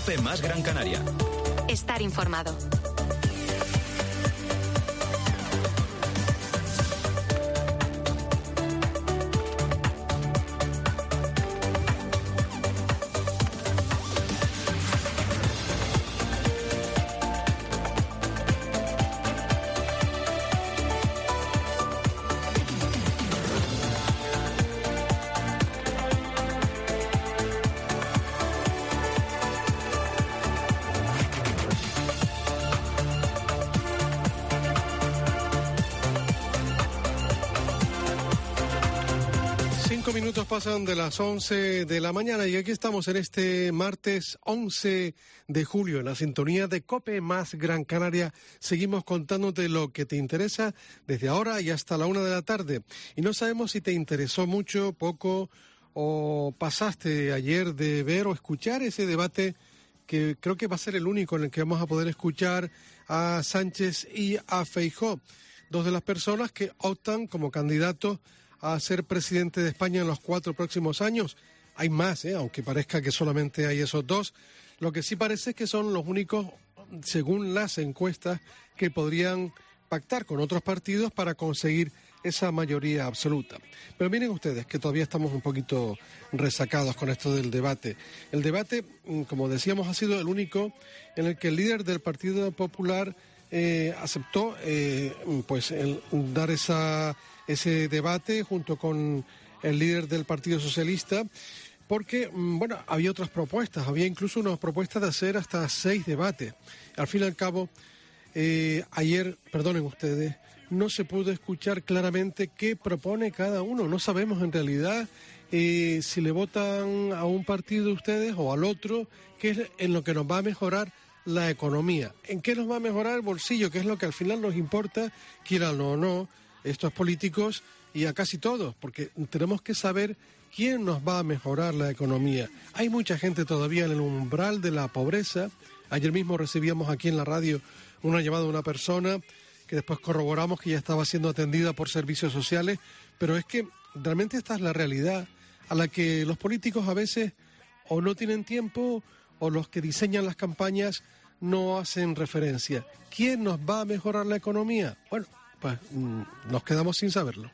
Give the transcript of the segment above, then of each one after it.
COPE más Gran Canaria. Estar informado. Minutos pasan de las 11 de la mañana y aquí estamos en este martes 11 de julio en la sintonía de COPE más Gran Canaria. Seguimos contándote lo que te interesa desde ahora y hasta la 1 de la tarde. Y no sabemos si te interesó mucho, poco o pasaste ayer de ver o escuchar ese debate que creo que va a ser el único en el que vamos a poder escuchar a Sánchez y a Feijóo, dos de las personas que optan como candidatos a ser presidente de España en los 4 próximos años. Hay más, aunque parezca que solamente hay esos dos. Lo que sí parece es que son los únicos, según las encuestas, que podrían pactar con otros partidos para conseguir esa mayoría absoluta. Pero miren ustedes que todavía estamos un poquito resacados con esto del debate. El debate, como decíamos, ha sido el único en el que el líder del Partido Popular aceptó dar ese debate junto con el líder del Partido Socialista, porque, había otras propuestas, había incluso unas propuestas de hacer hasta 6 debates. Al fin y al cabo, ayer, perdonen ustedes, no se pudo escuchar claramente qué propone cada uno. No sabemos en realidad si le votan a un partido ustedes o al otro, qué es en lo que nos va a mejorar la economía, en qué nos va a mejorar el bolsillo, que es lo que al final nos importa, quieran o no, estos políticos y a casi todos, porque tenemos que saber quién nos va a mejorar la economía. Hay mucha gente todavía en el umbral de la pobreza. Ayer mismo recibíamos aquí en la radio una llamada de una persona que después corroboramos que ya estaba siendo atendida por servicios sociales, pero es que realmente esta es la realidad a la que los políticos a veces o no tienen tiempo o los que diseñan las campañas no hacen referencia. ¿Quién nos va a mejorar la economía? Bueno, pues nos quedamos sin saberlo.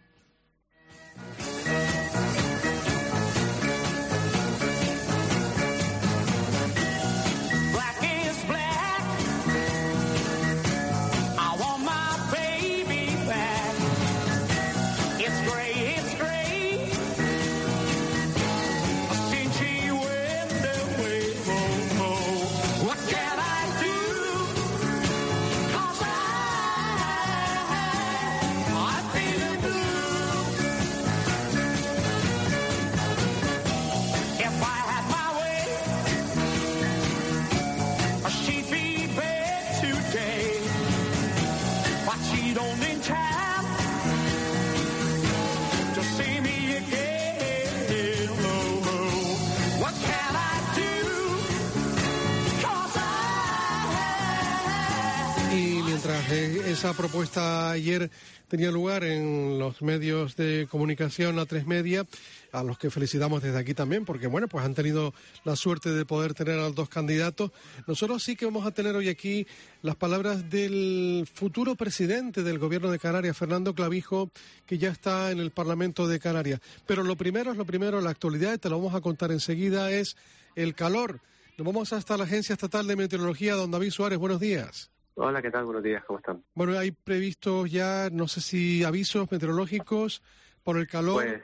Esa propuesta ayer tenía lugar en los medios de comunicación A3 Media, a los que felicitamos desde aquí también, porque pues han tenido la suerte de poder tener a los dos candidatos. Nosotros sí que vamos a tener hoy aquí las palabras del futuro presidente del Gobierno de Canarias, Fernando Clavijo, que ya está en el Parlamento de Canarias. Pero lo primero, la actualidad, te lo vamos a contar enseguida, es el calor. Nos vamos hasta la Agencia Estatal de Meteorología, don David Suárez. Buenos días. Hola, ¿qué tal? Buenos días, ¿cómo están? Bueno, hay previstos ya, no sé si avisos meteorológicos por el calor. Pues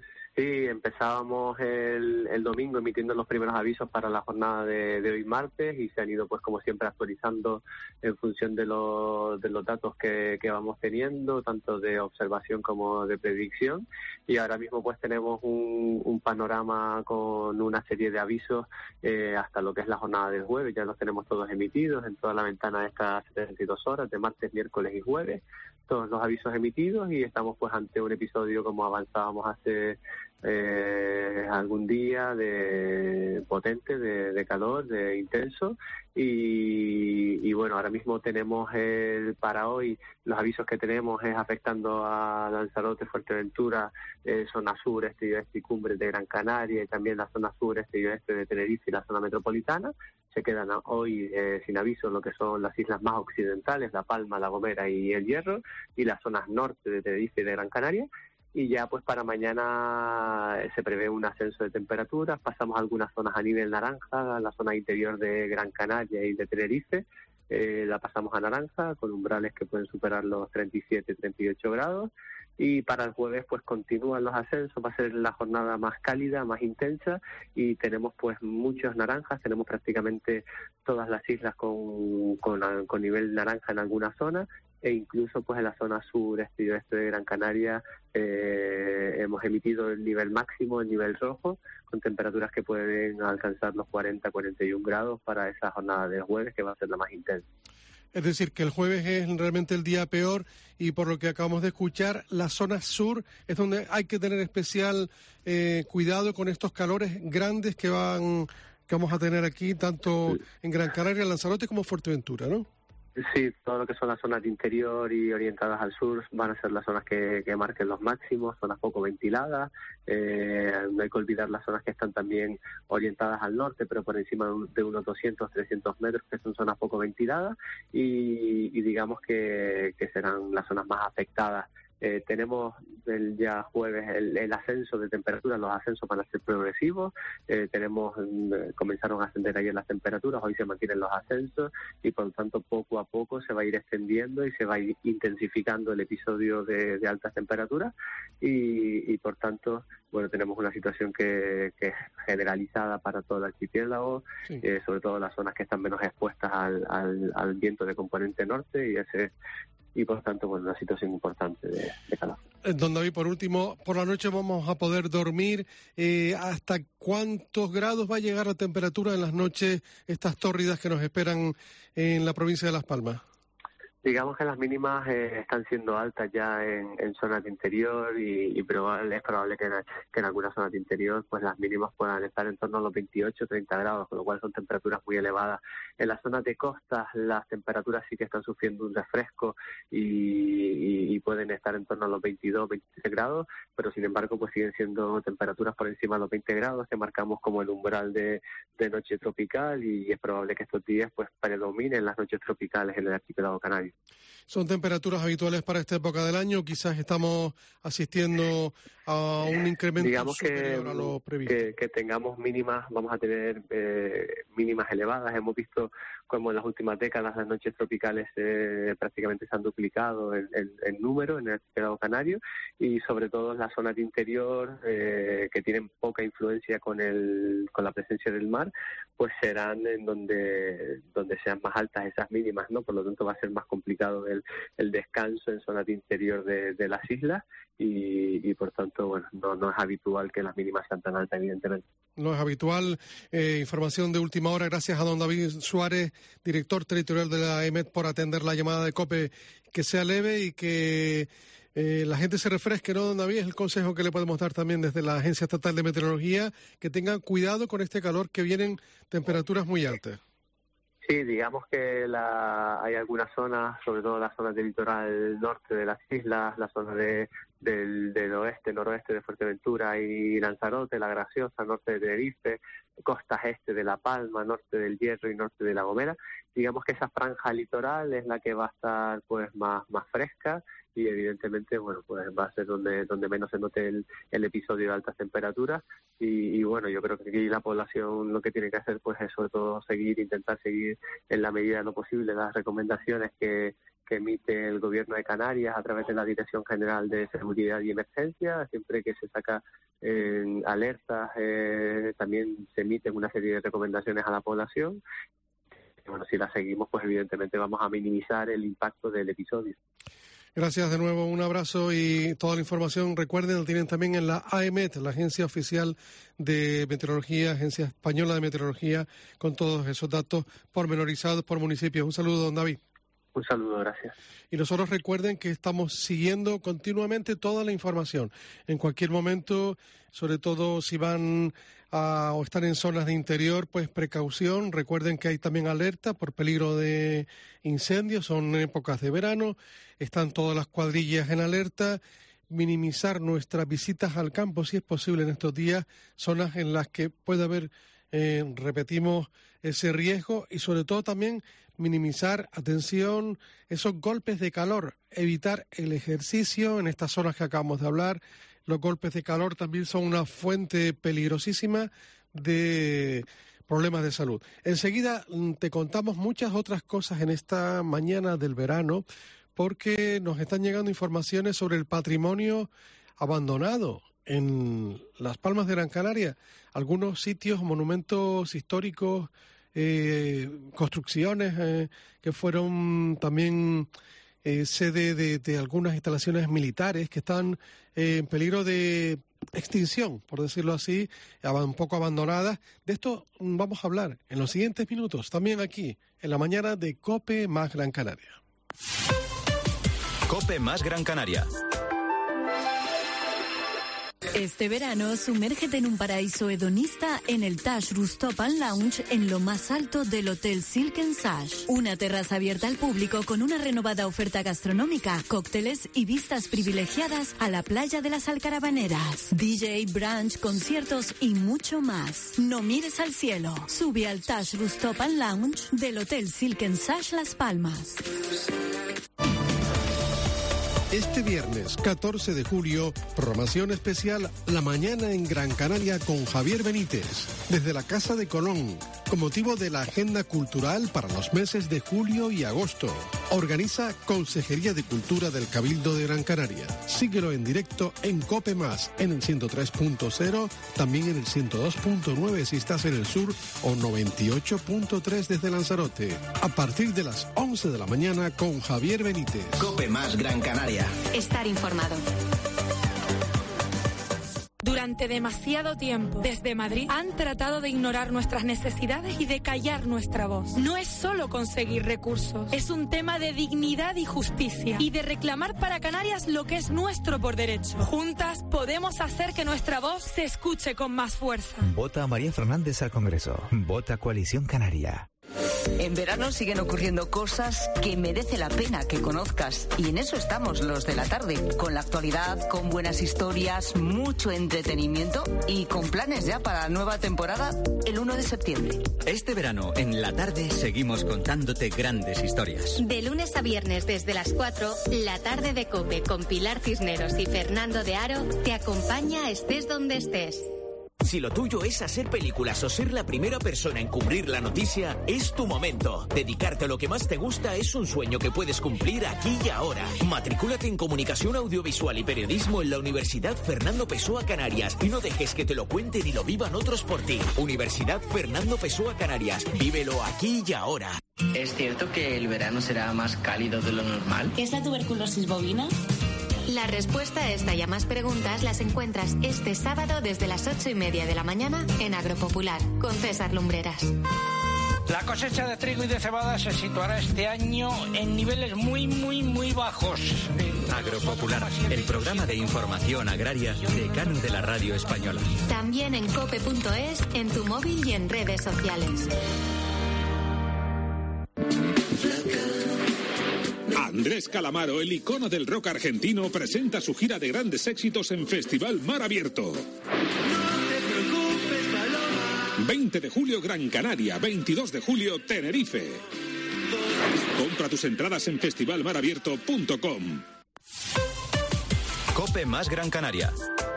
sí, empezábamos el domingo emitiendo los primeros avisos para la jornada de hoy martes y se han ido, pues como siempre, actualizando en función de los datos que vamos teniendo, tanto de observación como de predicción. Y ahora mismo pues tenemos un panorama con una serie de avisos hasta lo que es la jornada del jueves. Ya los tenemos todos emitidos en toda la ventana de estas 72 horas, de martes, miércoles y jueves, todos los avisos emitidos, y estamos pues ante un episodio, como avanzábamos hace algún día de potente, de calor, de intenso, y bueno, ahora mismo tenemos para hoy, los avisos que tenemos es afectando a Lanzarote, Fuerteventura, zona sur, este y oeste y cumbres de Gran Canaria, y también la zona sur, este y oeste de Tenerife y la zona metropolitana. Se quedan hoy sin aviso lo que son las islas más occidentales, La Palma, La Gomera y El Hierro, y las zonas norte de Tenerife y de Gran Canaria. Y ya pues para mañana se prevé un ascenso de temperaturas, pasamos algunas zonas a nivel naranja, la zona interior de Gran Canaria y de Tenerife, la pasamos a naranja, con umbrales que pueden superar los 37, 38 grados, y para el jueves pues continúan los ascensos, va a ser la jornada más cálida, más intensa, y tenemos pues muchos naranjas, tenemos prácticamente todas las islas con nivel naranja en alguna zona, e incluso pues en la zona sur, este y oeste de Gran Canaria hemos emitido el nivel máximo, el nivel rojo, con temperaturas que pueden alcanzar los 40, 41 grados para esa jornada del jueves, que va a ser la más intensa. Es decir, que el jueves es realmente el día peor, y por lo que acabamos de escuchar, la zona sur es donde hay que tener especial cuidado con estos calores grandes que vamos a tener aquí, tanto en Gran Canaria, Lanzarote, como Fuerteventura, ¿no? Sí, todo lo que son las zonas de interior y orientadas al sur van a ser las zonas que marquen los máximos, zonas poco ventiladas. No hay que olvidar las zonas que están también orientadas al norte, pero por encima de unos 200, 300 metros, que son zonas poco ventiladas, y digamos que serán las zonas más afectadas. Tenemos el día jueves el ascenso de temperaturas, los ascensos van a ser progresivos, comenzaron a ascender ayer las temperaturas, hoy se mantienen los ascensos, y por lo tanto poco a poco se va a ir extendiendo y se va a ir intensificando el episodio de altas temperaturas, y por tanto, bueno, tenemos una situación que es generalizada para todo el archipiélago, sí. Sobre todo las zonas que están menos expuestas al viento de componente norte, y por tanto, bueno, una situación importante de calor. Don David, por último, por la noche vamos a poder dormir. ¿Hasta cuántos grados va a llegar la temperatura en las noches, estas tórridas que nos esperan en la provincia de Las Palmas? Digamos que las mínimas están siendo altas ya en zonas de interior, y es probable que en algunas zonas de interior pues las mínimas puedan estar en torno a los 28, 30 grados, con lo cual son temperaturas muy elevadas. En las zonas de costas las temperaturas sí que están sufriendo un refresco y pueden estar en torno a los 22, 23 grados, pero sin embargo pues siguen siendo temperaturas por encima de los 20 grados, que marcamos como el umbral de noche tropical, y es probable que estos días pues predominen las noches tropicales en el archipiélago canario. ¿Son temperaturas habituales para esta época del año? Quizás estamos asistiendo a un incremento, digamos, superior a lo previsto. Que tengamos mínimas, vamos a tener mínimas elevadas. Hemos visto como en las últimas décadas las noches tropicales prácticamente se han duplicado en número en el archipiélago canario, y sobre todo en las zonas de interior que tienen poca influencia con la presencia del mar, pues serán en donde sean más altas esas mínimas, ¿no? Por lo tanto va a ser más complicado el descanso en zonas de interior de las islas, y por tanto, bueno, no es habitual que las mínimas sean tan altas, evidentemente. No es habitual. Información de última hora, gracias a don David Suárez, director territorial de la EMET, por atender la llamada de COPE. Que sea leve y que la gente se refresque, ¿no, don David? Es el consejo que le podemos dar también desde la Agencia Estatal de Meteorología, que tengan cuidado con este calor, que vienen temperaturas muy altas. Sí, digamos que hay algunas zonas, sobre todo las zonas del litoral norte de las islas, la zona del oeste, noroeste de Fuerteventura y Lanzarote, La Graciosa, norte de Tenerife, costas este de La Palma, norte del Hierro y norte de La Gomera. Digamos que esa franja litoral es la que va a estar pues más fresca, y evidentemente, bueno, pues va a ser donde menos se note el episodio de altas temperaturas, y bueno, yo creo que aquí la población lo que tiene que hacer pues es sobre todo intentar seguir en la medida de lo posible las recomendaciones que emite el Gobierno de Canarias a través de la Dirección General de Seguridad y Emergencia. Siempre que se saca alertas, también se emiten una serie de recomendaciones a la población. Bueno, si las seguimos, pues evidentemente vamos a minimizar el impacto del episodio. Gracias de nuevo, un abrazo, y toda la información, recuerden, lo tienen también en la AEMET, la Agencia Oficial de Meteorología, Agencia Española de Meteorología, con todos esos datos pormenorizados por municipios. Un saludo, don David. Un saludo, gracias. Y nosotros recuerden que estamos siguiendo continuamente toda la información. En cualquier momento, sobre todo si van o están en zonas de interior, pues precaución. Recuerden que hay también alerta por peligro de incendios, son épocas de verano, están todas las cuadrillas en alerta. Minimizar nuestras visitas al campo, si es posible en estos días, zonas en las que puede haber, repetimos, ese riesgo, y sobre todo también minimizar, atención, esos golpes de calor, evitar el ejercicio en estas zonas que acabamos de hablar. Los golpes de calor también son una fuente peligrosísima de problemas de salud. Enseguida te contamos muchas otras cosas en esta mañana del verano, porque nos están llegando informaciones sobre el patrimonio abandonado en Las Palmas de Gran Canaria. Algunos sitios, monumentos históricos, construcciones que fueron también sede de algunas instalaciones militares que están en peligro de extinción, por decirlo así, un poco abandonadas. De esto vamos a hablar en los siguientes minutos, también aquí, en la mañana de COPE más Gran Canaria. COPE más Gran Canaria. Este verano, sumérgete en un paraíso hedonista en el Tash Rooftop and Lounge en lo más alto del Hotel Silk & Sash. Una terraza abierta al público con una renovada oferta gastronómica, cócteles y vistas privilegiadas a la playa de las Alcarabaneras. DJ, brunch, conciertos y mucho más. No mires al cielo. Sube al Tash Rooftop and Lounge del Hotel Silk & Sash Las Palmas. Este viernes 14 de julio, programación especial La Mañana en Gran Canaria con Javier Benítez, desde la Casa de Colón, con motivo de la agenda cultural para los meses de julio y agosto. Organiza Consejería de Cultura del Cabildo de Gran Canaria. Síguelo en directo en COPE+, en el 103.0, también en el 102.9 si estás en el sur o 98.3 desde Lanzarote. A partir de las 11 de la mañana con Javier Benítez. COPE más Gran Canaria. Estar informado. Durante demasiado tiempo, desde Madrid, han tratado de ignorar nuestras necesidades y de callar nuestra voz. No es solo conseguir recursos, es un tema de dignidad y justicia y de reclamar para Canarias lo que es nuestro por derecho. Juntas podemos hacer que nuestra voz se escuche con más fuerza. Vota a María Fernández al Congreso. Vota Coalición Canaria. En verano siguen ocurriendo cosas que merece la pena que conozcas, y en eso estamos los de la tarde, con la actualidad, con buenas historias, mucho entretenimiento y con planes ya para la nueva temporada el 1 de septiembre. Este verano, en la tarde, seguimos contándote grandes historias. De lunes a viernes desde las 4, la tarde de COPE con Pilar Cisneros y Fernando de Aro te acompaña estés donde estés. Si lo tuyo es hacer películas o ser la primera persona en cubrir la noticia, es tu momento. Dedicarte a lo que más te gusta es un sueño que puedes cumplir aquí y ahora. Matricúlate en Comunicación Audiovisual y Periodismo en la Universidad Fernando Pessoa Canarias y no dejes que te lo cuenten y lo vivan otros por ti. Universidad Fernando Pessoa Canarias. Vívelo aquí y ahora. ¿Es cierto que el verano será más cálido de lo normal? ¿Qué es la tuberculosis bovina? La respuesta a esta y a más preguntas las encuentras este sábado desde las 8:30 de la mañana en Agropopular con César Lumbreras. La cosecha de trigo y de cebada se situará este año en niveles muy bajos. Agropopular, el programa de información agraria decano de la radio española. También en cope.es, en tu móvil y en redes sociales. Andrés Calamaro, el icono del rock argentino, presenta su gira de grandes éxitos en Festival Mar Abierto. 20 de julio Gran Canaria, 22 de julio Tenerife. Compra tus entradas en festivalmarabierto.com. COPE más Gran Canaria.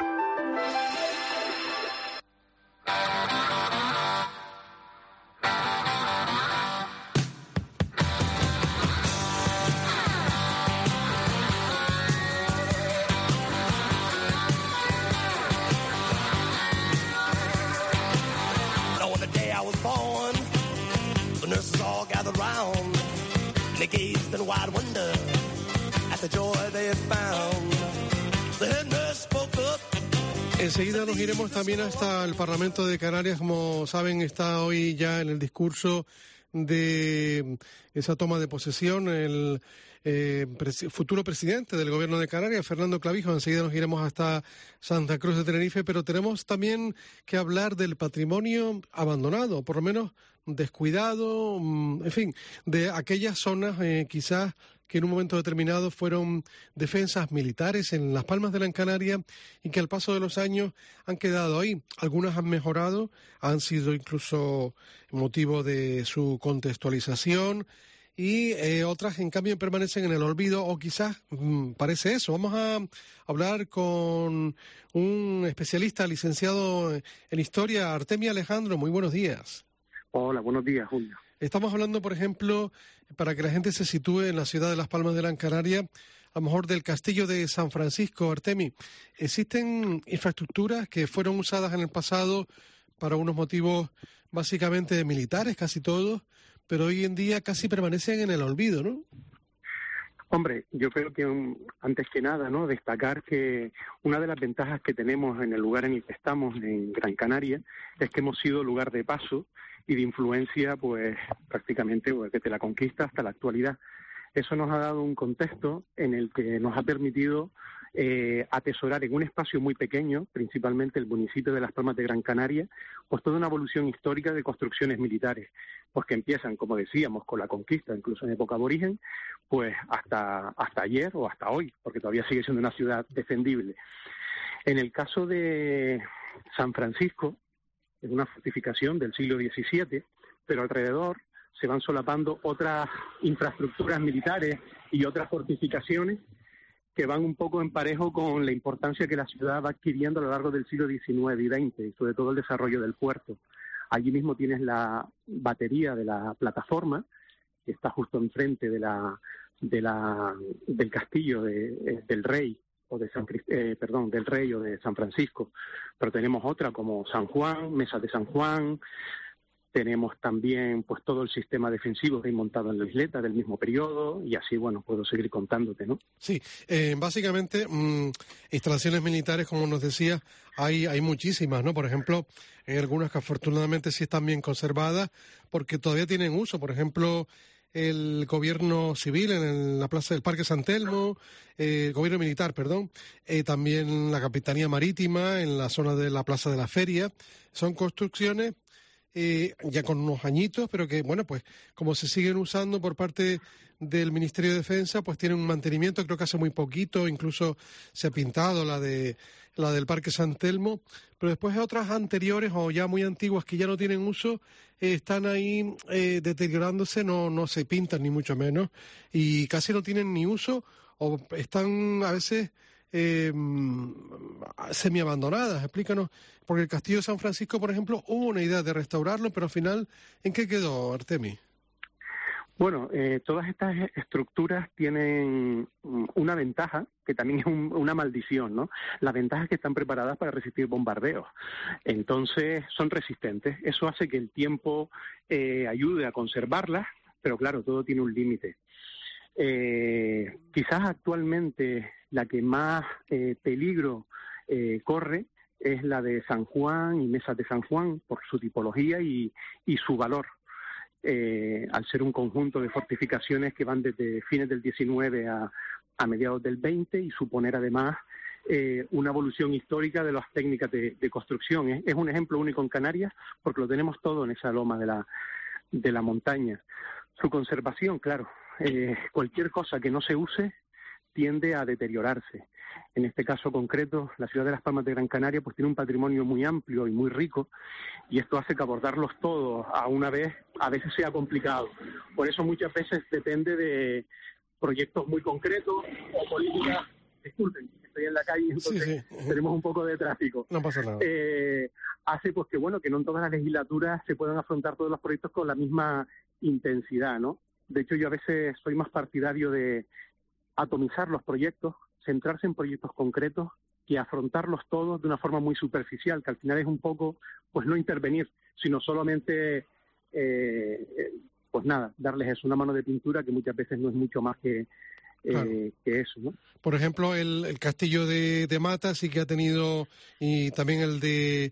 Enseguida nos iremos también hasta el Parlamento de Canarias. Como saben, está hoy ya en el discurso de esa toma de posesión, el futuro presidente del Gobierno de Canarias, Fernando Clavijo. Enseguida nos iremos hasta Santa Cruz de Tenerife, pero tenemos también que hablar del patrimonio abandonado, por lo menos descuidado, en fin, de aquellas zonas quizás que en un momento determinado fueron defensas militares en Las Palmas de Gran Canaria y que al paso de los años han quedado ahí. Algunas han mejorado, han sido incluso motivo de su contextualización y otras en cambio permanecen en el olvido o quizás parece eso. Vamos a hablar con un especialista licenciado en Historia, Artemio Alejandro. Muy buenos días. Hola, buenos días, Julio. Estamos hablando, por ejemplo, para que la gente se sitúe en la ciudad de Las Palmas de Gran Canaria, a lo mejor del castillo de San Francisco. Artemi, ¿existen infraestructuras que fueron usadas en el pasado para unos motivos básicamente militares, casi todos, pero hoy en día casi permanecen en el olvido, ¿no? Hombre, yo creo que antes que nada, ¿no?, destacar que una de las ventajas que tenemos en el lugar en el que estamos, en Gran Canaria, es que hemos sido lugar de paso y de influencia, pues prácticamente desde la conquista hasta la actualidad. Eso nos ha dado un contexto en el que nos ha permitido atesorar en un espacio muy pequeño, principalmente el municipio de Las Palmas de Gran Canaria, pues toda una evolución histórica de construcciones militares, pues que empiezan, como decíamos, con la conquista, incluso en época aborigen, pues hasta ayer o hasta hoy, porque todavía sigue siendo una ciudad defendible. En el caso de San Francisco, es una fortificación del siglo XVII, pero alrededor se van solapando otras infraestructuras militares y otras fortificaciones que van un poco en parejo con la importancia que la ciudad va adquiriendo a lo largo del siglo XIX y XX, y sobre todo el desarrollo del puerto. Allí mismo tienes la batería de la plataforma, que está justo enfrente del castillo del rey, o de del rey o de San Francisco, pero tenemos otra como San Juan, Mesas de San Juan, tenemos también pues todo el sistema defensivo que hay montado en la isleta del mismo periodo, y así, bueno, puedo seguir contándote, ¿no? Sí, básicamente instalaciones militares, como nos decía, hay muchísimas, ¿no? Por ejemplo, hay algunas que afortunadamente sí están bien conservadas porque todavía tienen uso. Por ejemplo, el gobierno civil en la plaza del Parque San Telmo, gobierno militar, perdón, también la Capitanía Marítima en la zona de la Plaza de la Feria. Son construcciones ya con unos añitos, pero que, bueno, pues como se siguen usando por parte del Ministerio de Defensa, pues tienen un mantenimiento. Creo que hace muy poquito incluso se ha pintado la del Parque San Telmo, pero después otras anteriores o ya muy antiguas que ya no tienen uso, están ahí deteriorándose, no se pintan ni mucho menos, y casi no tienen ni uso o están a veces semi-abandonadas. Explícanos, porque el Castillo de San Francisco, por ejemplo, hubo una idea de restaurarlo, pero al final, ¿en qué quedó, Artemi? Bueno, todas estas estructuras tienen una ventaja, que también es una maldición, ¿no? La ventaja es que están preparadas para resistir bombardeos. Entonces, son resistentes. Eso hace que el tiempo ayude a conservarlas, pero claro, todo tiene un límite. Quizás actualmente la que más peligro corre es la de San Juan y Mesas de San Juan, por su tipología y su valor. Al ser un conjunto de fortificaciones que van desde fines del XIX a mediados del XX, y suponer además una evolución histórica de las técnicas de construcción. Es un ejemplo único en Canarias porque lo tenemos todo en esa loma de la montaña. Su conservación, claro, cualquier cosa que no se use tiende a deteriorarse. En este caso concreto, la ciudad de Las Palmas de Gran Canaria pues tiene un patrimonio muy amplio y muy rico, y esto hace que abordarlos todos a una vez a veces sea complicado. Por eso muchas veces depende de proyectos muy concretos o políticas. Disculpen, estoy en la calle, entonces sí. Tenemos un poco de tráfico. No pasa nada. Hace pues que bueno, que no en todas las legislaturas se puedan afrontar todos los proyectos con la misma intensidad, ¿no? De hecho, yo a veces soy más partidario de atomizar los proyectos, centrarse en proyectos concretos, que afrontarlos todos de una forma muy superficial, que al final es un poco, pues no intervenir, sino solamente, pues nada, darles eso, una mano de pintura, que muchas veces no es mucho más que eso, ¿no? Por ejemplo, el castillo de Mata sí que ha tenido, y también el de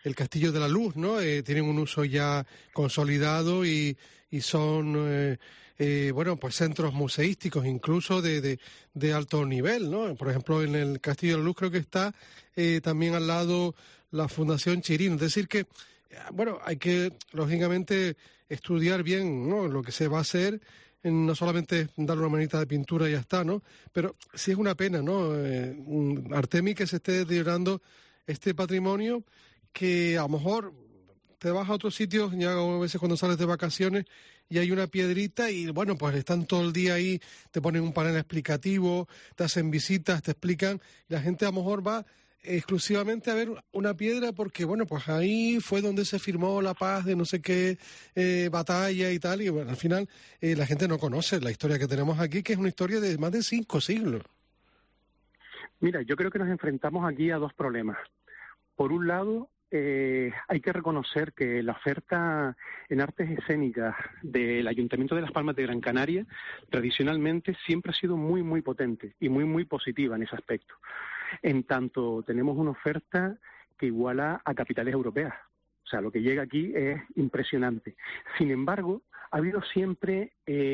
el Castillo de la Luz, ¿no? Tienen un uso ya consolidado y son bueno, pues centros museísticos incluso de alto nivel, ¿no? Por ejemplo, en el Castillo de la Luz creo que está también al lado la Fundación Chirino. Es decir que, bueno, hay que, lógicamente, estudiar bien, ¿no?, lo que se va a hacer, no solamente darle una manita de pintura y ya está, ¿no? Pero sí es una pena, ¿no? Artemi, que se esté deteriorando este patrimonio, que a lo mejor te vas a otros sitios, ya a veces cuando sales de vacaciones, y hay una piedrita y, bueno, pues están todo el día ahí, te ponen un panel explicativo, te hacen visitas, te explican, y la gente a lo mejor va exclusivamente a ver una piedra porque, bueno, pues ahí fue donde se firmó la paz de no sé qué batalla y tal, y bueno, al final la gente no conoce la historia que tenemos aquí, que es una historia de más de 5 siglos. Mira, yo creo que nos enfrentamos aquí a dos problemas. Por un lado, hay que reconocer que la oferta en artes escénicas del Ayuntamiento de Las Palmas de Gran Canaria tradicionalmente siempre ha sido muy, muy potente y muy, muy positiva en ese aspecto. En tanto, tenemos una oferta que iguala a capitales europeas. O sea, lo que llega aquí es impresionante. Sin embargo, ha habido siempre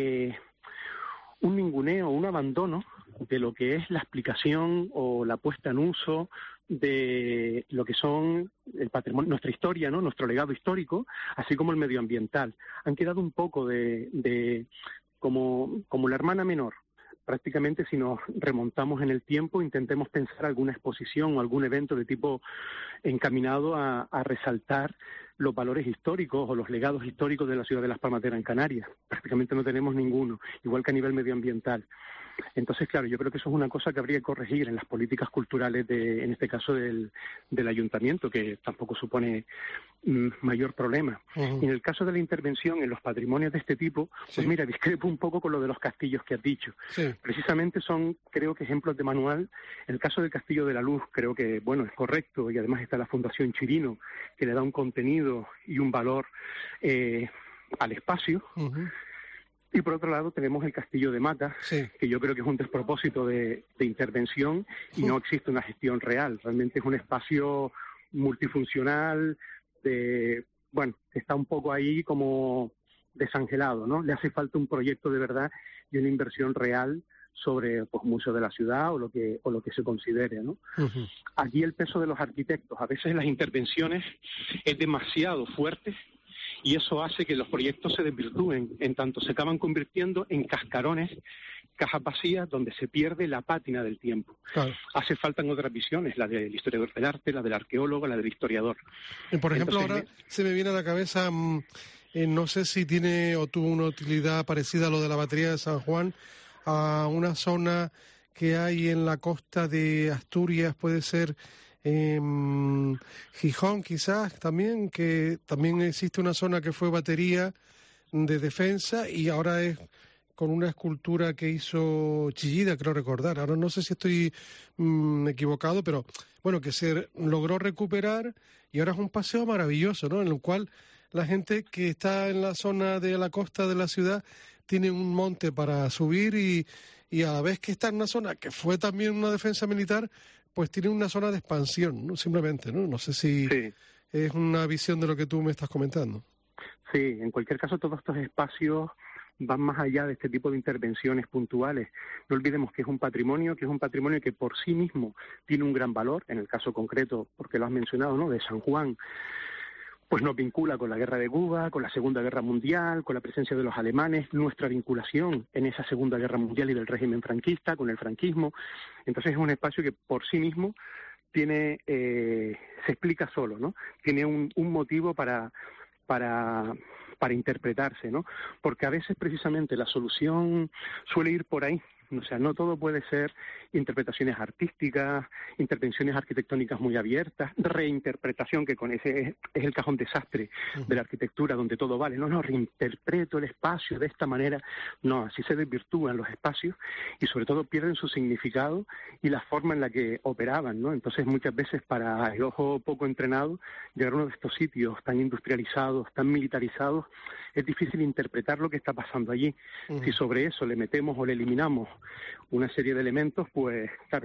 un ninguneo, un abandono de lo que es la explicación o la puesta en uso de lo que son el patrimonio, nuestra historia, ¿no?, nuestro legado histórico, así como el medioambiental. Han quedado un poco como la hermana menor. Prácticamente, si nos remontamos en el tiempo, intentemos pensar alguna exposición o algún evento de tipo encaminado a resaltar los valores históricos o los legados históricos de la ciudad de Las Palmas de Gran Canaria. Prácticamente no tenemos ninguno, igual que a nivel medioambiental. Entonces, claro, yo creo que eso es una cosa que habría que corregir en las políticas culturales, en este caso del ayuntamiento, que tampoco supone mayor problema. Y en el caso de la intervención en los patrimonios de este tipo, pues mira, discrepo un poco con lo de los castillos que has dicho. Sí. Precisamente son, creo que, ejemplos de manual. En el caso del Castillo de la Luz, creo que, bueno, es correcto, y además está la Fundación Chirino, que le da un contenido y un valor al espacio. Y por otro lado tenemos el Castillo de Mata, que yo creo que es un despropósito de intervención y no existe una gestión real. Realmente es un espacio multifuncional, bueno, que está un poco ahí como desangelado, ¿no? Le hace falta un proyecto de verdad y una inversión real sobre, pues, museo de la ciudad o lo que se considere, ¿no? Aquí el peso de los arquitectos, a veces las intervenciones es demasiado fuerte, y eso hace que los proyectos se desvirtúen, en tanto se acaban convirtiendo en cascarones, cajas vacías, donde se pierde la pátina del tiempo. Claro. Hace falta en otras visiones, la del historiador del arte, la del arqueólogo, la del historiador. Por ejemplo, entonces, ahora se me viene a la cabeza, no sé si tiene o tuvo una utilidad parecida a lo de la batería de San Juan, a una zona que hay en la costa de Asturias, puede ser Gijón quizás también, que también existe una zona que fue batería de defensa y ahora es con una escultura que hizo Chillida, creo recordar. Ahora no sé si estoy equivocado, pero bueno, que se logró recuperar y ahora es un paseo maravilloso, ¿no?, en el cual la gente que está en la zona de la costa de la ciudad tiene un monte para subir y a la vez que está en una zona que fue también una defensa militar, pues tiene una zona de expansión, ¿no? Simplemente, ¿no? No sé si es una visión de lo que tú me estás comentando. Sí, en cualquier caso todos estos espacios van más allá de este tipo de intervenciones puntuales. No olvidemos que es un patrimonio que por sí mismo tiene un gran valor, en el caso concreto, porque lo has mencionado, ¿no?, de San Juan, pues nos vincula con la guerra de Cuba, con la Segunda Guerra Mundial, con la presencia de los alemanes, nuestra vinculación en esa Segunda Guerra Mundial y del régimen franquista, con el franquismo. Entonces es un espacio que por sí mismo tiene, se explica solo, ¿no? Tiene un motivo para interpretarse, ¿no? Porque a veces precisamente la solución suele ir por ahí. O sea, no todo puede ser interpretaciones artísticas, intervenciones arquitectónicas muy abiertas, reinterpretación, que con ese es el cajón desastre de la arquitectura, donde todo vale. No, reinterpreto el espacio de esta manera. No, así se desvirtúan los espacios y sobre todo pierden su significado y la forma en la que operaban, ¿no? Entonces muchas veces para el ojo poco entrenado, llegar a uno de estos sitios tan industrializados, tan militarizados, es difícil interpretar lo que está pasando allí. Si sobre eso le metemos o le eliminamos una serie de elementos, pues claro,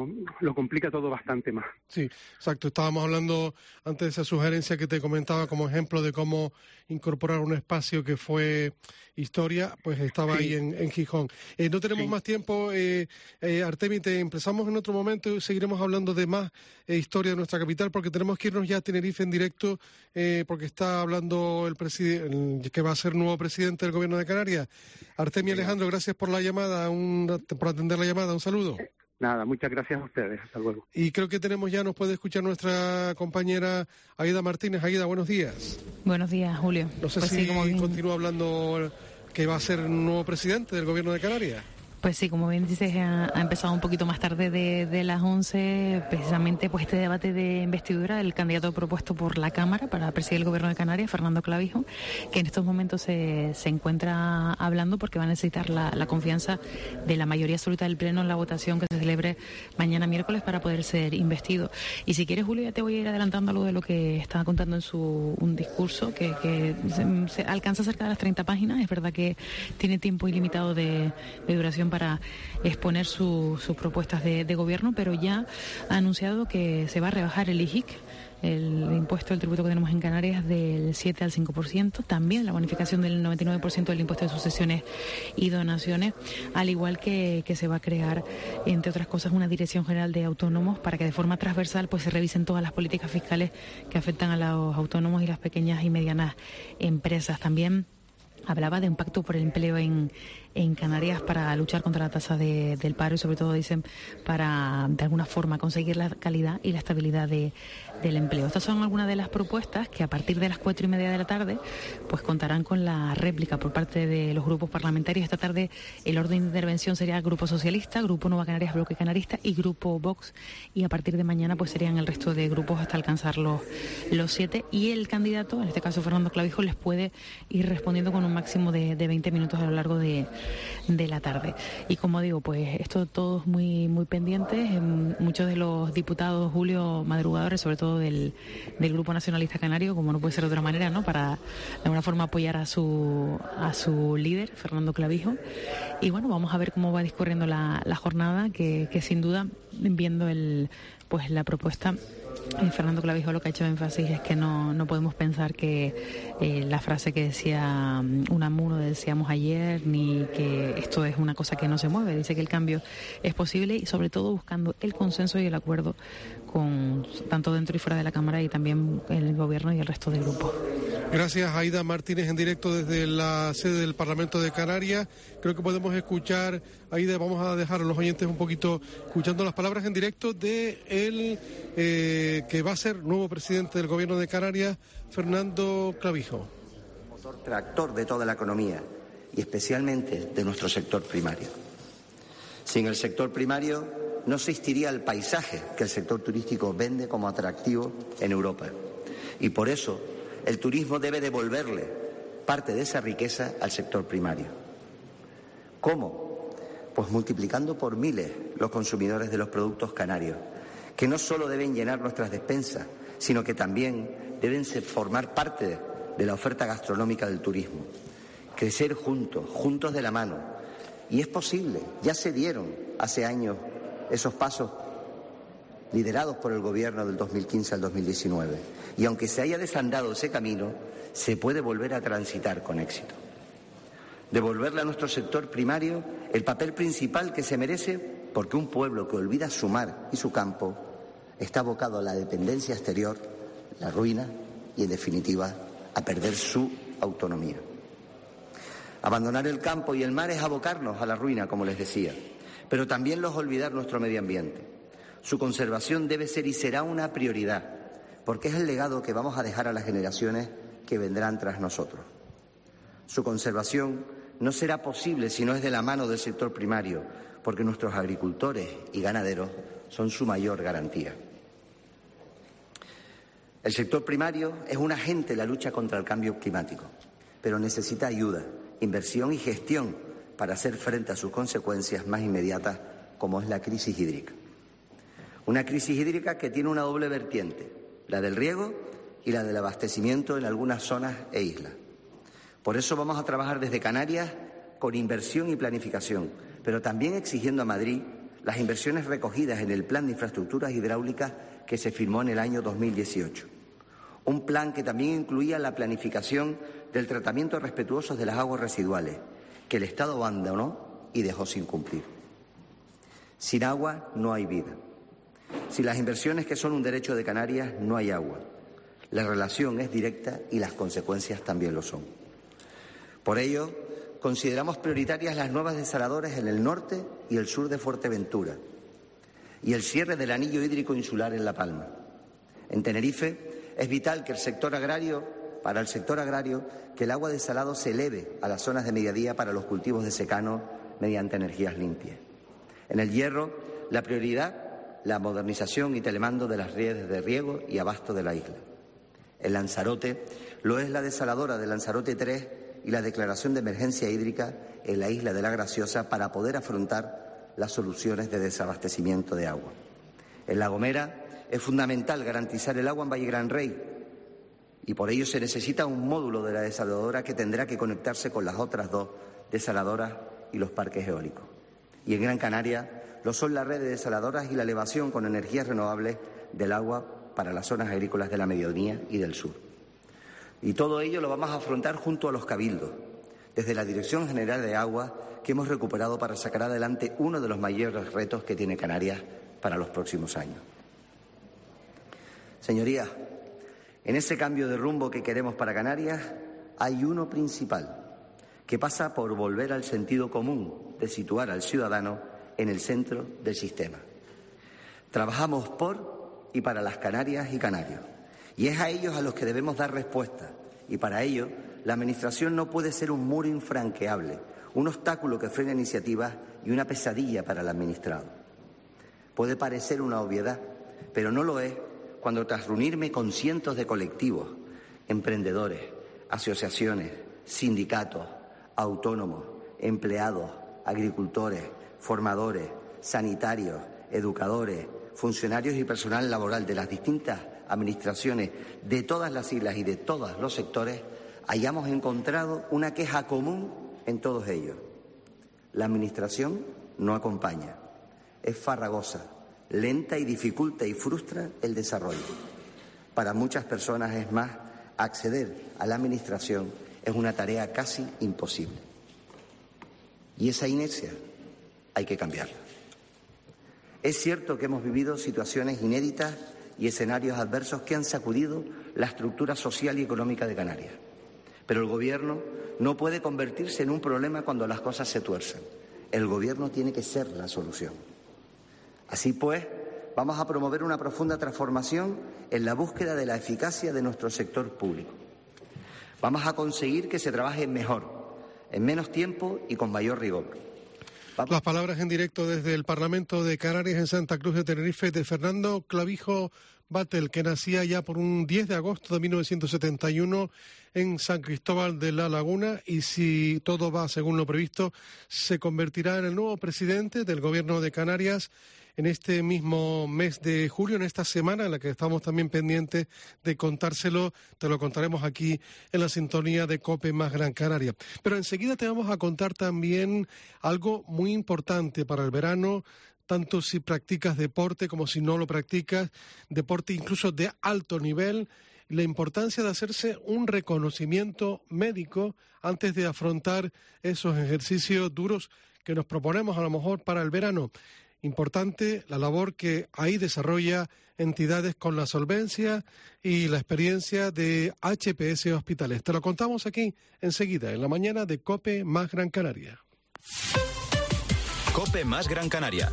lo complica todo bastante más. Sí, exacto. Estábamos hablando antes de esa sugerencia que te comentaba como ejemplo de cómo incorporar un espacio que fue historia, pues estaba ahí en Gijón. No tenemos más tiempo, Artemi, te empezamos en otro momento y seguiremos hablando de más historia de nuestra capital, porque tenemos que irnos ya a Tenerife en directo, porque está hablando el presidente, que va a ser nuevo presidente del Gobierno de Canarias. Artemi Alejandro, gracias por la llamada, por atender la llamada, un saludo. Nada, muchas gracias a ustedes, hasta luego. Y creo que nos puede escuchar nuestra compañera Aida Martínez. Aida, buenos días. Buenos días, Julio. No sé si continúa hablando que va a ser nuevo presidente del Gobierno de Canarias. Pues sí, como bien dices, ha empezado un poquito más tarde de las 11, precisamente pues este debate de investidura del candidato propuesto por la Cámara para presidir el Gobierno de Canarias, Fernando Clavijo, que en estos momentos se encuentra hablando porque va a necesitar la confianza de la mayoría absoluta del Pleno en la votación que se celebre mañana miércoles para poder ser investido. Y si quieres, Julio, ya te voy a ir adelantando algo de lo que estaba contando en un discurso que se alcanza cerca de las 30 páginas. Es verdad que tiene tiempo ilimitado de duración para exponer sus propuestas de gobierno, pero ya ha anunciado que se va a rebajar el IJIC, el impuesto del tributo que tenemos en Canarias, del 7 al 5%, también la bonificación del 99% del impuesto de sucesiones y donaciones, al igual que se va a crear, entre otras cosas, una Dirección General de Autónomos para que de forma transversal pues se revisen todas las políticas fiscales que afectan a los autónomos y las pequeñas y medianas empresas. También hablaba de un pacto por el empleo en Canarias para luchar contra la tasa del paro y sobre todo, dicen, para de alguna forma conseguir la calidad y la estabilidad del empleo. Estas son algunas de las propuestas que a partir de las 4:30 de la tarde pues contarán con la réplica por parte de los grupos parlamentarios. Esta tarde el orden de intervención sería Grupo Socialista, Grupo Nueva Canarias, Bloque Canarista y Grupo Vox, y a partir de mañana pues serían el resto de grupos hasta alcanzar los 7, y el candidato, en este caso Fernando Clavijo, les puede ir respondiendo con un máximo de 20 minutos a lo largo de la tarde. Y como digo, pues esto todos muy pendientes. Muchos de los diputados, Julio, madrugadores, sobre todo del Grupo Nacionalista Canario, como no puede ser de otra manera, ¿no?, para de alguna forma apoyar a su líder, Fernando Clavijo. Y bueno, vamos a ver cómo va discurriendo la jornada, que sin duda, viendo la propuesta, Fernando Clavijo lo que ha hecho énfasis es que no podemos pensar que la frase que decía Unamuno decíamos ayer, ni que esto es una cosa que no se mueve. Dice que el cambio es posible y sobre todo buscando el consenso y el acuerdo con tanto dentro y fuera de la Cámara y también el Gobierno y el resto del grupo. Gracias, Aida Martínez, en directo desde la sede del Parlamento de Canarias. Creo que podemos escuchar, Aida, vamos a dejar a los oyentes un poquito escuchando las palabras en directo de él, que va a ser nuevo presidente del Gobierno de Canarias, Fernando Clavijo. Motor tractor de toda la economía y especialmente de nuestro sector primario. Sin el sector primario no existiría el paisaje que el sector turístico vende como atractivo en Europa. Y por eso el turismo debe devolverle parte de esa riqueza al sector primario. ¿Cómo? Pues multiplicando por miles los consumidores de los productos canarios, que no solo deben llenar nuestras despensas, sino que también deben formar parte de la oferta gastronómica del turismo. Crecer juntos de la mano. Y es posible, ya se dieron hace años esos pasos liderados por el Gobierno del 2015 al 2019. Y aunque se haya desandado ese camino, se puede volver a transitar con éxito. Devolverle a nuestro sector primario el papel principal que se merece, porque un pueblo que olvida su mar y su campo está abocado a la dependencia exterior, la ruina y, en definitiva, a perder su autonomía. Abandonar el campo y el mar es abocarnos a la ruina, como les decía, pero también los olvidar nuestro medio ambiente. Su conservación debe ser y será una prioridad, porque es el legado que vamos a dejar a las generaciones que vendrán tras nosotros. Su conservación no será posible si no es de la mano del sector primario, porque nuestros agricultores y ganaderos son su mayor garantía. El sector primario es un agente en la lucha contra el cambio climático, pero necesita ayuda, inversión y gestión para hacer frente a sus consecuencias más inmediatas, como es la crisis hídrica. Una crisis hídrica que tiene una doble vertiente, la del riego y la del abastecimiento en algunas zonas e islas. Por eso vamos a trabajar desde Canarias con inversión y planificación, pero también exigiendo a Madrid las inversiones recogidas en el Plan de Infraestructuras Hidráulicas que se firmó en el año 2018. Un plan que también incluía la planificación del tratamiento respetuoso de las aguas residuales, que el Estado abandonó y dejó sin cumplir. Sin agua no hay vida. Sin las inversiones que son un derecho de Canarias no hay agua. La relación es directa y las consecuencias también lo son. Por ello, consideramos prioritarias las nuevas desaladoras en el norte y el sur de Fuerteventura y el cierre del anillo hídrico insular en La Palma. En Tenerife es vital que para el sector agrario, que el agua desalado se eleve a las zonas de mediodía para los cultivos de secano mediante energías limpias. En El Hierro, la prioridad, la modernización y telemando de las redes de riego y abasto de la isla. En Lanzarote lo es la desaladora de Lanzarote 3 y la declaración de emergencia hídrica en la isla de La Graciosa para poder afrontar las soluciones de desabastecimiento de agua. En La Gomera es fundamental garantizar el agua en Valle Gran Rey y por ello se necesita un módulo de la desaladora que tendrá que conectarse con las otras dos desaladoras y los parques eólicos. Y en Gran Canaria lo son la red de desaladoras y la elevación con energías renovables del agua para las zonas agrícolas de la mediodía y del sur. Y todo ello lo vamos a afrontar junto a los cabildos, desde la Dirección General de Agua, que hemos recuperado para sacar adelante uno de los mayores retos que tiene Canarias para los próximos años. Señorías, en ese cambio de rumbo que queremos para Canarias hay uno principal, que pasa por volver al sentido común de situar al ciudadano en el centro del sistema. Trabajamos por y para las Canarias y canarios, y es a ellos a los que debemos dar respuesta, y para ello la Administración no puede ser un muro infranqueable, un obstáculo que frena iniciativas y una pesadilla para el administrado. Puede parecer una obviedad, pero no lo es cuando tras reunirme con cientos de colectivos, emprendedores, asociaciones, sindicatos, autónomos, empleados, agricultores, formadores, sanitarios, educadores, funcionarios y personal laboral de las distintas administraciones de todas las islas y de todos los sectores, hayamos encontrado una queja común en todos ellos. La Administración no acompaña, es farragosa, lenta y dificulta y frustra el desarrollo. Para muchas personas es más, acceder a la Administración es una tarea casi imposible. Y esa inercia hay que cambiarla. Es cierto que hemos vivido situaciones inéditas y escenarios adversos que han sacudido la estructura social y económica de Canarias. Pero el Gobierno no puede convertirse en un problema cuando las cosas se tuerzan. El Gobierno tiene que ser la solución. Así pues, vamos a promover una profunda transformación en la búsqueda de la eficacia de nuestro sector público. Vamos a conseguir que se trabaje mejor, en menos tiempo y con mayor rigor. Las palabras en directo desde el Parlamento de Canarias en Santa Cruz de Tenerife de Fernando Clavijo Batel, que nacía ya por un 10 de agosto de 1971 en San Cristóbal de la Laguna y, si todo va según lo previsto, se convertirá en el nuevo presidente del Gobierno de Canarias en este mismo mes de julio, en esta semana en la que estamos también pendientes de contárselo. Te lo contaremos aquí en la sintonía de COPE más Gran Canaria. Pero enseguida te vamos a contar también algo muy importante para el verano, tanto si practicas deporte como si no lo practicas, deporte incluso de alto nivel, la importancia de hacerse un reconocimiento médico antes de afrontar esos ejercicios duros que nos proponemos a lo mejor para el verano. Importante la labor que ahí desarrolla entidades con la solvencia y la experiencia de HPS Hospitales. Te lo contamos aquí enseguida, en la mañana de COPE más Gran Canaria. COPE más Gran Canaria.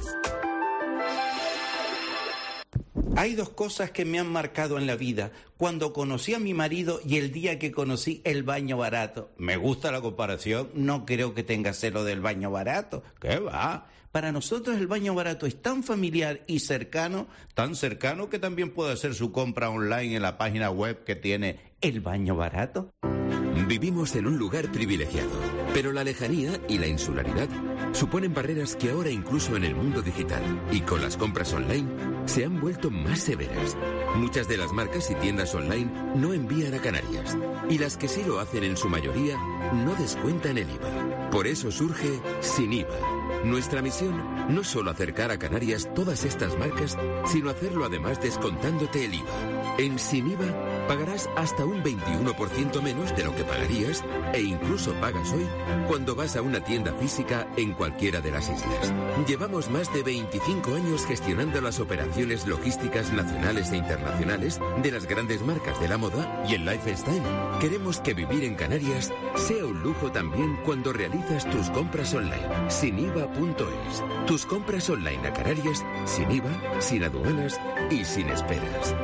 Hay dos cosas que me han marcado en la vida. Cuando conocí a mi marido y el día que conocí el baño barato. Me gusta la comparación, no creo que tenga celo del baño barato. ¿Qué va? Para nosotros el baño barato es tan familiar y cercano, tan cercano que también puede hacer su compra online en la página web que tiene El Baño Barato. Vivimos en un lugar privilegiado, pero la lejanía y la insularidad suponen barreras que ahora incluso en el mundo digital y con las compras online se han vuelto más severas. Muchas de las marcas y tiendas online no envían a Canarias y las que sí lo hacen en su mayoría no descuentan el IVA. Por eso surge Sin IVA, Nuestra misión no solo acercar a Canarias todas estas marcas, sino hacerlo además descontándote el IVA. En Sin IVA pagarás hasta un 21% menos de lo que pagarías e incluso pagas hoy cuando vas a una tienda física en cualquiera de las islas. Llevamos más de 25 años gestionando las operaciones logísticas nacionales e internacionales de las grandes marcas de la moda y el lifestyle. Queremos que vivir en Canarias sea un lujo también cuando realizas tus compras online. Siniva.es. Tus compras online a Canarias sin IVA, sin aduanas y sin esperas.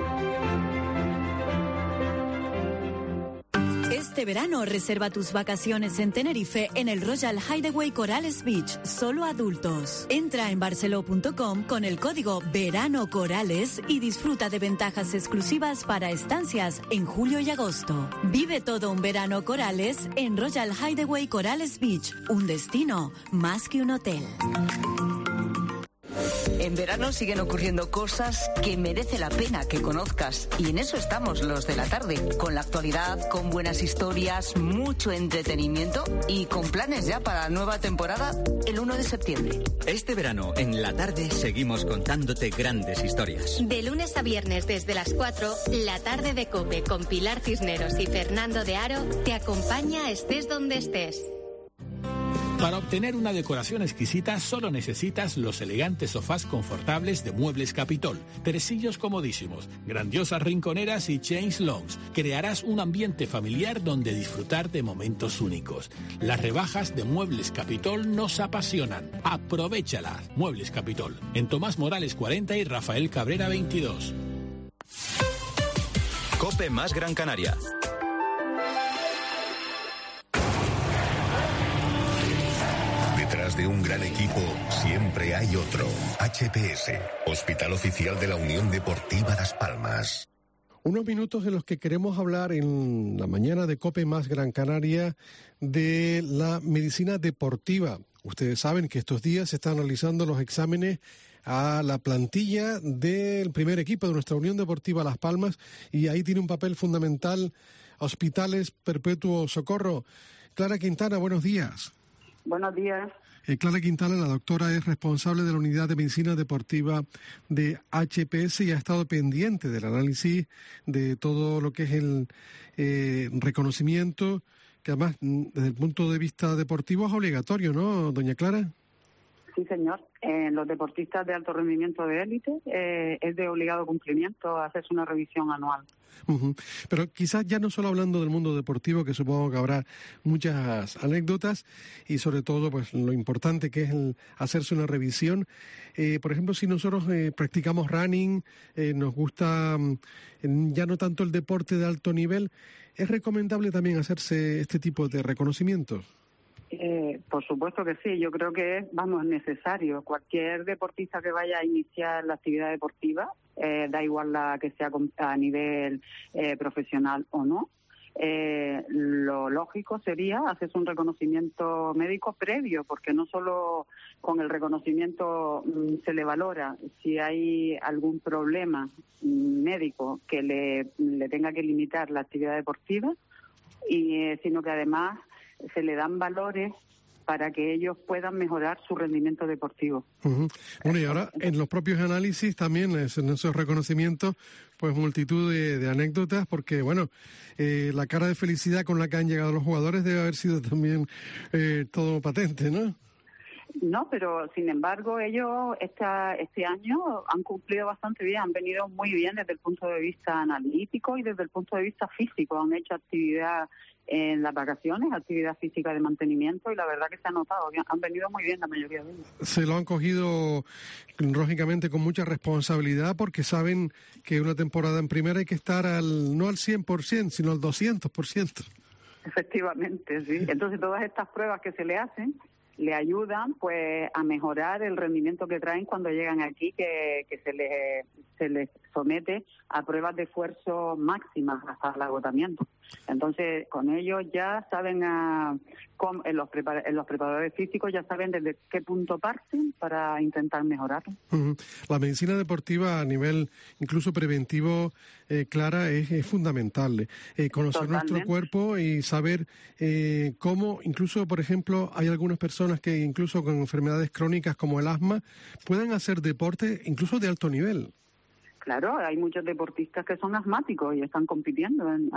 Este verano reserva tus vacaciones en Tenerife en el Royal Hideaway Corales Beach, solo adultos. Entra en barceló.com con el código Verano Corales y disfruta de ventajas exclusivas para estancias en julio y agosto. Vive todo un verano Corales en Royal Hideaway Corales Beach, un destino más que un hotel. En verano siguen ocurriendo cosas que merece la pena que conozcas y en eso estamos los de la tarde, con la actualidad, con buenas historias, mucho entretenimiento y con planes ya para la nueva temporada el 1 de septiembre. Este verano, en la tarde, seguimos contándote grandes historias. De lunes a viernes desde las 4, La Tarde de COPE con Pilar Cisneros y Fernando de Aro te acompaña estés donde estés. Para obtener una decoración exquisita solo necesitas los elegantes sofás confortables de Muebles Capitol, tresillos comodísimos, grandiosas rinconeras y chaise lounge. Crearás un ambiente familiar donde disfrutar de momentos únicos. Las rebajas de Muebles Capitol nos apasionan. Aprovéchalas. Muebles Capitol, en Tomás Morales 40 y Rafael Cabrera 22. COPE más Gran Canaria. Detrás de un gran equipo siempre hay otro. HPS, Hospital Oficial de la Unión Deportiva Las Palmas. Unos minutos en los que queremos hablar en la mañana de COPE más Gran Canaria de la medicina deportiva. Ustedes saben que estos días se están realizando los exámenes a la plantilla del primer equipo de nuestra Unión Deportiva Las Palmas y ahí tiene un papel fundamental Hospitales Perpetuo Socorro. Clara Quintana, buenos días. Buenos días. Clara Quintana, la doctora, es responsable de la Unidad de Medicina Deportiva de HPS y ha estado pendiente del análisis de todo lo que es el reconocimiento, que además, desde el punto de vista deportivo, es obligatorio, ¿no, doña Clara? Sí, señor. Los deportistas de alto rendimiento de élite es de obligado cumplimiento hacerse una revisión anual. Uh-huh. Pero quizás ya no solo hablando del mundo deportivo, que supongo que habrá muchas anécdotas y sobre todo pues lo importante que es hacerse una revisión. Por ejemplo, si nosotros practicamos running, nos gusta ya no tanto el deporte de alto nivel, ¿es recomendable también hacerse este tipo de reconocimientos? Por supuesto que sí, yo creo que es necesario. Cualquier deportista que vaya a iniciar la actividad deportiva, da igual la que sea a nivel profesional o no, lo lógico sería hacerse un reconocimiento médico previo, porque no solo con el reconocimiento se le valora si hay algún problema médico que le tenga que limitar la actividad deportiva, sino que además se le dan valores para que ellos puedan mejorar su rendimiento deportivo. Uh-huh. Bueno, y ahora en los propios análisis también, en esos reconocimientos, pues multitud de anécdotas, porque bueno, la cara de felicidad con la que han llegado los jugadores debe haber sido también todo patente, ¿no? No, pero sin embargo ellos este año han cumplido bastante bien, han venido muy bien desde el punto de vista analítico y desde el punto de vista físico, han hecho actividad en las vacaciones, actividad física de mantenimiento y la verdad que se ha notado, han venido muy bien la mayoría de ellos. Se lo han cogido lógicamente con mucha responsabilidad porque saben que una temporada en primera hay que estar no al 100%, sino al 200%. Efectivamente, sí. Entonces todas estas pruebas que se le hacen le ayudan pues a mejorar el rendimiento que traen cuando llegan aquí, que se les somete a pruebas de esfuerzo máximas hasta el agotamiento. Entonces, con ellos ya saben, los preparadores físicos ya saben desde qué punto parten para intentar mejorarlo. La medicina deportiva a nivel incluso preventivo, Clara, es fundamental. Conocer Totalmente. nuestro cuerpo y saber cómo, incluso, por ejemplo, hay algunas personas que incluso con enfermedades crónicas como el asma pueden hacer deporte incluso de alto nivel. Claro, hay muchos deportistas que son asmáticos y están compitiendo en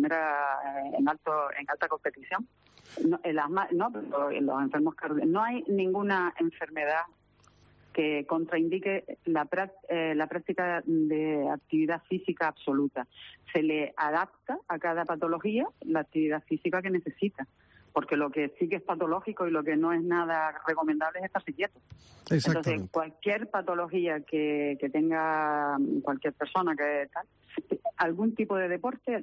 alta competición. No, el asma, no, pero los enfermos cardíacos, no hay ninguna enfermedad que contraindique la práctica de actividad física absoluta. Se le adapta a cada patología la actividad física que necesita, porque lo que sí que es patológico y lo que no es nada recomendable es estarse quieto. Entonces, cualquier patología que tenga cualquier persona que tal, algún tipo de deporte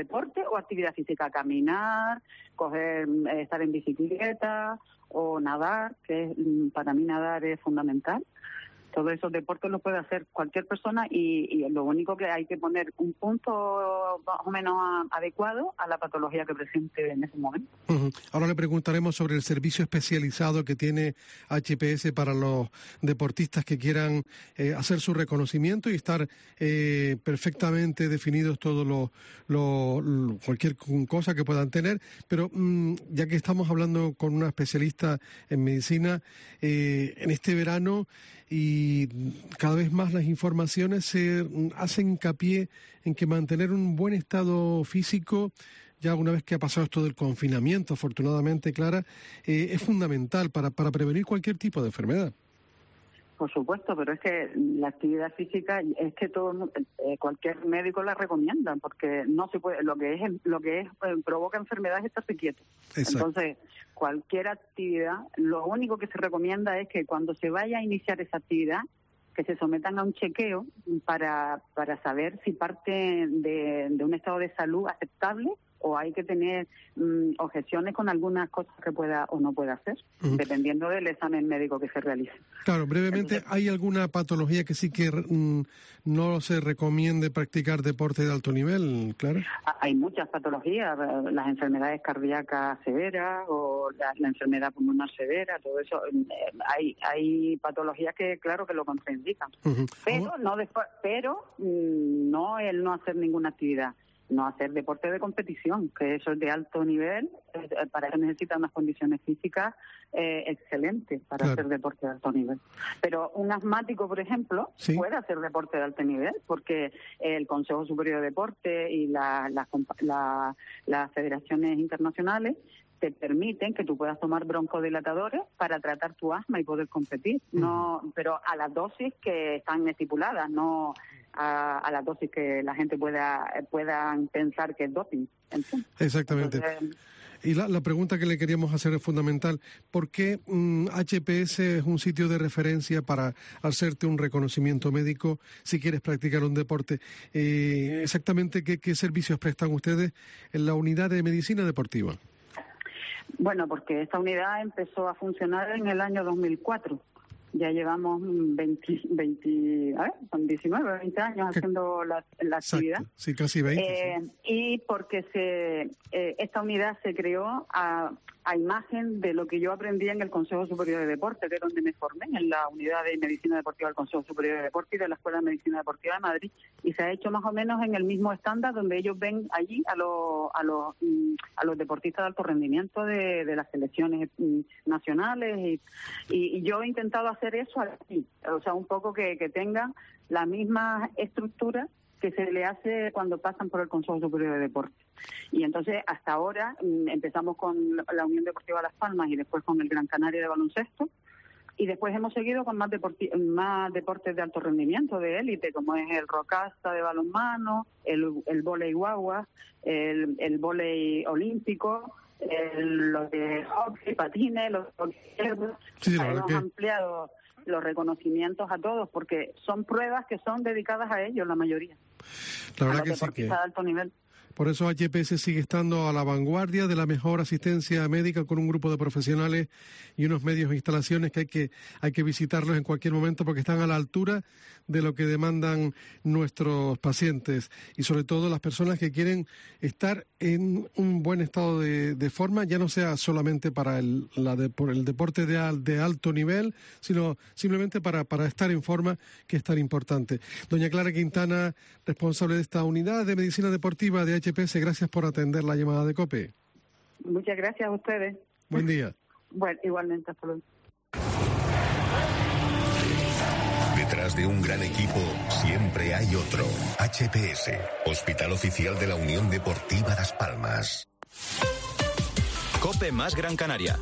o actividad física, caminar, estar en bicicleta o nadar, que para mí nadar es fundamental. Todos esos deportes los puede hacer cualquier persona y lo único que hay que poner un punto más o menos adecuado a la patología que presente en ese momento. Ahora le preguntaremos sobre el servicio especializado que tiene HPS para los deportistas que quieran hacer su reconocimiento y estar perfectamente definidos todos cualquier cosa que puedan tener. Pero ya que estamos hablando con una especialista en medicina, en este verano y cada vez más las informaciones se hacen hincapié en que mantener un buen estado físico, ya una vez que ha pasado esto del confinamiento, afortunadamente, Clara, es fundamental para prevenir cualquier tipo de enfermedad. Por supuesto, pero es que la actividad física es que cualquier médico la recomienda, porque no se puede, lo que provoca enfermedades es estarse quieto. Exacto. Entonces, cualquier actividad, lo único que se recomienda es que cuando se vaya a iniciar esa actividad, que se sometan a un chequeo para saber si parte de un estado de salud aceptable o hay que tener objeciones con algunas cosas que pueda o no pueda hacer, dependiendo del examen médico que se realice. Claro, brevemente, entonces, ¿hay alguna patología que sí que no se recomiende practicar deporte de alto nivel, Clara? Hay muchas patologías, las enfermedades cardíacas severas o la enfermedad pulmonar severa, todo eso. Hay patologías que, claro, que lo contraindican. Pero no el no hacer ninguna actividad. No hacer deporte de competición, que eso es de alto nivel, para eso necesita unas condiciones físicas excelentes para hacer deporte de alto nivel. Pero un asmático, por ejemplo, puede hacer deporte de alto nivel, porque el Consejo Superior de Deporte y las federaciones internacionales te permiten que tú puedas tomar broncodilatadores para tratar tu asma y poder competir, pero a las dosis que están estipuladas, no a las dosis que la gente puedan pensar que es doping. Exactamente. Entonces, y la pregunta que le queríamos hacer es fundamental. ¿Por qué HPS es un sitio de referencia para hacerte un reconocimiento médico si quieres practicar un deporte? Exactamente, ¿qué servicios prestan ustedes en la unidad de medicina deportiva? Bueno, porque esta unidad empezó a funcionar en el año 2004. Ya llevamos 19, 20 años haciendo la actividad. Sí, casi 20. Y porque esta unidad se creó a imagen de lo que yo aprendí en el Consejo Superior de Deporte, que es donde me formé, en la unidad de Medicina Deportiva del Consejo Superior de Deporte y de la Escuela de Medicina Deportiva de Madrid, y se ha hecho más o menos en el mismo estándar donde ellos ven allí a los deportistas de alto rendimiento de las selecciones nacionales, y yo he intentado hacer eso aquí, o sea, un poco que tengan la misma estructura que se le hace cuando pasan por el Consejo Superior de Deporte. Y entonces, hasta ahora, empezamos con la Unión Deportiva Las Palmas y después con el Gran Canaria de baloncesto, y después hemos seguido con más deportes de alto rendimiento, de élite, como es el rocasta de balonmano, el vóley guagua, el vóley olímpico, los de hockey, patines, los hemos ampliado los reconocimientos a todos, porque son pruebas que son dedicadas a ellos, la mayoría. La verdad a los deportistas de alto nivel. Por eso HPS sigue estando a la vanguardia de la mejor asistencia médica con un grupo de profesionales y unos medios e instalaciones que hay que visitarlos en cualquier momento porque están a la altura de lo que demandan nuestros pacientes y sobre todo las personas que quieren estar en un buen estado de forma, ya no sea solamente para el deporte de alto nivel, sino simplemente para estar en forma, que es tan importante. Doña Clara Quintana, responsable de esta unidad de medicina deportiva de HPS, gracias por atender la llamada de COPE. Muchas gracias a ustedes. Buen día. Bueno, igualmente, hasta luego. Detrás de un gran equipo siempre hay otro. HPS, Hospital Oficial de la Unión Deportiva Las Palmas. COPE más Gran Canaria.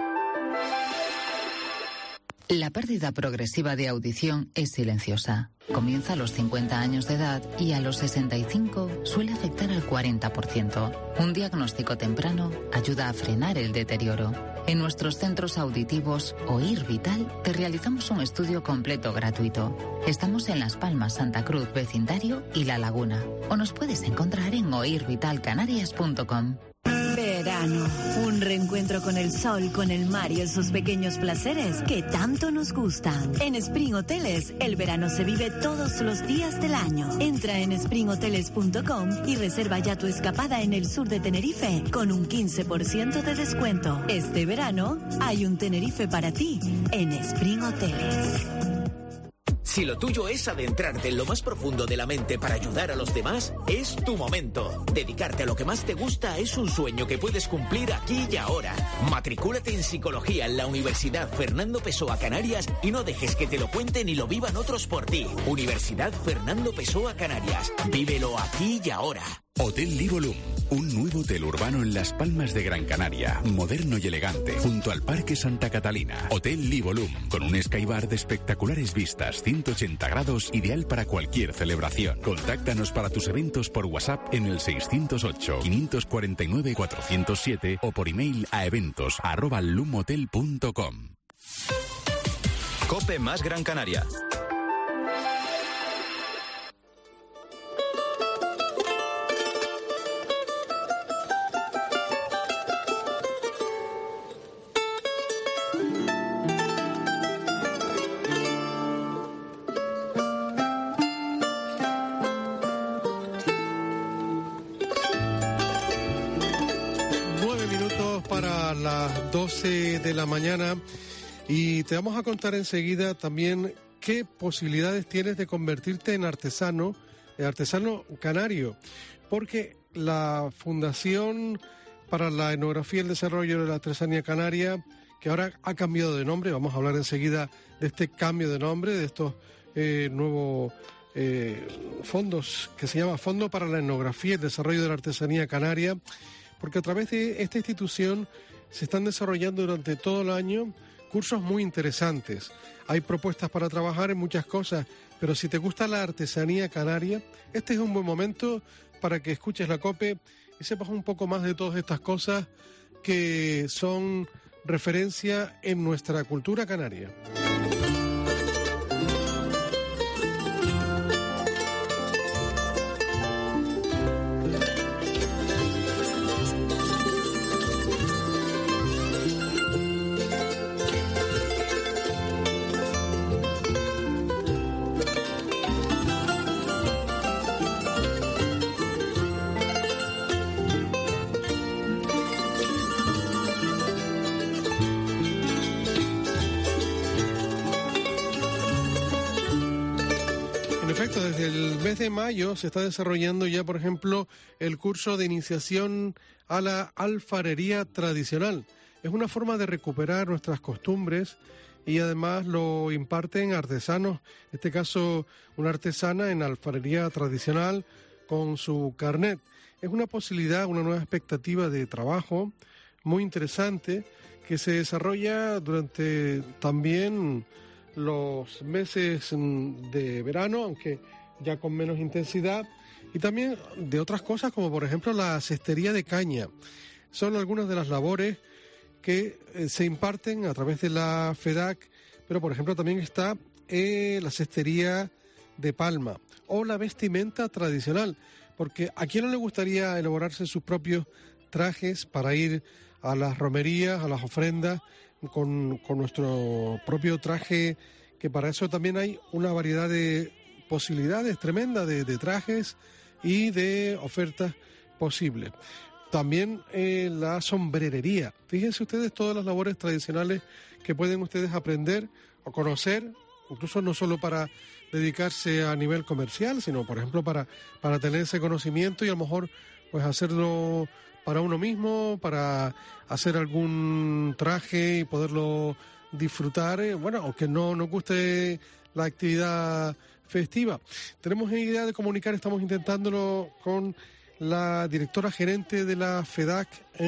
La pérdida progresiva de audición es silenciosa. Comienza a los 50 años de edad y a los 65 suele afectar al 40%. Un diagnóstico temprano ayuda a frenar el deterioro. En nuestros centros auditivos Oír Vital te realizamos un estudio completo gratuito. Estamos en Las Palmas, Santa Cruz, Vecindario y La Laguna. O nos puedes encontrar en oirvitalcanarias.com. Verano, un reencuentro con el sol, con el mar y esos pequeños placeres que tanto nos gustan. En Spring Hoteles, el verano se vive todos los días del año. Entra en springhoteles.com y reserva ya tu escapada en el sur de Tenerife con un 15% de descuento. Este verano hay un Tenerife para ti en Spring Hoteles. Si lo tuyo es adentrarte en lo más profundo de la mente para ayudar a los demás, es tu momento. Dedicarte a lo que más te gusta es un sueño que puedes cumplir aquí y ahora. Matricúlate en Psicología en la Universidad Fernando Pessoa Canarias y no dejes que te lo cuenten y lo vivan otros por ti. Universidad Fernando Pessoa Canarias. Vívelo aquí y ahora. Hotel Livolum, un nuevo hotel urbano en Las Palmas de Gran Canaria, moderno y elegante, junto al Parque Santa Catalina. Hotel Livolum, con un skybar de espectaculares vistas, 180 grados, ideal para cualquier celebración. Contáctanos para tus eventos por WhatsApp en el 608-549-407 o por email a eventos@lumhotel.com. COPE más Gran Canaria. Las 12 de la mañana y te vamos a contar enseguida también qué posibilidades tienes de convertirte en artesano canario, porque la Fundación para la Etnografía y el Desarrollo de la Artesanía Canaria, que ahora ha cambiado de nombre, vamos a hablar enseguida de este cambio de nombre, de estos nuevos fondos que se llama Fondo para la Etnografía y el Desarrollo de la Artesanía Canaria, porque a través de esta institución se están desarrollando durante todo el año cursos muy interesantes. Hay propuestas para trabajar en muchas cosas, pero si te gusta la artesanía canaria, este es un buen momento para que escuches la COPE y sepas un poco más de todas estas cosas que son referencia en nuestra cultura canaria. Desde el mes de mayo se está desarrollando ya, por ejemplo, el curso de iniciación a la alfarería tradicional. Es una forma de recuperar nuestras costumbres y además lo imparten artesanos, en este caso una artesana en alfarería tradicional con su carnet. Es una posibilidad, una nueva expectativa de trabajo muy interesante que se desarrolla durante también los meses de verano, aunque ya con menos intensidad, y también de otras cosas como por ejemplo la cestería de caña. Son algunas de las labores que se imparten a través de la FEDAC, pero por ejemplo también está la cestería de palma o la vestimenta tradicional. porque ¿a quién no le gustaría elaborarse sus propios trajes para ir a las romerías, a las ofrendas, con nuestro propio traje, que para eso también hay una variedad de posibilidades tremendas de trajes y de ofertas posibles? También la sombrerería. Fíjense ustedes todas las labores tradicionales que pueden ustedes aprender o conocer, incluso no solo para dedicarse a nivel comercial, sino, por ejemplo, para tener ese conocimiento y a lo mejor pues hacerlo para uno mismo, para hacer algún traje y poderlo disfrutar, aunque no nos guste la actividad festiva. Tenemos idea de comunicar, estamos intentándolo con la directora gerente de la FEDAC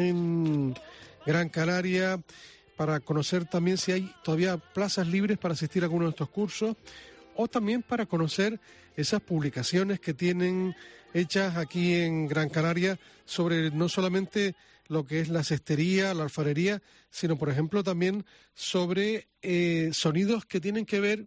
en Gran Canaria, para conocer también si hay todavía plazas libres para asistir a alguno de estos cursos, o también para conocer esas publicaciones que tienen hechas aquí en Gran Canaria sobre no solamente lo que es la cestería, la alfarería, sino, por ejemplo, también sobre sonidos que tienen que ver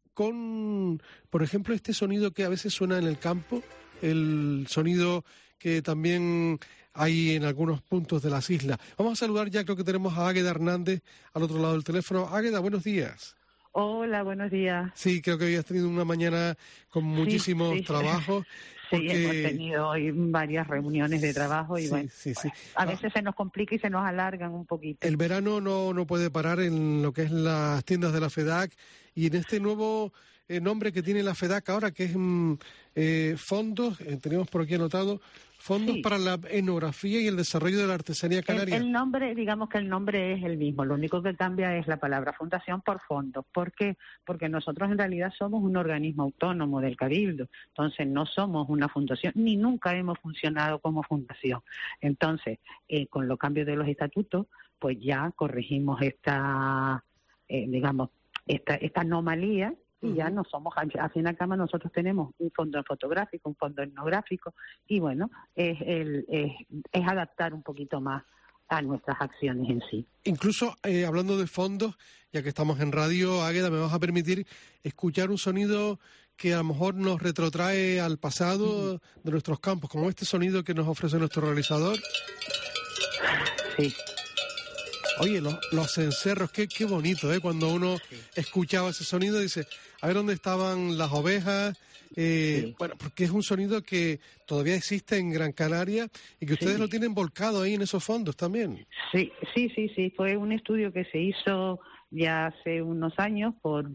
con, por ejemplo, este sonido que a veces suena en el campo, el sonido que también hay en algunos puntos de las islas. Vamos a saludar ya, creo que tenemos a Águeda Hernández al otro lado del teléfono. Águeda, buenos días. Hola, buenos días. Sí, creo que hoy has tenido una mañana con muchísimos trabajos. Sí, hemos tenido hoy varias reuniones de trabajo y a veces se nos complica y se nos alargan un poquito. El verano no puede parar en lo que es las tiendas de la FEDAC, y en este nuevo nombre que tiene la FEDAC ahora, que es fondos, tenemos por aquí anotado, fondos para la etnografía y el desarrollo de la artesanía canaria. El nombre, digamos que el nombre es el mismo, lo único que cambia es la palabra fundación por fondos. ¿Por qué? Porque nosotros en realidad somos un organismo autónomo del Cabildo, entonces no somos una fundación, ni nunca hemos funcionado como fundación. Entonces, con los cambios de los estatutos, pues ya corregimos esta anomalía, y ya no somos, al fin y al cabo nosotros tenemos un fondo fotográfico, un fondo etnográfico, y es adaptar un poquito más a nuestras acciones en sí. Incluso hablando de fondos, ya que estamos en radio, Águeda, me vas a permitir escuchar un sonido que a lo mejor nos retrotrae al pasado de nuestros campos, como este sonido que nos ofrece nuestro realizador. Sí. Oye, los cencerros, qué bonito, cuando uno escuchaba ese sonido, dice, a ver dónde estaban las ovejas, porque es un sonido que todavía existe en Gran Canaria y que ustedes lo tienen volcado ahí en esos fondos también. Sí, fue un estudio que se hizo ya hace unos años por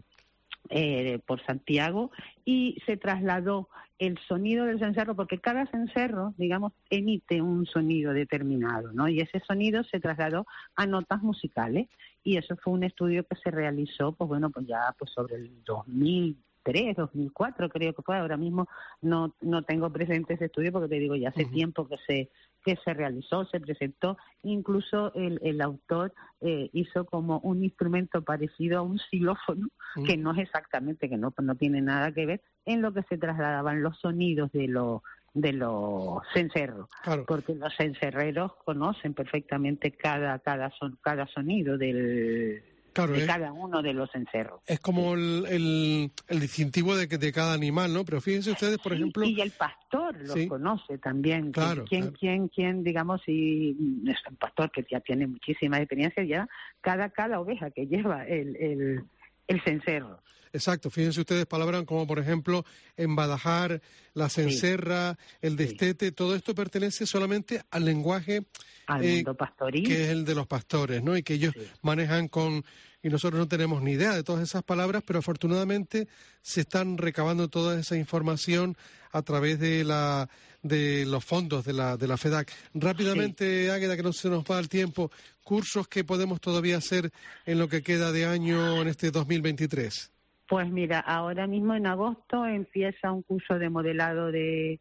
Santiago, y se trasladó el sonido del cencerro, porque cada cencerro, digamos, emite un sonido determinado, ¿no? Y ese sonido se trasladó a notas musicales, y eso fue un estudio que se realizó, ya sobre el 2003, 2004 creo que fue. Ahora mismo no tengo presente ese estudio porque te digo, ya hace tiempo que se realizó, se presentó. Incluso el autor hizo como un instrumento parecido a un xilófono, que no es exactamente, que no tiene nada que ver, en lo que se trasladaban los sonidos de los cencerros, porque los cencerreros conocen perfectamente cada sonido de cada uno de los cencerros. Es como el distintivo de cada animal, ¿no? Pero fíjense ustedes, por ejemplo... Y el pastor los conoce también. ¿Quién, digamos, si es un pastor que ya tiene muchísima experiencia, ya cada oveja que lleva el cencerro. Exacto, fíjense ustedes palabras como, por ejemplo, embadajar, la cencerra, el destete, todo esto pertenece solamente al lenguaje al mundo pastoril, que es el de los pastores, ¿no? Y que ellos manejan y nosotros no tenemos ni idea de todas esas palabras, pero afortunadamente se están recabando toda esa información a través de los fondos de la FEDAC. Rápidamente, Águeda, que no se nos va el tiempo, cursos que podemos todavía hacer en lo que queda de año en este 2023. Pues mira, ahora mismo en agosto empieza un curso de modelado de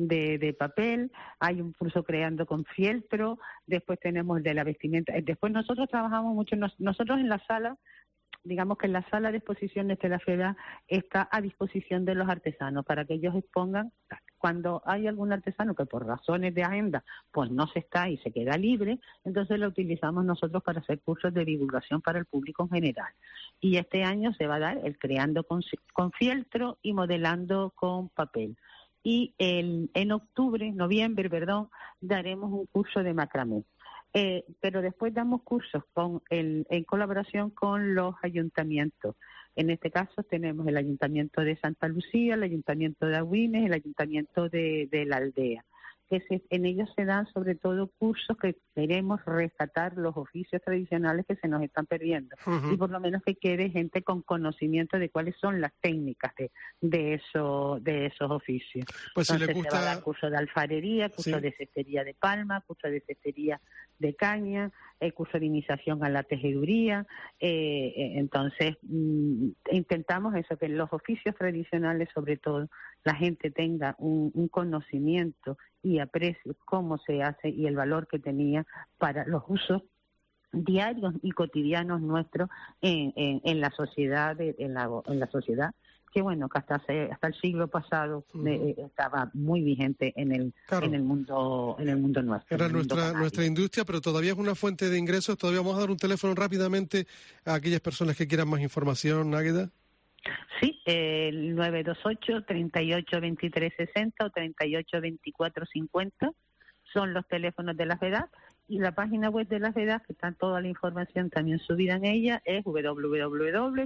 papel, hay un curso creando con fieltro, después tenemos el de la vestimenta, después nosotros trabajamos mucho, nosotros en la sala, digamos que en la sala de exposiciones de la FEDAC está a disposición de los artesanos para que ellos expongan. Cuando hay algún artesano que por razones de agenda pues no se está y se queda libre, entonces lo utilizamos nosotros para hacer cursos de divulgación para el público en general. Y este año se va a dar el creando con fieltro y modelando con papel. y en noviembre, daremos un curso de macramé. Pero después damos cursos en colaboración con los ayuntamientos. En este caso tenemos el Ayuntamiento de Santa Lucía, el Ayuntamiento de Agüines, el Ayuntamiento de la Aldea. En ellos se dan sobre todo cursos que queremos rescatar los oficios tradicionales que se nos están perdiendo, y por lo menos que quede gente con conocimiento de cuáles son las técnicas de esos oficios. Pues entonces si le gusta... se va a dar curso de alfarería, curso de cestería de palma, curso de cestería de caña, el curso de iniciación a la tejeduría. Entonces intentamos eso, que en los oficios tradicionales sobre todo la gente tenga un conocimiento y aprecie cómo se hace y el valor que tenía para los usos diarios y cotidianos nuestros en la sociedad, en la sociedad, que bueno, que hasta el siglo pasado estaba muy vigente en el mundo nuestro. Era nuestra industria, pero todavía es una fuente de ingresos. Todavía vamos a dar un teléfono rápidamente a aquellas personas que quieran más información, Águeda. Sí, el 928 38 23 60 o 38 24 50 son los teléfonos de la FEDAP, y la página web de la FEDAP, que está toda la información también subida en ella, es www.fedap.org.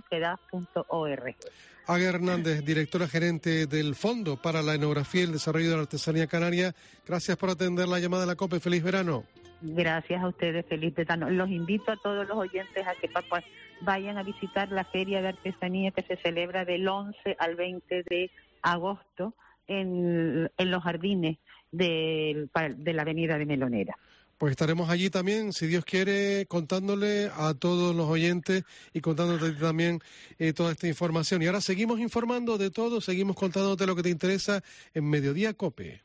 Águeda Hernández, directora gerente del Fondo para la Etnografía y el Desarrollo de la Artesanía Canaria, gracias por atender la llamada de la COPE. ¡Feliz verano! Gracias a ustedes, feliz verano. Los invito a todos los oyentes a que vayan a visitar la Feria de Artesanía que se celebra del 11 al 20 de agosto en los jardines de la Avenida de Melonera. Pues estaremos allí también, si Dios quiere, contándole a todos los oyentes y contándote también toda esta información. Y ahora seguimos informando de todo, seguimos contándote lo que te interesa en Mediodía COPE.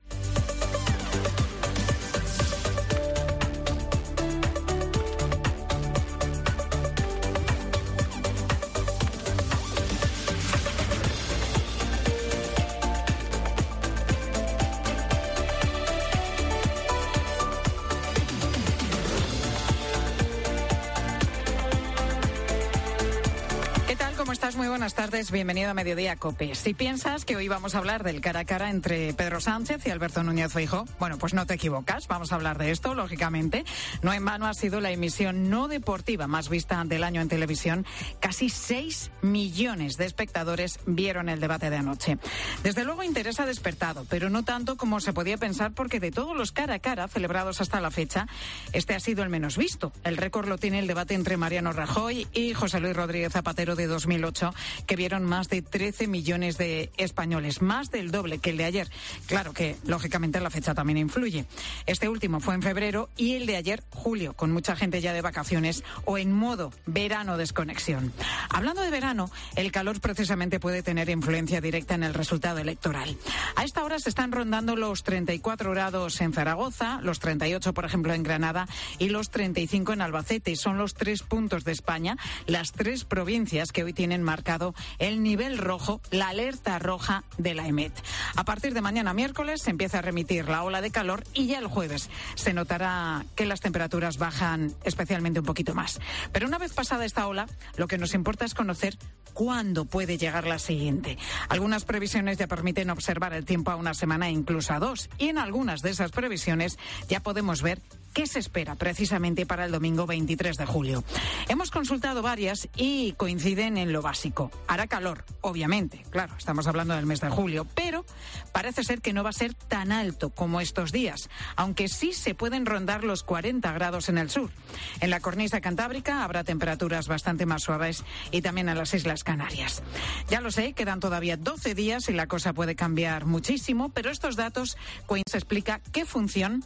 Muy buenas tardes, bienvenido a Mediodía COPE. Si piensas que hoy vamos a hablar del cara a cara entre Pedro Sánchez y Alberto Núñez Feijóo, bueno, pues no te equivocas, vamos a hablar de esto, lógicamente. No en vano ha sido la emisión no deportiva más vista del año en televisión. Casi 6 millones de espectadores vieron el debate de anoche. Desde luego interés ha despertado, pero no tanto como se podía pensar, porque de todos los cara a cara celebrados hasta la fecha, este ha sido el menos visto. El récord lo tiene el debate entre Mariano Rajoy y José Luis Rodríguez Zapatero de 2008, que vieron más de 13 millones de españoles, más del doble que el de ayer. Claro que, lógicamente, la fecha también influye. Este último fue en febrero y el de ayer, julio, con mucha gente ya de vacaciones o en modo verano desconexión. Hablando de verano, el calor precisamente puede tener influencia directa en el resultado electoral. A esta hora se están rondando los 34 grados en Zaragoza, los 38, por ejemplo, en Granada y los 35 en Albacete. Son los 3 puntos de España, las 3 provincias que hoy tienen marcado el nivel rojo, la alerta roja de la EMET. A partir de mañana miércoles se empieza a remitir la ola de calor y ya el jueves se notará que las temperaturas bajan especialmente un poquito más. Pero una vez pasada esta ola, lo que nos importa es conocer cuándo puede llegar la siguiente. Algunas previsiones ya permiten observar el tiempo a una semana e incluso a 2, y en algunas de esas previsiones ya podemos ver qué se espera precisamente para el domingo 23 de julio. Hemos consultado varias y coinciden en lo básico. Hará calor, obviamente, claro, estamos hablando del mes de julio, pero parece ser que no va a ser tan alto como estos días, aunque sí se pueden rondar los 40 grados en el sur. En la cornisa cantábrica habrá temperaturas bastante más suaves y también en las Islas Canarias. Ya lo sé, quedan todavía 12 días y la cosa puede cambiar muchísimo, pero estos datos se explica qué función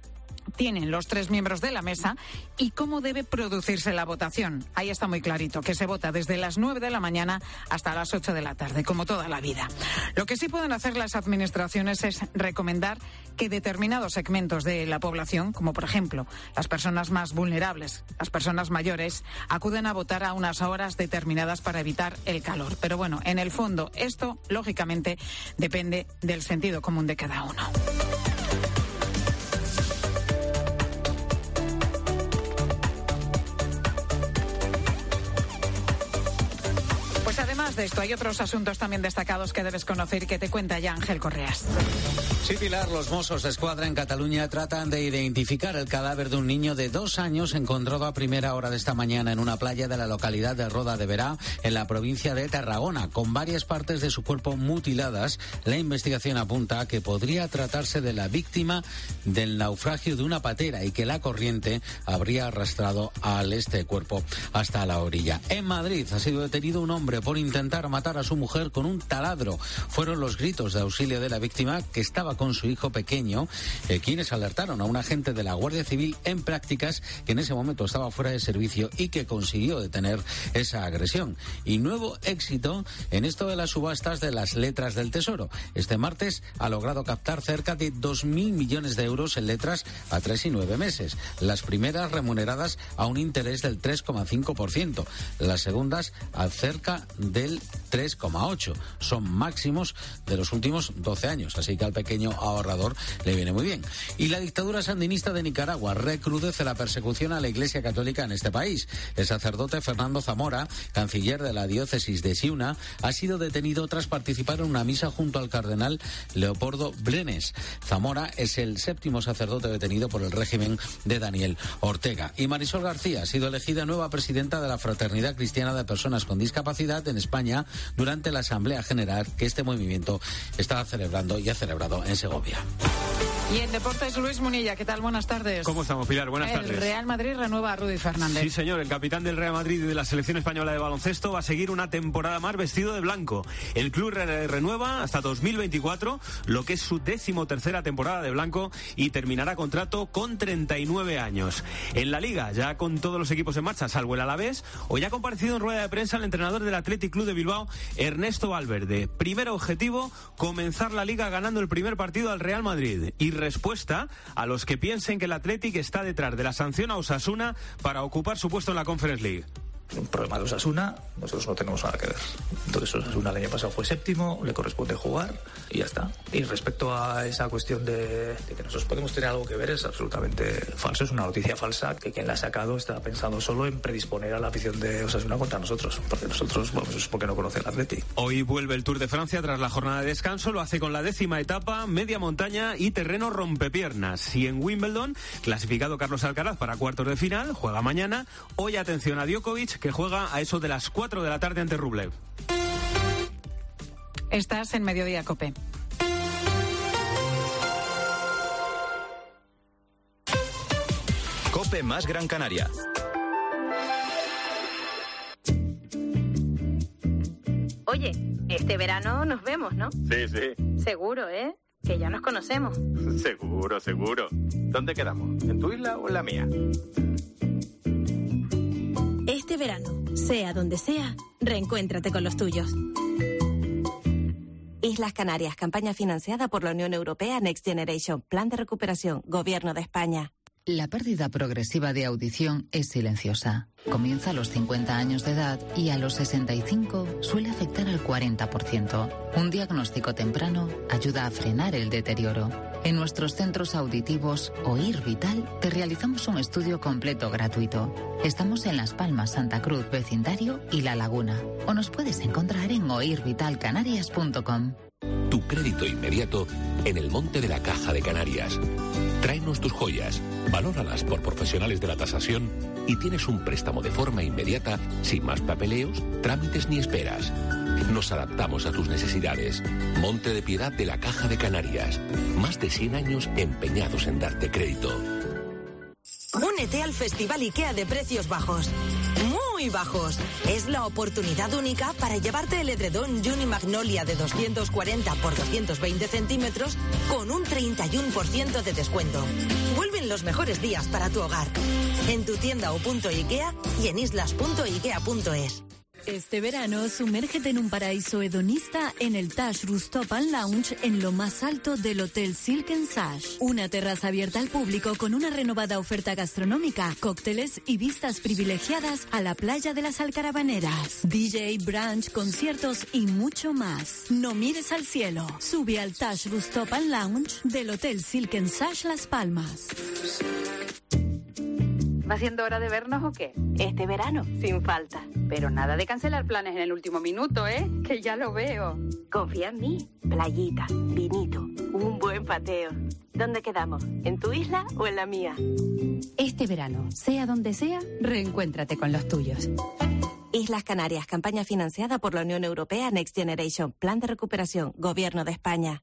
tienen los 3 miembros de la mesa y cómo debe producirse la votación. Ahí está muy clarito, que se vota desde las 9 de la mañana hasta las 8 de la tarde, como toda la vida. Lo que sí pueden hacer las administraciones es recomendar que determinados segmentos de la población, como por ejemplo las personas más vulnerables, las personas mayores, acuden a votar a unas horas determinadas para evitar el calor. Pero bueno, en el fondo, esto lógicamente depende del sentido común de cada uno. de esto, hay otros asuntos también destacados que debes conocer y que te cuenta ya Ángel Correas. Sí, Pilar, los Mossos de Escuadra en Cataluña tratan de identificar el cadáver de un niño de 2 años encontrado a primera hora de esta mañana en una playa de la localidad de Roda de Berà, en la provincia de Tarragona, con varias partes de su cuerpo mutiladas. La investigación apunta a que podría tratarse de la víctima del naufragio de una patera y que la corriente habría arrastrado al cuerpo hasta la orilla. En Madrid ha sido detenido un hombre por intentar matar a su mujer con un taladro. Fueron los gritos de auxilio de la víctima, que estaba con su hijo pequeño, quienes alertaron a un agente de la Guardia Civil en prácticas que en ese momento estaba fuera de servicio y que consiguió detener esa agresión. Y nuevo éxito en esto de las subastas de las letras del Tesoro. Este martes ha logrado captar cerca de 2.000 millones de euros en letras a 3 y 9 meses. Las primeras remuneradas a un interés del 3,5%, las segundas a cerca del 3,8%. Son máximos de los últimos 12 años, así que al pequeño ahorrador le viene muy bien. Y la dictadura sandinista de Nicaragua recrudece la persecución a la Iglesia Católica en este país. El sacerdote Fernando Zamora, canciller de la diócesis de Ciuna, ha sido detenido tras participar en una misa junto al cardenal Leopoldo Brenes. Zamora es el 7º sacerdote detenido por el régimen de Daniel Ortega. Y Marisol García ha sido elegida nueva presidenta de la Fraternidad Cristiana de Personas con Discapacidad en España durante la Asamblea General que este movimiento está celebrando y ha celebrado en Segovia. Y en deportes, Luis Munilla, ¿qué tal? Buenas tardes. ¿Cómo estamos, Pilar? Buenas tardes. El Real Madrid renueva a Rudy Fernández. Sí, señor. El capitán del Real Madrid y de la selección española de baloncesto va a seguir una temporada más vestido de blanco. El club renueva hasta 2024, lo que es su 13ª temporada de blanco, y terminará contrato con 39 años. En la Liga, ya con todos los equipos en marcha, salvo el Alavés, hoy ha comparecido en rueda de prensa el entrenador del Athletic Club de Bilbao, Ernesto Valverde. Primer objetivo, comenzar la Liga ganando el primer partido al Real Madrid. Y respuesta a los que piensen que el Athletic está detrás de la sanción a Osasuna para ocupar su puesto en la Conference League. Un problema de Osasuna, nosotros no tenemos nada que ver. Entonces Osasuna el año pasado fue 7º, le corresponde jugar y ya está. Y respecto a esa cuestión de que nosotros podemos tener algo que ver, es absolutamente falso, es una noticia falsa, que quien la ha sacado está pensando solo en predisponer a la afición de Osasuna contra nosotros, porque nosotros, bueno, eso es porque no conoce el Athletic. Hoy vuelve el Tour de Francia tras la jornada de descanso, lo hace con la 10ª etapa, media montaña y terreno rompepiernas. Y en Wimbledon, clasificado Carlos Alcaraz para cuartos de final, juega mañana. Hoy atención a Djokovic, que juega a eso de las 4 de la tarde ante Rublev. Estás en Mediodía COPE. COPE más Gran Canaria. Oye, este verano nos vemos, ¿no? Sí, sí. Seguro, ¿eh? Que ya nos conocemos. Seguro, seguro. ¿Dónde quedamos? ¿En tu isla o en la mía? Este verano, sea donde sea, reencuéntrate con los tuyos. Islas Canarias, campaña financiada por la Unión Europea Next Generation, Plan de Recuperación, Gobierno de España. La pérdida progresiva de audición es silenciosa. Comienza a los 50 años de edad y a los 65 suele afectar al 40%. Un diagnóstico temprano ayuda a frenar el deterioro. En nuestros centros auditivos Oír Vital te realizamos un estudio completo gratuito. Estamos en Las Palmas, Santa Cruz, Vecindario y La Laguna. O nos puedes encontrar en oirvitalcanarias.com. Tu crédito inmediato en el Monte de la Caja de Canarias. Tráenos tus joyas, valóralas por profesionales de la tasación y tienes un préstamo de forma inmediata, sin más papeleos, trámites ni esperas. Nos adaptamos a tus necesidades. Monte de Piedad de la Caja de Canarias. Más de 100 años empeñados en darte crédito. Únete al Festival IKEA de precios bajos. Muy bajos. Es la oportunidad única para llevarte el edredón Juni Magnolia de 240 por 220 centímetros con un 31% de descuento. Vuelven los mejores días para tu hogar. En tu tienda o punto IKEA y en islas.ikea.es. Este verano, sumérgete en un paraíso hedonista en el Tash Rooftop and Lounge en lo más alto del Hotel Silk & Sash. Una terraza abierta al público con una renovada oferta gastronómica, cócteles y vistas privilegiadas a la playa de las Alcarabaneras. DJ, brunch, conciertos y mucho más. No mires al cielo. Sube al Tash Rooftop and Lounge del Hotel Silk & Sash Las Palmas. Va va siendo hora de vernos o qué? Este verano, sin falta. Pero nada de cancelar planes en el último minuto, ¿eh? Que ya lo veo. Confía en mí. Playita, vinito, un buen pateo. ¿Dónde quedamos? ¿En tu isla o en la mía? Este verano, sea donde sea, reencuéntrate con los tuyos. Islas Canarias, campaña financiada por la Unión Europea Next Generation, Plan de Recuperación, Gobierno de España.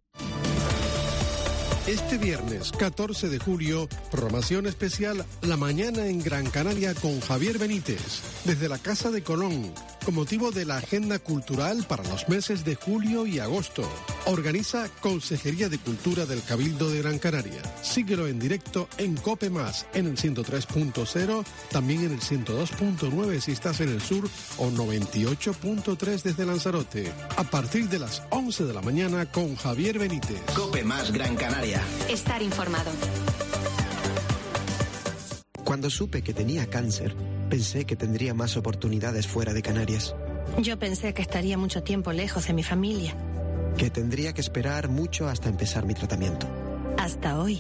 Este viernes 14 de julio, programación especial La Mañana en Gran Canaria con Javier Benítez, desde la Casa de Colón, con motivo de la agenda cultural para los meses de julio y agosto. Organiza Consejería de Cultura del Cabildo de Gran Canaria. Síguelo en directo en COPE+, en el 103.0, también en el 102.9 si estás en el sur o 98.3 desde Lanzarote. A partir de las 11 de la mañana con Javier Benítez. COPE+ Gran Canaria. Estar informado. Cuando supe que tenía cáncer, pensé que tendría más oportunidades fuera de Canarias. Yo pensé que estaría mucho tiempo lejos de mi familia. Que tendría que esperar mucho hasta empezar mi tratamiento. Hasta hoy.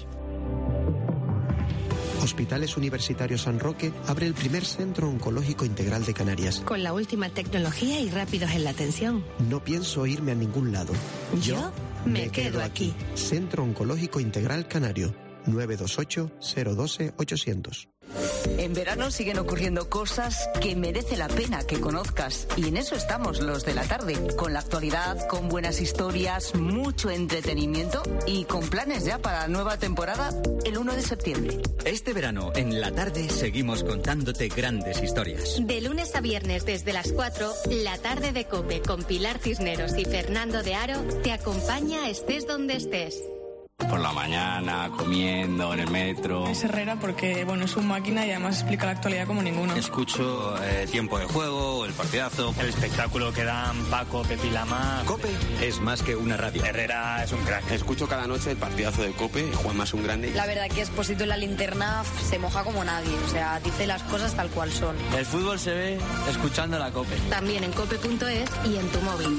Hospitales Universitarios San Roque abre el primer centro oncológico integral de Canarias. Con la última tecnología y rápidos en la atención. No pienso irme a ningún lado. Yo me quedo aquí. Centro Oncológico Integral Canario. 928-012-800. En verano siguen ocurriendo cosas que merece la pena que conozcas. Y en eso estamos los de la tarde. Con la actualidad, con buenas historias, mucho entretenimiento y con planes ya para la nueva temporada el 1 de septiembre. Este verano, en la tarde, seguimos contándote grandes historias. De lunes a viernes desde las 4, La Tarde de COPE con Pilar Cisneros y Fernando de Aro te acompaña estés donde estés. Por la mañana, comiendo, en el metro. Es Herrera porque, bueno, es un máquina y además explica la actualidad como ninguno. Escucho Tiempo de Juego, el partidazo. El espectáculo que dan Paco, Pepi Lama. COPE es más que una radio. Herrera es un crack. Escucho cada noche el partidazo de COPE, Juanma es un grande. La verdad que Expósito en la linterna se moja como nadie, o sea, dice las cosas tal cual son. El fútbol se ve escuchando la COPE. También en cope.es y en tu móvil.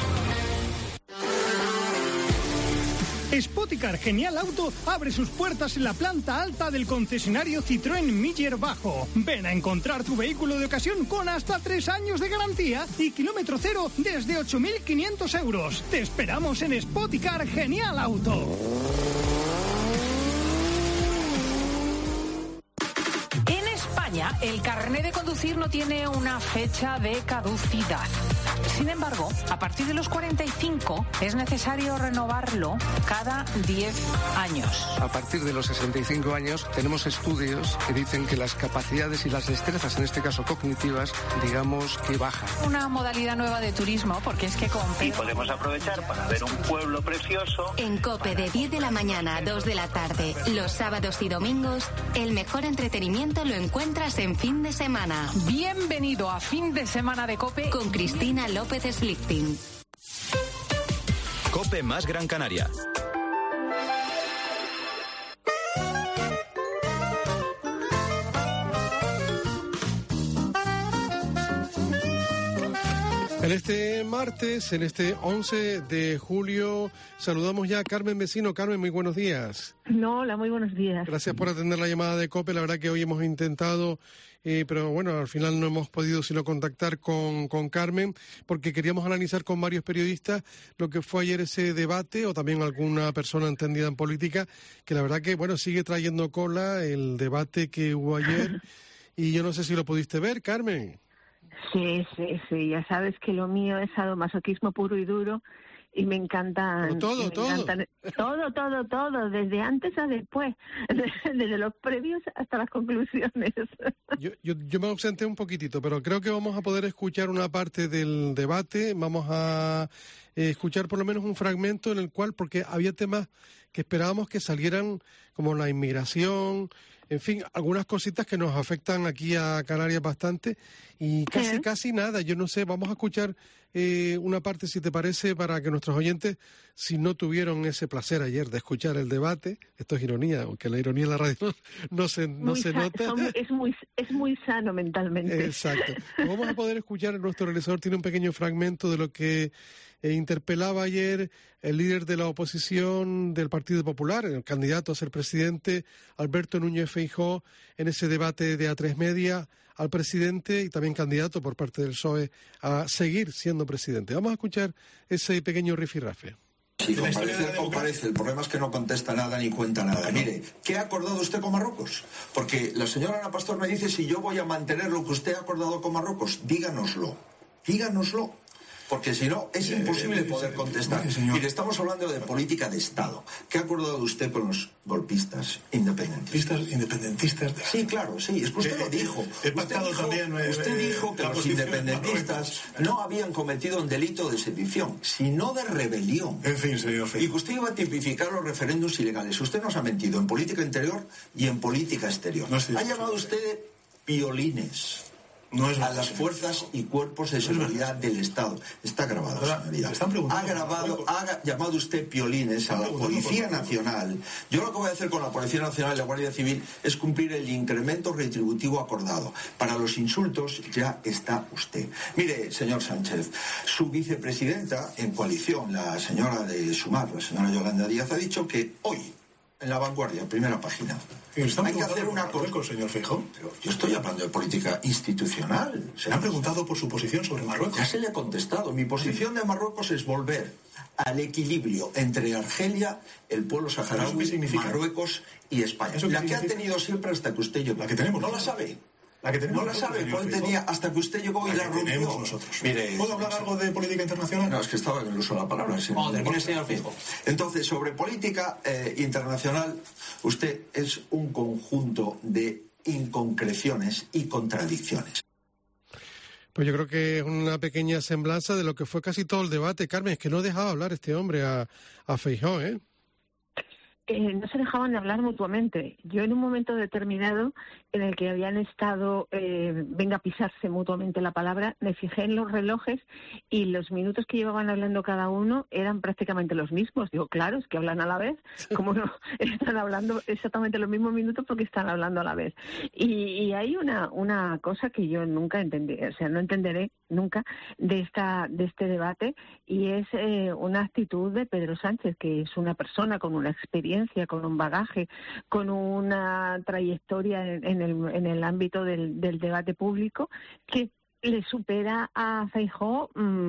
Spoticar Genial Auto abre sus puertas en la planta alta del concesionario Citroën Miller Bajo. Ven a encontrar tu vehículo de ocasión con hasta 3 años de garantía y kilómetro cero desde 8.500 euros. Te esperamos en Spoticar Genial Auto. En España, el carné de conducir no tiene una fecha de caducidad. Sin embargo, a partir de los 45 es necesario renovarlo cada 10 años. A partir de los 65 años tenemos estudios que dicen que las capacidades y las destrezas, en este caso cognitivas, digamos que bajan. Una modalidad nueva de turismo, porque es que y podemos aprovechar para ver un pueblo precioso. En COPE de 10 de la mañana a 2 de la tarde, los sábados y domingos, el mejor entretenimiento lo encuentras en fin de semana. Bienvenido a Fin de Semana de COPE con Cristina López Slichting. COPE más Gran Canaria. En este martes, en este 11 de julio, saludamos ya a Carmen Vecino. Carmen, muy buenos días. No, hola, muy buenos días. Gracias por atender la llamada de COPE. La verdad que hoy hemos intentado, pero bueno, al final no hemos podido sino contactar con Carmen, porque queríamos analizar con varios periodistas lo que fue ayer ese debate, o también alguna persona entendida en política, que la verdad que, bueno, sigue trayendo cola el debate que hubo ayer. Y yo no sé si lo pudiste ver, Carmen. Sí, ya sabes que lo mío es sadomasoquismo puro y duro y me encantan... Todo, desde antes a después, desde los previos hasta las conclusiones. Yo me ausenté un poquitito, pero creo que vamos a poder escuchar una parte del debate, vamos a escuchar por lo menos un fragmento en el cual, porque había temas que esperábamos que salieran, como la inmigración... En fin, algunas cositas que nos afectan aquí a Canarias bastante y casi nada. Yo no sé, vamos a escuchar una parte, si te parece, para que nuestros oyentes, si no tuvieron ese placer ayer de escuchar el debate, esto es ironía, aunque la ironía en la radio no se nota. Es muy sano mentalmente. Exacto. Vamos a poder escuchar, nuestro realizador tiene un pequeño fragmento de lo que interpelaba ayer el líder de la oposición del Partido Popular, el candidato a ser presidente, Alberto Núñez Feijóo, en ese debate de A3 Media, al presidente y también candidato por parte del PSOE a seguir siendo presidente. Vamos a escuchar ese pequeño rifirrafe. Si comparece, el problema es que no contesta nada ni cuenta nada. Mire, ¿qué ha acordado usted con Marruecos? Porque la señora Ana Pastor me dice si yo voy a mantener lo que usted ha acordado con Marruecos. Díganoslo, porque si no es imposible poder contestar. Mire, estamos hablando de política de Estado. ¿Qué ha acordado usted con los golpistas independentistas? Sí, claro, sí, es que usted lo dijo. Usted dijo que los independentistas no habían cometido un delito de sedición, sino de rebelión. En fin, señor Feijóo. Y que usted iba a tipificar los referéndums ilegales. Usted nos ha mentido en política interior y en política exterior. Ha llamado usted piolines a las fuerzas y cuerpos de seguridad del Estado. Está grabado, señoría. Ha llamado usted piolines a la Policía Nacional. Yo lo que voy a hacer con la Policía Nacional y la Guardia Civil es cumplir el incremento retributivo acordado. Para los insultos ya está usted. Mire, señor Sánchez, su vicepresidenta en coalición, la señora de Sumar, la señora Yolanda Díaz, ha dicho que hoy, en La Vanguardia, primera página, hay que hacer una cosa, señor Feijóo. Yo estoy hablando de política institucional. Se le han preguntado por su posición sobre Marruecos. Ya se le ha contestado. Mi posición de Marruecos es volver al equilibrio entre Argelia, el pueblo saharaui, Marruecos y España. La que ha tenido siempre hasta que usted llegó. La que tenemos. ¿No la sabe? No la sabe, ¿cuál tenía hasta que usted llegó y la rompió? Nosotros. Mire, ¿puedo hablar algo de política internacional? No, es que estaba en el uso de la palabra. Mire, señor Feijóo. Entonces, sobre política internacional, usted es un conjunto de inconcreciones y contradicciones. Pues yo creo que es una pequeña semblanza de lo que fue casi todo el debate. Carmen, es que no dejaba hablar este hombre a Feijóo, ¿eh? No se dejaban de hablar mutuamente. Yo en un momento determinado en el que habían estado, venga a pisarse mutuamente la palabra, me fijé en los relojes y los minutos que llevaban hablando cada uno eran prácticamente los mismos. Digo, claro, es que hablan a la vez. ¿Cómo no? Están hablando exactamente los mismos minutos porque están hablando a la vez. Y hay una cosa que yo nunca entendí, o sea, no entenderé nunca de este debate, y es una actitud de Pedro Sánchez, que es una persona con una experiencia, con un bagaje, con una trayectoria en el ámbito del debate público, que le supera a Feijóo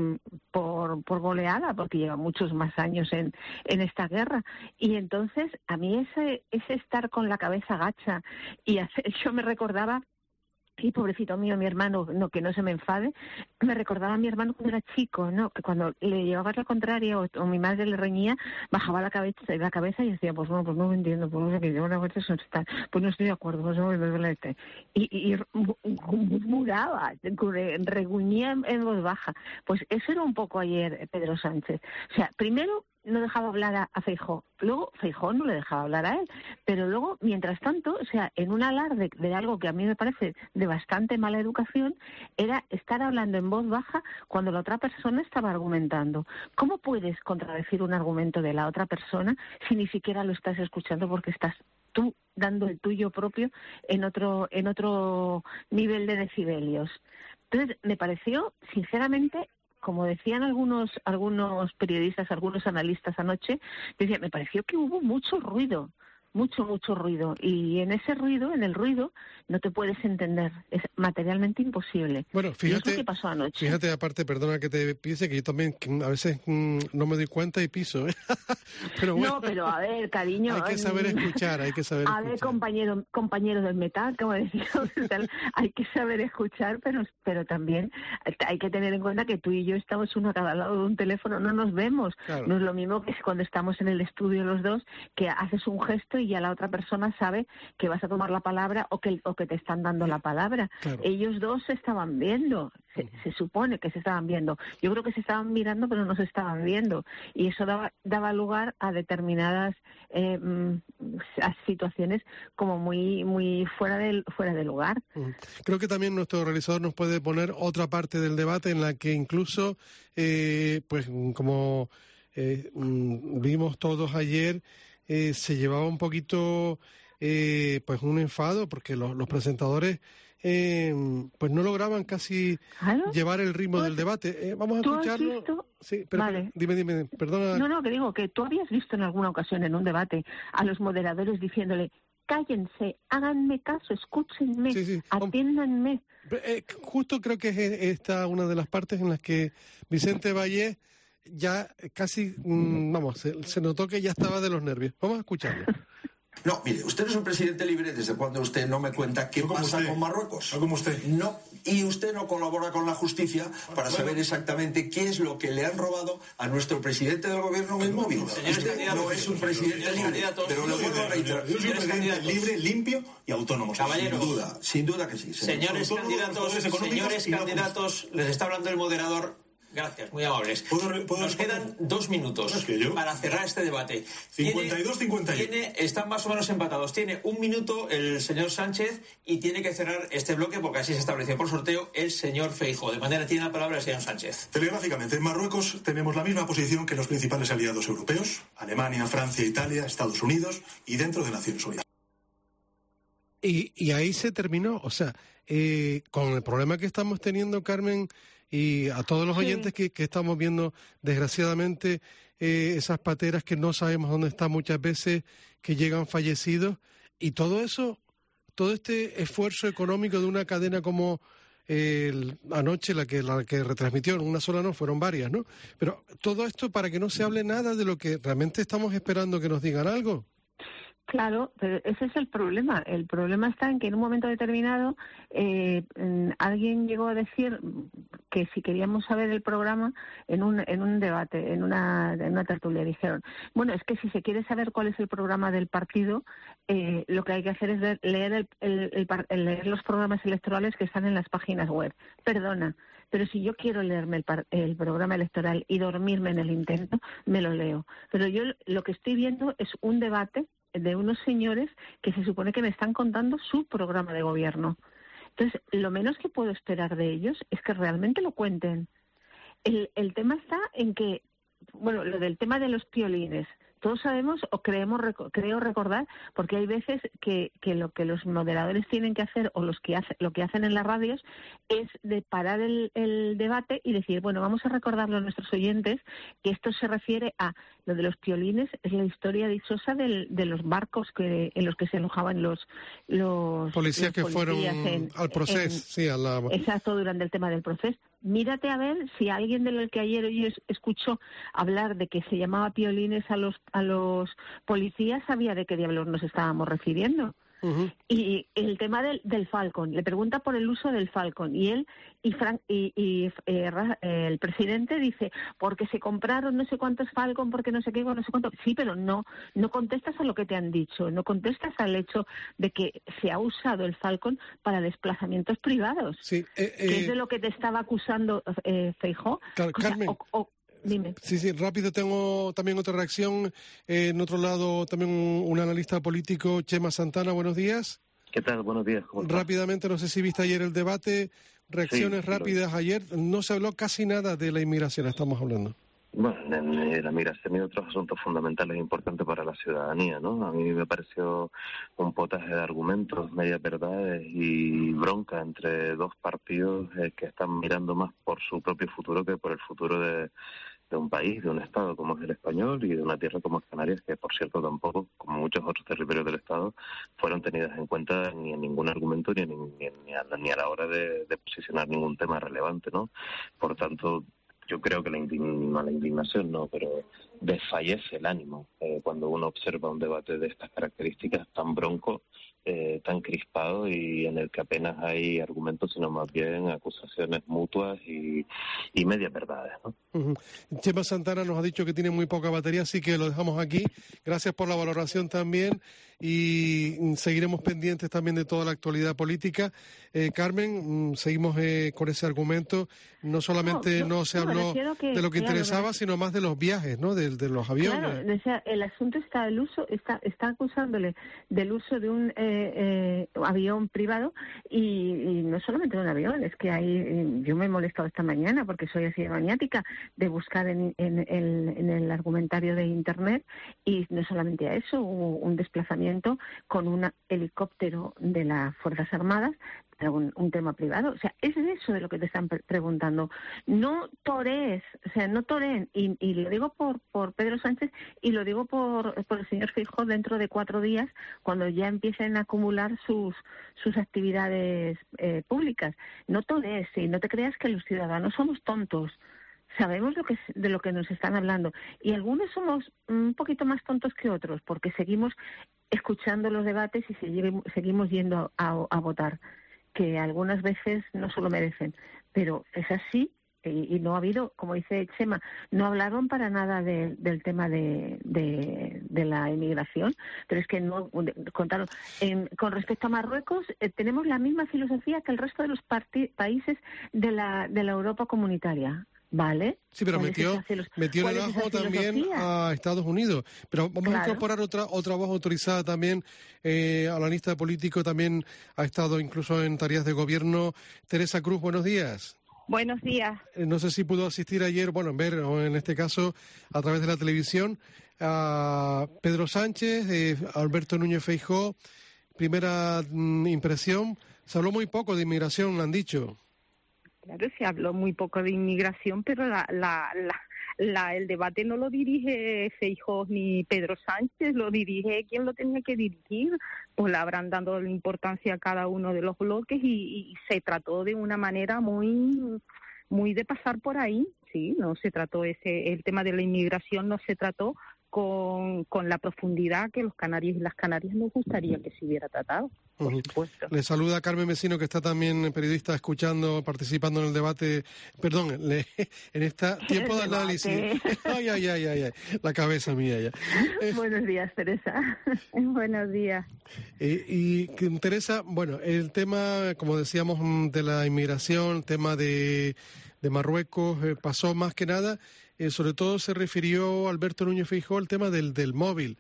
por goleada, porque lleva muchos más años en esta guerra. Y entonces a mí ese estar con la cabeza gacha y yo me recordaba. Y pobrecito mío, mi hermano, no, que no se me enfade, me recordaba a mi hermano cuando era chico, ¿no? Que cuando le llevabas la contraria o mi madre le reñía, bajaba la cabeza y decía, pues no me entiendo, pues no sé qué, yo una cosa pues no estoy de acuerdo, pues no me y murmuraba, reguñía en voz baja. Pues eso era un poco ayer Pedro Sánchez. O sea, primero no dejaba hablar a Feijóo, luego Feijóo no le dejaba hablar a él, pero luego, mientras tanto, o sea, en un alarde de algo que a mí me parece de bastante mala educación, era estar hablando en voz baja cuando la otra persona estaba argumentando. ¿Cómo puedes contradecir un argumento de la otra persona si ni siquiera lo estás escuchando porque estás tú dando el tuyo propio en otro nivel de decibelios? Entonces, me pareció, sinceramente, como decían algunos periodistas, algunos analistas anoche, me pareció que hubo mucho ruido, mucho ruido. Y en ese ruido, en el ruido, no te puedes entender. Es materialmente imposible. Bueno, fíjate, es lo que pasó anoche. Fíjate, aparte, perdona que te pise, que yo también a veces no me doy cuenta y piso, ¿eh? Pero bueno, no, pero a ver, cariño. Hay que saber escuchar, A ver, compañero del metal, como decía, hay que saber escuchar, pero también hay que tener en cuenta que tú y yo estamos uno a cada lado de un teléfono, no nos vemos. Claro. No es lo mismo que cuando estamos en el estudio los dos, que haces un gesto y ya la otra persona sabe que vas a tomar la palabra o que te están dando la palabra. Claro. Ellos dos se estaban viendo, se supone que se estaban viendo. Yo creo que se estaban mirando, pero no se estaban viendo. Y eso daba lugar a determinadas a situaciones como muy fuera de lugar. Creo que también nuestro realizador nos puede poner otra parte del debate en la que incluso, pues como vimos todos ayer, se llevaba un poquito pues un enfado, porque los presentadores pues no lograban casi llevar el ritmo del debate. Vamos a escucharlo. Sí, pero vale. Dime, perdona. No, que digo que tú habías visto en alguna ocasión en un debate a los moderadores diciéndole: cállense, háganme caso, escúchenme, atiéndanme. Justo creo que es esta una de las partes en las que Vicente Vallés ya casi, se notó que ya estaba de los nervios. Vamos a escucharlo. No, mire, usted no es un presidente libre desde cuando usted no me cuenta qué pasa con Marruecos. No como usted. No, y usted no colabora con la justicia para saber exactamente qué es lo que le han robado a nuestro presidente del gobierno en el móvil. Usted no es un presidente libre, pero lo vuelvo a reiterar. Yo soy un presidente libre, limpio y autónomo. Caballero, sin duda que sí. Señores candidatos, les está hablando el moderador. Gracias, muy amables. Nos quedan 2 minutos para cerrar este debate. 52-51. Están más o menos empatados. Tiene 1 minuto el señor Sánchez y tiene que cerrar este bloque, porque así se estableció por sorteo, el señor Feijóo. De manera tiene la palabra el señor Sánchez. Telegráficamente, en Marruecos tenemos la misma posición que los principales aliados europeos: Alemania, Francia, Italia, Estados Unidos y dentro de Naciones Unidas. Y ahí se terminó. O sea, con el problema que estamos teniendo, Carmen, y a todos los oyentes que estamos viendo, desgraciadamente, esas pateras que no sabemos dónde están muchas veces, que llegan fallecidos, y todo eso, todo este esfuerzo económico de una cadena como anoche la que retransmitió, una sola no, fueron varias, ¿no? Pero todo esto para que no se hable nada de lo que realmente estamos esperando que nos digan algo. Claro, pero ese es el problema. El problema está en que en un momento determinado alguien llegó a decir que si queríamos saber el programa en un debate, en una tertulia, dijeron, bueno, es que si se quiere saber cuál es el programa del partido, lo que hay que hacer es leer los programas electorales que están en las páginas web. Perdona, pero si yo quiero leerme el programa electoral y dormirme en el intento, me lo leo. Pero yo lo que estoy viendo es un debate de unos señores que se supone que me están contando su programa de gobierno. Entonces, lo menos que puedo esperar de ellos es que realmente lo cuenten. El tema está en que, bueno, lo del tema de los piolines, todos sabemos o creo recordar, porque hay veces que lo que los moderadores tienen que hacer o lo que hacen en las radios es de parar el debate y decir, bueno, vamos a recordarlo a nuestros oyentes que esto se refiere a lo de los piolines, es la historia dichosa de los barcos en los que se alojaban los policías que fueron al proceso, exacto, durante el tema del proceso. Mírate a ver si alguien del que ayer escuchó hablar de que se llamaba piolines a los policías sabía de qué diablos nos estábamos refiriendo. Uh-huh. Y el tema del Falcon, le pregunta por el uso del Falcon y él el presidente dice, porque se compraron no sé cuántos Falcon, porque no sé qué, no sé cuánto. Sí, pero no contestas a lo que te han dicho, no contestas al hecho de que se ha usado el Falcon para desplazamientos privados, que es de lo que te estaba acusando Feijóo. Carmen. Dime. Sí, rápido, tengo también otra reacción. En otro lado, también un analista político, Chema Santana, buenos días. ¿Qué tal? Buenos días. Rápidamente, no sé si viste ayer el debate, reacciones rápidas ayer. No se habló casi nada de la inmigración, estamos hablando. Bueno, la migración y otros asuntos fundamentales importantes para la ciudadanía, ¿no? A mí me pareció un potaje de argumentos, medias verdades y bronca entre dos partidos que están mirando más por su propio futuro que por el futuro de un país, de un Estado como es el español y de una tierra como es Canarias, que por cierto tampoco, como muchos otros territorios del Estado, fueron tenidas en cuenta ni en ningún argumento ni a la hora de posicionar ningún tema relevante, ¿no? Por tanto, yo creo que la indignación no, pero desfallece el ánimo cuando uno observa un debate de estas características tan bronco, tan crispado y en el que apenas hay argumentos, sino más bien acusaciones mutuas y medias verdades, ¿no? Uh-huh. Chema Santana nos ha dicho que tiene muy poca batería, así que lo dejamos aquí. Gracias por la valoración también y seguiremos pendientes también de toda la actualidad política. Carmen, seguimos con ese argumento. No solamente no se habló de lo que interesaba, sino más de los viajes, ¿no? De los aviones. Claro, el asunto está está acusándole del uso de un avión privado y no solamente un avión, es que yo me he molestado esta mañana porque soy así de maniática de buscar en el argumentario de Internet y no solamente a eso, hubo un desplazamiento con un helicóptero de las Fuerzas Armadas, un tema privado. O sea, es de eso de lo que te están preguntando. No torees, o sea, no toreen. Y lo digo por Pedro Sánchez y lo digo por el señor Feijóo dentro de 4 días, cuando ya empiecen a acumular sus actividades públicas. No torees, y no te creas que los ciudadanos somos tontos. Sabemos de lo que nos están hablando. Y algunos somos un poquito más tontos que otros, porque seguimos escuchando los debates y seguimos yendo a votar, que algunas veces no se lo merecen, pero es así y no ha habido, como dice Chema, no hablaron para nada del tema de la inmigración, pero es que no contaron. Con respecto a Marruecos, tenemos la misma filosofía que el resto de los países de la Europa comunitaria. ¿Vale? Sí, pero metió en el ajo también a Estados Unidos. Pero vamos a incorporar otra voz autorizada también a la lista de políticos, también ha estado incluso en tareas de gobierno. Teresa Cruz, buenos días. Buenos días. No sé si pudo asistir ayer, ver, o en este caso, a través de la televisión, a Pedro Sánchez, Alberto Núñez Feijóo. Primera impresión, se habló muy poco de inmigración, han dicho. Claro, se habló muy poco de inmigración, pero el debate no lo dirige Feijóo ni Pedro Sánchez, lo dirige quien lo tenía que dirigir. Pues le habrán dado la importancia a cada uno de los bloques y se trató de una manera muy de pasar por ahí. Sí, no se trató el tema de la inmigración no se trató con la profundidad que los canarios y las canarias nos gustaría que se hubiera tratado. Por supuesto. Le saluda Carmen Vecino, que está también periodista participando en el debate, en este tiempo de análisis. Ay, la cabeza mía ya. Buenos días, Teresa. Buenos días. Y Teresa, el tema, como decíamos, de la inmigración, el tema de Marruecos, pasó más que nada, sobre todo se refirió Alberto Núñez Feijóo al tema del móvil.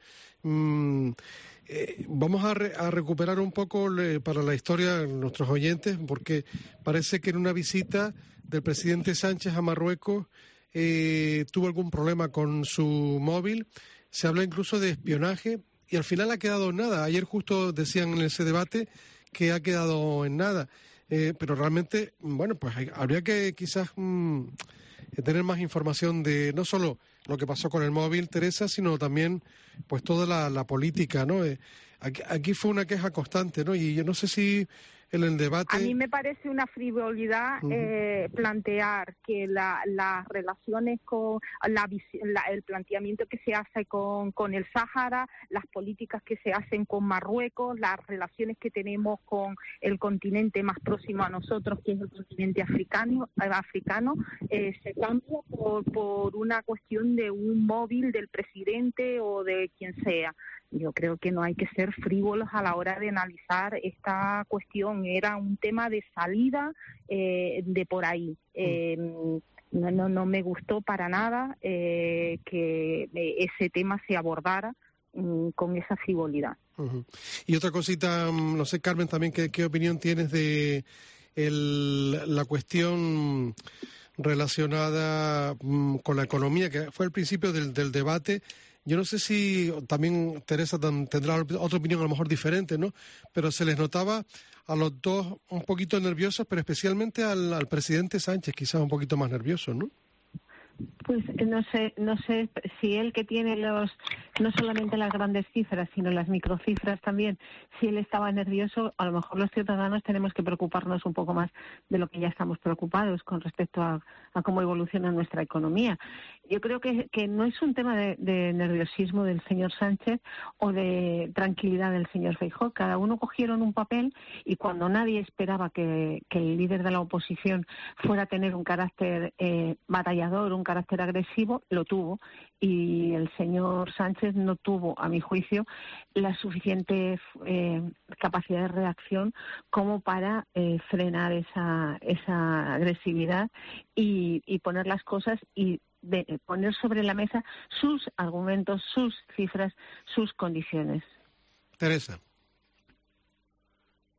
Vamos a recuperar un poco para la historia de nuestros oyentes, porque parece que en una visita del presidente Sánchez a Marruecos tuvo algún problema con su móvil. Se habla incluso de espionaje y al final ha quedado en nada. Ayer justo decían en ese debate que ha quedado en nada. Pero realmente, habría que quizás tener más información de no solo lo que pasó con el móvil, Teresa, sino también pues toda la política, ¿no? Aquí fue una queja constante, ¿no? Y yo no sé si en el debate... A mí me parece una frivolidad plantear que las relaciones con el planteamiento que se hace con el Sáhara, las políticas que se hacen con Marruecos, las relaciones que tenemos con el continente más próximo a nosotros, que es el continente africano, se cambia por una cuestión de un móvil del presidente o de quien sea. Yo creo que no hay que ser frívolos a la hora de analizar esta cuestión. Era un tema de salida de por ahí. No me gustó para nada que ese tema se abordara con esa frivolidad. Y otra cosita, no sé, Carmen, también, ¿qué opinión tienes de la cuestión relacionada con la economía, que fue el principio del debate? Yo no sé si también Teresa tendrá otra opinión a lo mejor diferente, ¿no? Pero se les notaba a los dos un poquito nerviosos, pero especialmente al presidente Sánchez quizás un poquito más nervioso, ¿no? Pues no sé si él, que tiene no solamente las grandes cifras, sino las microcifras también, si él estaba nervioso, a lo mejor los ciudadanos tenemos que preocuparnos un poco más de lo que ya estamos preocupados con respecto a cómo evoluciona nuestra economía. Yo creo que no es un tema de nerviosismo del señor Sánchez o de tranquilidad del señor Feijóo. Cada uno cogieron un papel y cuando nadie esperaba que el líder de la oposición fuera a tener un carácter batallador, un carácter agresivo, lo tuvo, y el señor Sánchez no tuvo, a mi juicio, la suficiente capacidad de reacción como para frenar esa agresividad y poner las cosas y poner sobre la mesa sus argumentos, sus cifras, sus condiciones. Teresa.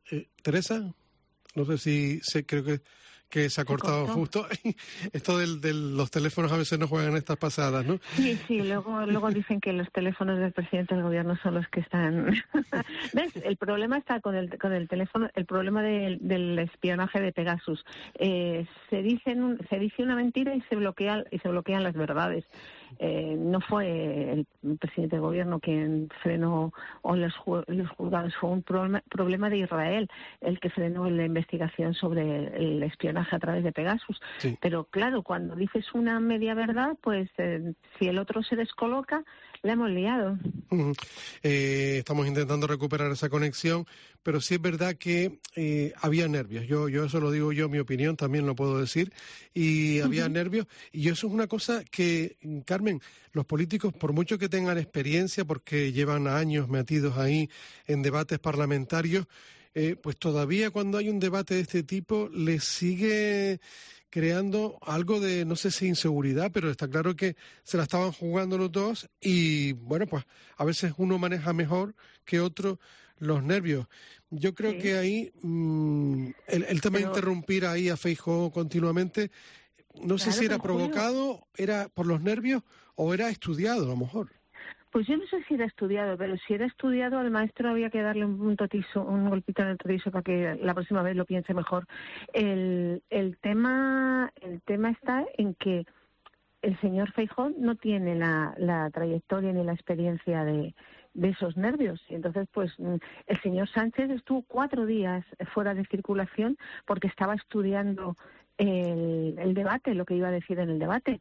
Teresa, no sé si creo que se ha cortado justo. Esto de los teléfonos a veces no juegan estas pasadas, ¿no? Sí, luego dicen que los teléfonos del presidente del gobierno son los que están... ¿Ves? El problema está con el teléfono, el problema del espionaje de Pegasus. Se dice una mentira y se bloquean las verdades. No fue el presidente del gobierno quien frenó, o los juzgados, fue un problema de Israel el que frenó la investigación sobre el espionaje a través de Pegasus. Sí. Pero claro, cuando dices una media verdad, pues si el otro se descoloca, la hemos liado. Estamos intentando recuperar esa conexión, pero sí es verdad que había nervios. Yo eso lo digo yo, mi opinión también lo puedo decir, y había nervios, y eso es una cosa que, Carmen, los políticos, por mucho que tengan experiencia, porque llevan años metidos ahí en debates parlamentarios, pues todavía cuando hay un debate de este tipo les sigue creando algo de, no sé si inseguridad, pero está claro que se la estaban jugando los dos y, bueno, pues a veces uno maneja mejor que otro los nervios. Yo creo que ahí el tema de interrumpir ahí a Feijóo continuamente, no sé si era provocado, era por los nervios o era estudiado a lo mejor. Pues yo no sé si era estudiado, pero si era estudiado al maestro había que darle un golpito en el totizo para que la próxima vez lo piense mejor. El tema está en que el señor Feijóo no tiene la trayectoria ni la experiencia de esos nervios. Y entonces, pues, el señor Sánchez estuvo 4 días fuera de circulación porque estaba estudiando el debate, lo que iba a decir en el debate.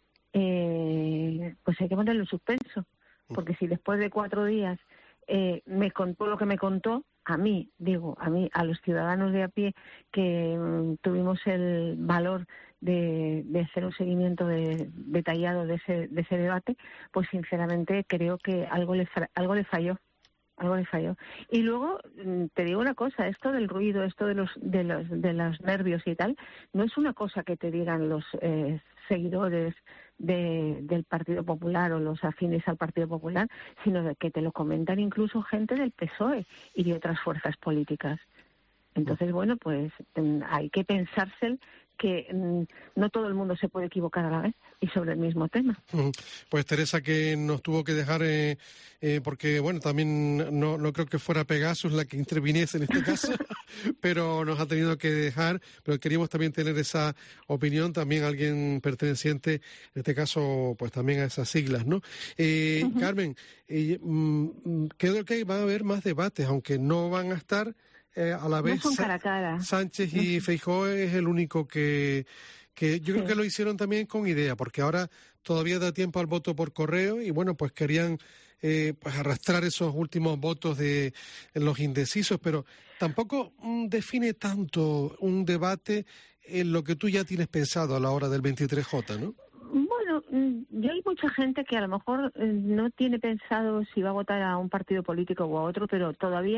Pues hay que ponerlo en suspenso. Porque si después de 4 días me contó lo que me contó, a los ciudadanos de a pie que tuvimos el valor de hacer un seguimiento detallado de ese debate, pues sinceramente creo que algo le falló. Y luego te digo una cosa, esto del ruido, esto de los nervios y tal, no es una cosa que te digan los seguidores del Partido Popular o los afines al Partido Popular, sino de que te lo comentan incluso gente del PSOE y de otras fuerzas políticas. Entonces, bueno, pues hay que pensarse que no todo el mundo se puede equivocar a la vez y sobre el mismo tema. Pues Teresa, que nos tuvo que dejar, porque bueno, también no creo que fuera Pegasus la que interviniese en este caso, pero nos ha tenido que dejar, pero queríamos también tener esa opinión, también alguien perteneciente, en este caso, pues también a esas siglas, ¿no? Carmen, creo que va a haber más debates, aunque no van a estar a la vez. No son cara a cara. Sánchez y Feijóo es el único que yo creo que lo hicieron también con idea, porque ahora todavía da tiempo al voto por correo y bueno, pues querían pues arrastrar esos últimos votos de los indecisos, pero tampoco define tanto un debate en lo que tú ya tienes pensado a la hora del 23J, ¿no? Bueno, ya hay mucha gente que a lo mejor no tiene pensado si va a votar a un partido político o a otro, pero todavía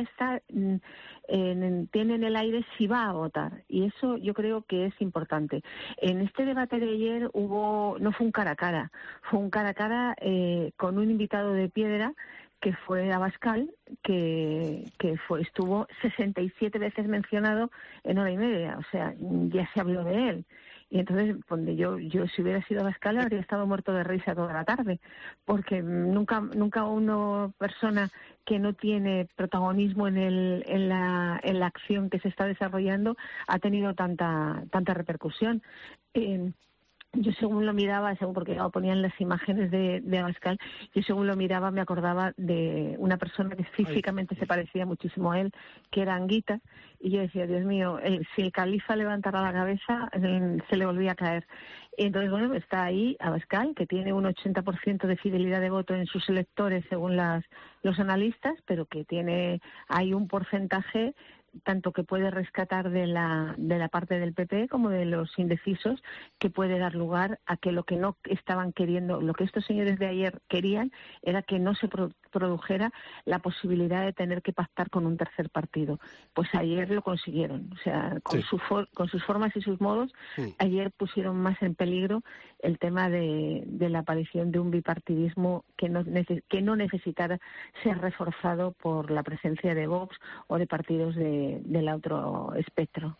tiene en el aire si va a votar. Y eso yo creo que es importante. En este debate de ayer no fue un cara a cara, fue un cara a cara con un invitado de piedra que fue Abascal, que estuvo 67 veces mencionado en hora y media. O sea, ya se habló de él. Y entonces, yo si hubiera sido Abascal habría estado muerto de risa toda la tarde, porque nunca una persona que no tiene protagonismo en la acción que se está desarrollando ha tenido tanta repercusión. Yo según lo miraba, porque ponían las imágenes de Abascal, yo según lo miraba me acordaba de una persona que físicamente se parecía muchísimo a él, que era Anguita, y yo decía, Dios mío, si el califa levantara la cabeza, se le volvía a caer. Y entonces, bueno, está ahí Abascal, que tiene un 80% de fidelidad de voto en sus electores según los analistas, pero que hay un porcentaje tanto que puede rescatar de la parte del PP como de los indecisos, que puede dar lugar a que lo que no estaban queriendo, lo que estos señores de ayer querían, era que no se produjera la posibilidad de tener que pactar con un tercer partido. Pues ayer lo consiguieron, o sea, con sus formas y sus modos, ayer pusieron más en peligro el tema de la aparición de un bipartidismo que no necesitara ser reforzado por la presencia de Vox o de partidos de del otro espectro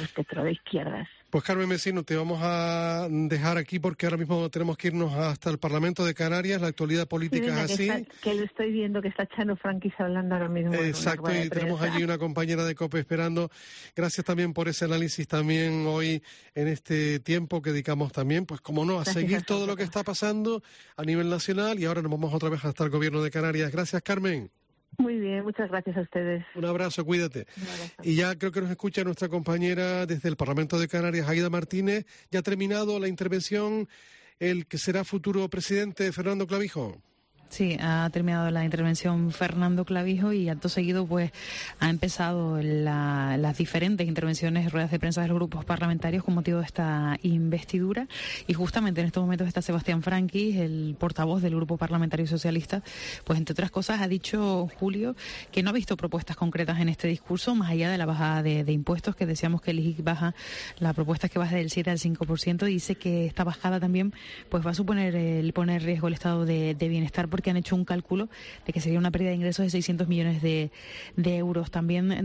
de izquierdas. Pues Carmen Mecino, te vamos a dejar aquí porque ahora mismo tenemos que irnos hasta el Parlamento de Canarias. La actualidad política es así. Que lo estoy viendo, que está Chano Franquis hablando ahora mismo. Exacto, y tenemos allí una compañera de COPE esperando. Gracias también por ese análisis también hoy en este tiempo que dedicamos también, pues como no, a seguir todo lo que está pasando a nivel nacional, y ahora nos vamos otra vez hasta el Gobierno de Canarias. Gracias, Carmen. Muy bien, muchas gracias a ustedes. Un abrazo, cuídate. Un abrazo. Y ya creo que nos escucha nuestra compañera desde el Parlamento de Canarias, Aida Martínez. Ya ha terminado la intervención el que será futuro presidente, Fernando Clavijo. Sí, ha terminado la intervención Fernando Clavijo y acto seguido pues ha empezado las diferentes intervenciones, ruedas de prensa de los grupos parlamentarios con motivo de esta investidura, y justamente en estos momentos está Sebastián Franquis, el portavoz del Grupo Parlamentario Socialista, pues entre otras cosas ha dicho Julio que no ha visto propuestas concretas en este discurso, más allá de la bajada de impuestos, que decíamos que el IGIC baja, la propuesta es que baje del 7 al 5%, dice que esta bajada también pues va a suponer el poner en riesgo el estado de bienestar, porque han hecho un cálculo de que sería una pérdida de ingresos de 600 millones de euros. También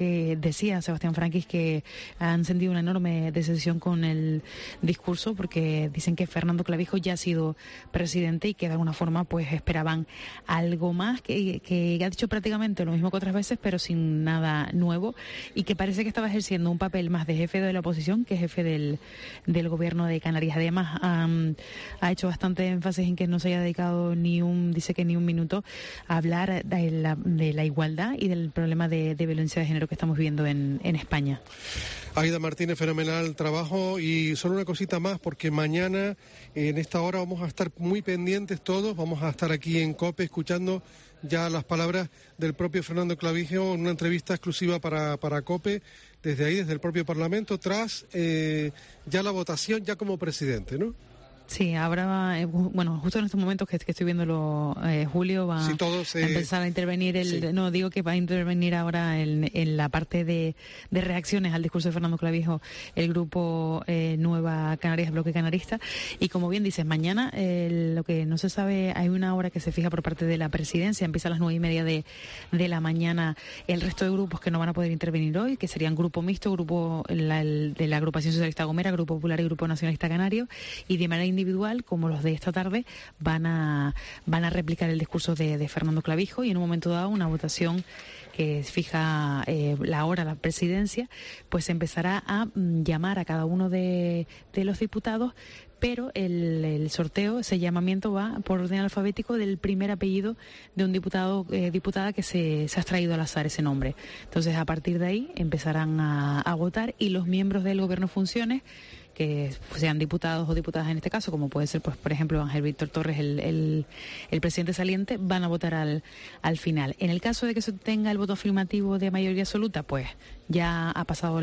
decía Sebastián Franquis que han sentido una enorme decepción con el discurso, porque dicen que Fernando Clavijo ya ha sido presidente y que de alguna forma pues esperaban algo más, que ha dicho prácticamente lo mismo que otras veces, pero sin nada nuevo, y que parece que estaba ejerciendo un papel más de jefe de la oposición que jefe del gobierno de Canarias. Además, ha hecho bastante énfasis en que no se haya dedicado ni un minuto a hablar de la igualdad y del problema de violencia de género que estamos viviendo en España. Aida Martínez, fenomenal trabajo. Y solo una cosita más, porque mañana en esta hora vamos a estar muy pendientes todos, vamos a estar aquí en COPE escuchando ya las palabras del propio Fernando Clavijo en una entrevista exclusiva para COPE, desde ahí, desde el propio Parlamento, tras ya la votación ya como presidente, ¿no? Sí, ahora, justo en estos momentos que estoy viéndolo, Julio va a empezar a intervenir, digo que va a intervenir ahora en la parte de reacciones al discurso de Fernando Clavijo, el grupo Nueva Canarias, Bloque Canarista, y como bien dices, mañana, lo que no se sabe, hay una hora que se fija por parte de la presidencia, empieza a las 9:30 de la mañana, el resto de grupos que no van a poder intervenir hoy, que serían Grupo Mixto, Grupo de la Agrupación Socialista Gomera, Grupo Popular y Grupo Nacionalista Canario, y de manera individual, como los de esta tarde, van a replicar el discurso de Fernando Clavijo, y en un momento dado una votación que fija la hora, la presidencia, pues empezará a llamar a cada uno de los diputados, pero el sorteo, ese llamamiento va por orden alfabético del primer apellido de un diputado, diputada que se ha extraído al azar ese nombre. Entonces, a partir de ahí empezarán a votar, y los miembros del Gobierno en funciones, que sean diputados o diputadas en este caso, como puede ser, pues por ejemplo, Ángel Víctor Torres, el presidente saliente, van a votar al final. En el caso de que se obtenga el voto afirmativo de mayoría absoluta, pues ya ha pasado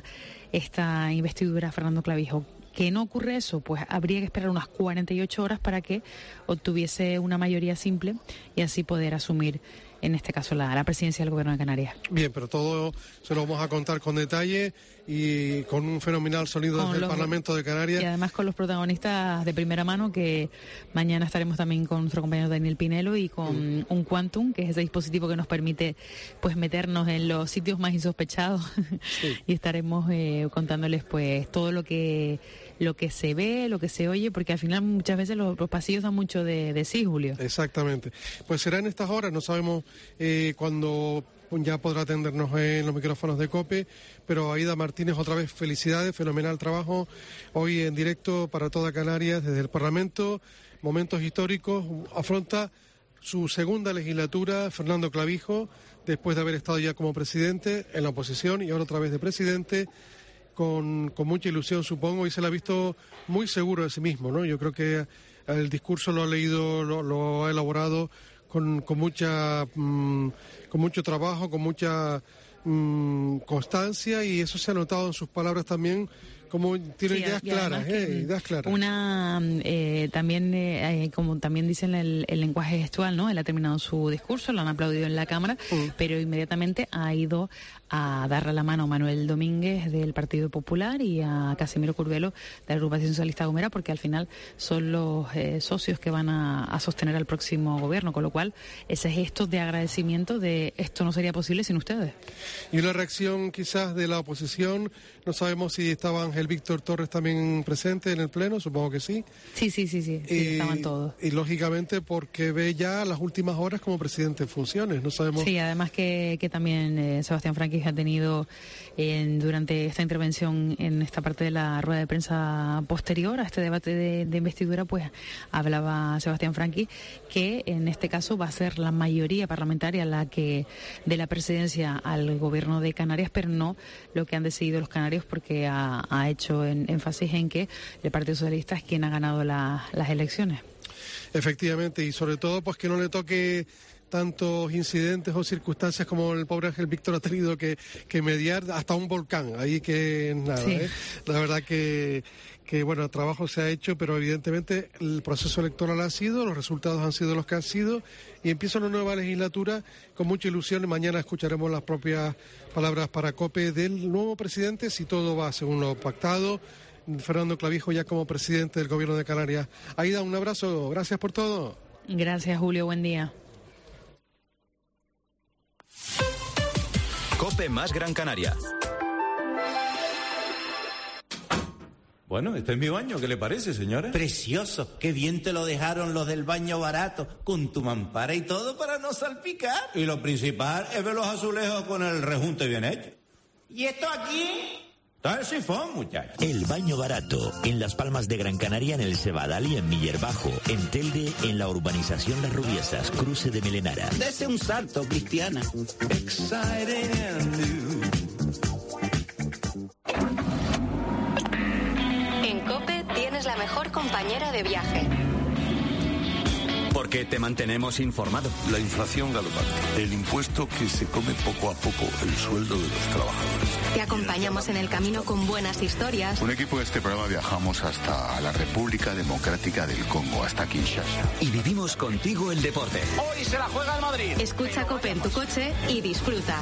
esta investidura a Fernando Clavijo. Que no ocurre eso, pues habría que esperar unas 48 horas para que obtuviese una mayoría simple y así poder asumir, en este caso, la presidencia del Gobierno de Canarias. Bien, pero todo se lo vamos a contar con detalle y con un fenomenal sonido desde el Parlamento de Canarias. Y además con los protagonistas de primera mano, que mañana estaremos también con nuestro compañero Daniel Pinelo y con un Quantum, que es ese dispositivo que nos permite pues meternos en los sitios más insospechados. Sí. Y estaremos contándoles pues todo lo que se ve, lo que se oye, porque al final muchas veces los pasillos dan mucho de sí, Julio. Exactamente. Pues será en estas horas, no sabemos cuándo ya podrá atendernos en los micrófonos de COPE, pero Aida Martínez, otra vez felicidades, fenomenal trabajo, hoy en directo para toda Canarias desde el Parlamento, momentos históricos, afronta su segunda legislatura Fernando Clavijo, después de haber estado ya como presidente en la oposición y ahora otra vez de presidente, con mucha ilusión, supongo, y se le ha visto muy seguro de sí mismo, ¿no? Yo creo que el discurso lo ha leído, lo ha elaborado con mucho trabajo, con mucha constancia, y eso se ha notado en sus palabras también como tiene ideas claras, ideas claras. Como también dicen el lenguaje gestual, ¿no? Él ha terminado su discurso, lo han aplaudido en la Cámara, pero inmediatamente ha ido a darle la mano a Manuel Domínguez del Partido Popular y a Casimiro Curvelo de la Agrupación Socialista Gomera, porque al final son los socios que van a sostener al próximo gobierno, con lo cual ese gesto de agradecimiento de esto no sería posible sin ustedes. Y una reacción quizás de la oposición, no sabemos si estaba Ángel Víctor Torres también presente en el Pleno, supongo que sí. Sí, estaban todos. Y lógicamente porque ve ya las últimas horas como presidente en funciones, no sabemos. Sí, además que también Sebastián Franqui ha tenido durante esta intervención en esta parte de la rueda de prensa posterior a este debate de investidura, pues hablaba Sebastián Franqui que en este caso va a ser la mayoría parlamentaria la que dé la presidencia al gobierno de Canarias, pero no lo que han decidido los canarios, porque ha hecho énfasis en que el Partido Socialista es quien ha ganado las elecciones. Efectivamente, y sobre todo pues que no le toque tantos incidentes o circunstancias como el pobre Ángel Víctor ha tenido que mediar hasta un volcán, ahí que nada, sí. La verdad que bueno, el trabajo se ha hecho, pero evidentemente el proceso electoral ha sido, los resultados han sido los que han sido, y empieza una nueva legislatura con mucha ilusión. Mañana escucharemos las propias palabras para COPE del nuevo presidente, si todo va según lo pactado. Fernando Clavijo ya como presidente del Gobierno de Canarias. Aida, un abrazo, gracias por todo. Gracias, Julio, buen día. COPE más Gran Canaria. Bueno, este es mi baño, ¿qué le parece, señora? Precioso, qué bien te lo dejaron los del baño barato, con tu mampara y todo para no salpicar. Y lo principal es ver los azulejos con el rejunte bien hecho. ¿Y esto aquí? Está el sifón, muchacho. El baño barato, en Las Palmas de Gran Canaria, en el Cebadal y en Miller Bajo. En Telde, en la urbanización Las Rubiesas, cruce de Melenara. Dese un salto, Cristiana. En COPE tienes la mejor compañera de viaje. Porque te mantenemos informado. La inflación galopante, el impuesto que se come poco a poco el sueldo de los trabajadores. Te acompañamos en el camino con buenas historias. Un equipo de este programa viajamos hasta la República Democrática del Congo, hasta Kinshasa. Y vivimos contigo el deporte. Hoy se la juega el Madrid. Escucha COPE en tu coche y disfruta.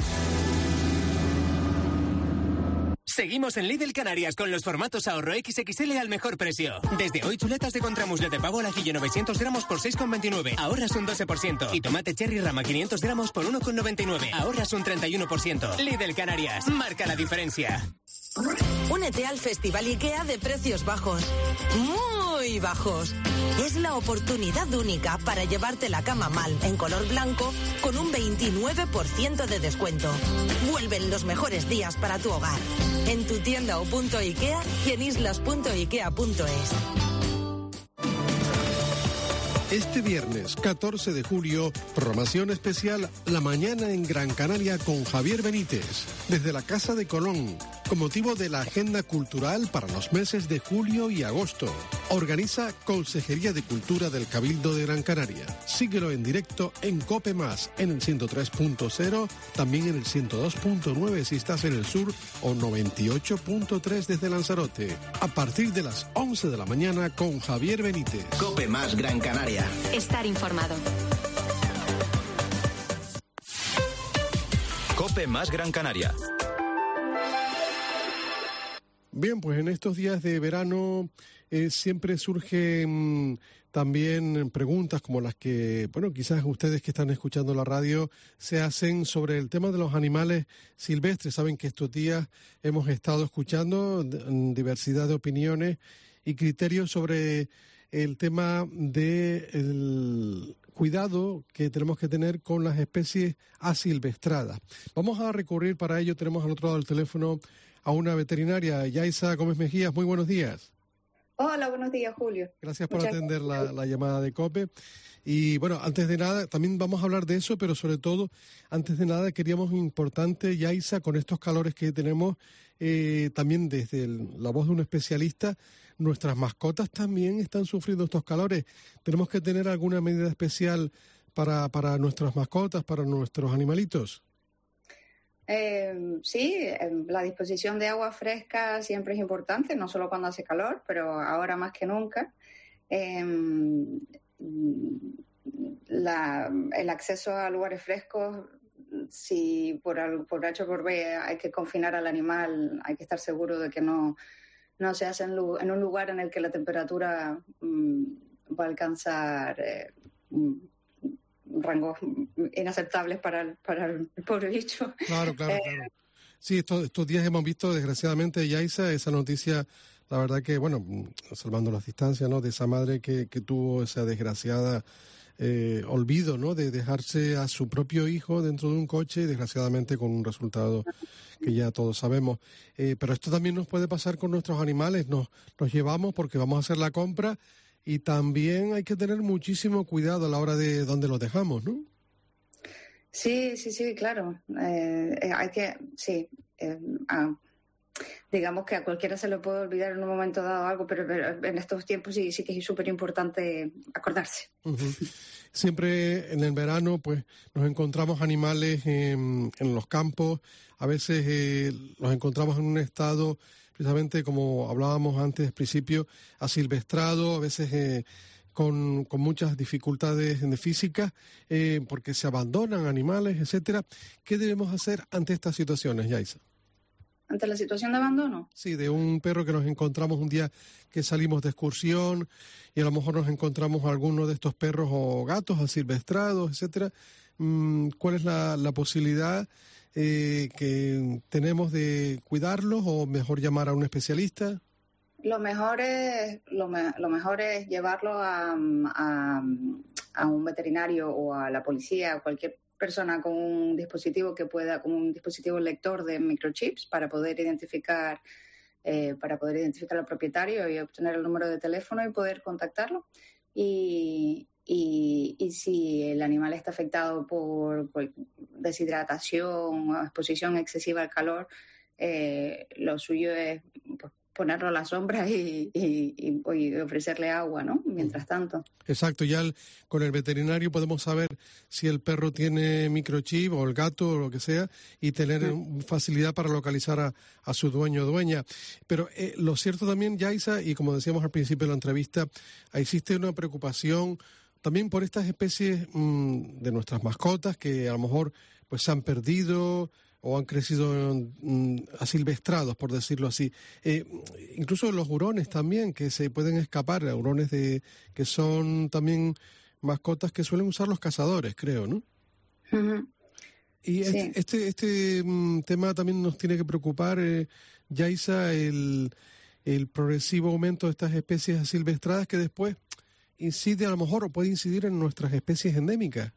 Seguimos en Lidl Canarias con los formatos ahorro XXL al mejor precio. Desde hoy chuletas de contramuslo de pavo al ajillo 900 gramos por 6,29. Ahorras un 12%. Y tomate cherry rama 500 gramos por 1,99. Ahorras un 31%. Lidl Canarias. Marca la diferencia. Únete al Festival IKEA de precios bajos. Muy bajos. Es la oportunidad única para llevarte la cama mal en color blanco con un 29% de descuento. Vuelven los mejores días para tu hogar. En tu tienda o punto IKEA y en islas.ikea.es. Este viernes 14 de julio, programación especial La Mañana en Gran Canaria con Javier Benítez, desde la Casa de Colón, con motivo de la agenda cultural para los meses de julio y agosto. Organiza Consejería de Cultura del Cabildo de Gran Canaria. Síguelo en directo en COPE+, en el 103.0, también en el 102.9 si estás en el sur o 98.3 desde Lanzarote. A partir de las 11 de la mañana con Javier Benítez. COPE+ Gran Canaria. Estar informado. COPE más Gran Canaria. Bien, pues en estos días de verano siempre surgen también preguntas como las que, bueno, quizás ustedes que están escuchando la radio se hacen sobre el tema de los animales silvestres. Saben que estos días hemos estado escuchando diversidad de opiniones y criterios sobre el tema del cuidado que tenemos que tener con las especies asilvestradas. Vamos a recurrir para ello, tenemos al otro lado del teléfono a una veterinaria, Yaisa Gómez Mejías. Muy buenos días. Hola, buenos días, Julio. Gracias por atender la llamada de COPE. Y bueno, antes de nada, también vamos a hablar de eso, pero sobre todo, antes de nada, queríamos importante, Yaisa, con estos calores que tenemos, también desde la voz de un especialista, nuestras mascotas también están sufriendo estos calores. ¿Tenemos que tener alguna medida especial para nuestras mascotas, para nuestros animalitos? Sí, la disposición de agua fresca siempre es importante, no solo cuando hace calor, pero ahora más que nunca. El acceso a lugares frescos, si por H o por B hay que confinar al animal, hay que estar seguro de que no se hace en un lugar en el que la temperatura va a alcanzar rangos inaceptables para el pobre bicho. Claro. Sí, estos días hemos visto, desgraciadamente, Yaiza, esa noticia, la verdad que, bueno, salvando las distancias, ¿no?, de esa madre que tuvo esa desgraciada olvido, ¿no?, de dejarse a su propio hijo dentro de un coche, desgraciadamente con un resultado que ya todos sabemos. Pero esto también nos puede pasar con nuestros animales, nos llevamos porque vamos a hacer la compra y también hay que tener muchísimo cuidado a la hora de dónde los dejamos, ¿no? Sí, claro. Digamos que a cualquiera se le puede olvidar en un momento dado algo, pero en estos tiempos sí que es súper importante acordarse. Uh-huh. Siempre en el verano pues nos encontramos animales en los campos, a veces los encontramos en un estado, precisamente como hablábamos antes al principio, asilvestrado, a veces con muchas dificultades físicas, porque se abandonan animales, etcétera. ¿Qué debemos hacer ante estas situaciones, Yaiza? ¿Ante la situación de abandono? Sí, de un perro que nos encontramos un día que salimos de excursión y a lo mejor nos encontramos alguno de estos perros o gatos asilvestrados, etcétera. ¿Cuál es la posibilidad que tenemos de cuidarlos o mejor llamar a un especialista? Lo mejor es llevarlo a un veterinario o a la policía, a cualquier persona con un dispositivo con un dispositivo lector de microchips para poder identificar al propietario y obtener el número de teléfono y poder contactarlo. Y si el animal está afectado por deshidratación o exposición excesiva al calor, lo suyo es ponerlo a la sombra y ofrecerle agua, ¿no?, mientras tanto. Exacto, ya con el veterinario podemos saber si el perro tiene microchip o el gato o lo que sea y tener facilidad para localizar a su dueño o dueña. Pero lo cierto también, Yaiza, y como decíamos al principio de la entrevista, existe una preocupación también por estas especies de nuestras mascotas que a lo mejor pues se han perdido o han crecido asilvestrados, por decirlo así. Incluso los hurones también, que se pueden escapar, hurones que son también mascotas que suelen usar los cazadores, creo, ¿no? Uh-huh. Y sí. Este tema también nos tiene que preocupar, Yaiza, el progresivo aumento de estas especies asilvestradas que después incide a lo mejor o puede incidir en nuestras especies endémicas.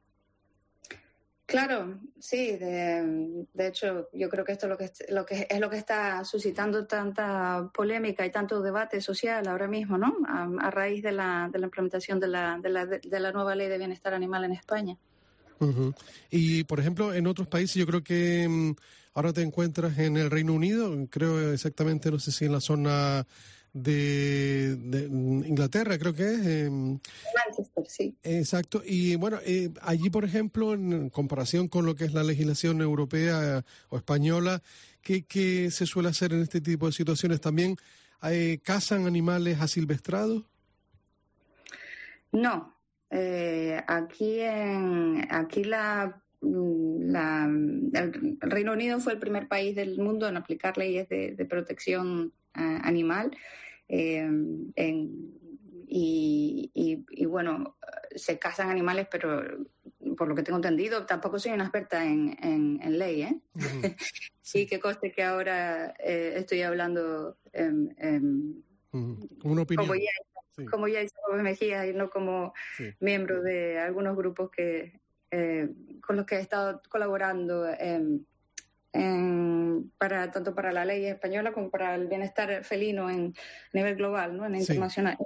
Claro, sí. De hecho, yo creo que esto es lo que está suscitando tanta polémica y tanto debate social ahora mismo, ¿no? A raíz de la implementación de la nueva ley de bienestar animal en España. Uh-huh. Y, por ejemplo, en otros países, yo creo que ahora te encuentras en el Reino Unido, creo exactamente, no sé si en la zona de Inglaterra, creo que es. Manchester, sí. Exacto. Y bueno, allí, por ejemplo, en comparación con lo que es la legislación europea o española, ¿qué se suele hacer en este tipo de situaciones? ¿También cazan animales asilvestrados? No. Aquí el Reino Unido fue el primer país del mundo en aplicar leyes de protección animal. Y bueno, se cazan animales, pero por lo que tengo entendido, tampoco soy una experta en ley, ¿eh? Uh-huh. Sí, que conste que ahora estoy hablando una opinión. Como ya hizo Mejía y no como miembro de algunos grupos con los que he estado colaborando tanto para la ley española como para el bienestar felino a nivel global, ¿no? Internacional.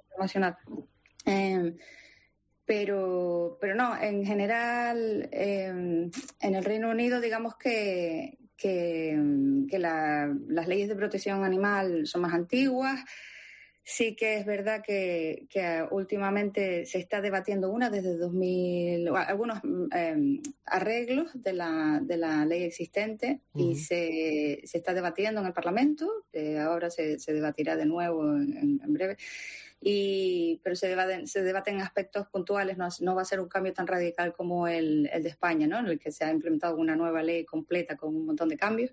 Pero no, en general en el Reino Unido digamos que las leyes de protección animal son más antiguas. Sí que es verdad que últimamente se está debatiendo desde 2000, algunos arreglos de la ley existente y se está debatiendo en el Parlamento, ahora se debatirá de nuevo en breve, pero se debaten aspectos puntuales, no va a ser un cambio tan radical como el de España, ¿no? En el que se ha implementado una nueva ley completa con un montón de cambios.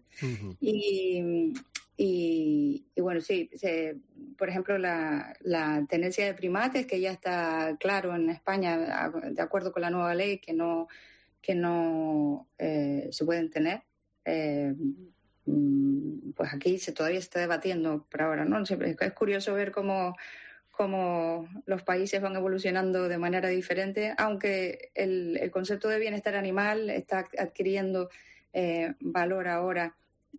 Y bueno, sí, por ejemplo, la tenencia de primates, que ya está claro en España, de acuerdo con la nueva ley, que no se pueden tener. Pues aquí todavía se está debatiendo por ahora, ¿no? Es curioso ver cómo los países van evolucionando de manera diferente, aunque el concepto de bienestar animal está adquiriendo valor ahora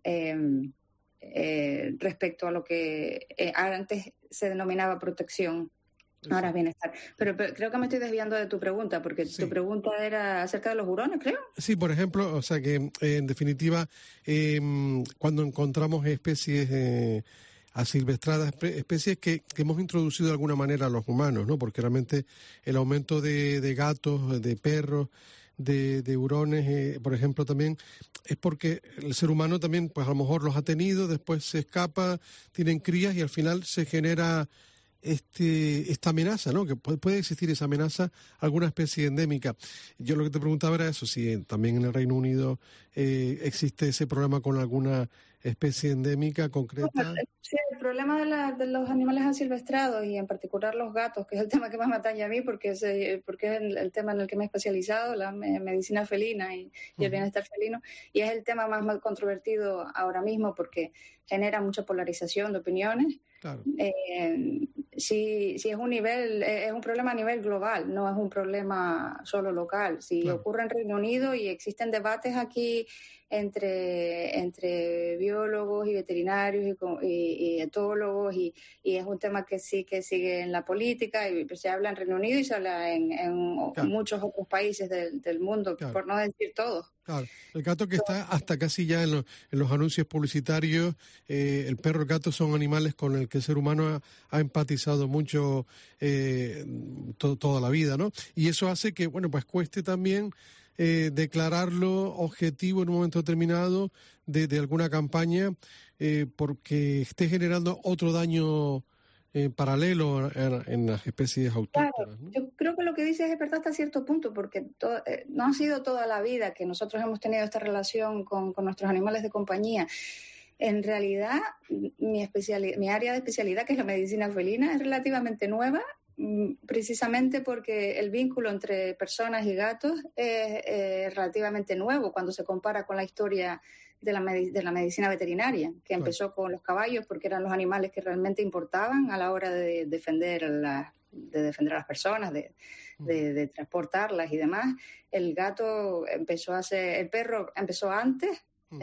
respecto a lo que antes se denominaba protección, ahora es bienestar. Pero creo que me estoy desviando de tu pregunta, porque tu pregunta era acerca de los hurones, creo. Sí, por ejemplo, o sea que en definitiva, cuando encontramos especies asilvestradas, especies que hemos introducido de alguna manera a los humanos, ¿no? Porque realmente el aumento de gatos, de perros, de hurones, por ejemplo, también es porque el ser humano también, pues a lo mejor los ha tenido, después se escapa, tienen crías y al final se genera esta amenaza, ¿no? Que puede existir esa amenaza, alguna especie endémica. Yo lo que te preguntaba era eso, si también en el Reino Unido existe ese problema con alguna especie endémica concreta. Sí, el problema de los animales asilvestrados y en particular los gatos, que es el tema que más me atañe a mí porque es el tema en el que me he especializado, la medicina felina y el bienestar felino, y es el tema más controvertido ahora mismo porque genera mucha polarización de opiniones. Claro. Si es un problema a nivel global, no es un problema solo local. Si ocurre en Reino Unido y existen debates aquí entre biólogos y veterinarios y etólogos y es un tema que sí que sigue en la política y se habla en Reino Unido y se habla en muchos otros países del mundo, por no decir todos. Claro, el gato que está hasta casi ya en los anuncios publicitarios, el perro y el gato son animales con el que el ser humano ha empatizado mucho toda la vida, ¿no? Y eso hace que, bueno, pues cueste también declararlo objetivo en un momento determinado de alguna campaña porque esté generando otro daño paralelo en las especies autóctonas. Claro, ¿no? Yo creo que lo que dices es verdad hasta cierto punto, porque no ha sido toda la vida que nosotros hemos tenido esta relación con nuestros animales de compañía. En realidad, mi área de especialidad, que es la medicina felina, es relativamente nueva, precisamente porque el vínculo entre personas y gatos es relativamente nuevo cuando se compara con la historia de la medicina veterinaria, que empezó con los caballos porque eran los animales que realmente importaban a la hora de defender a las personas, de transportarlas y demás. El perro empezó antes.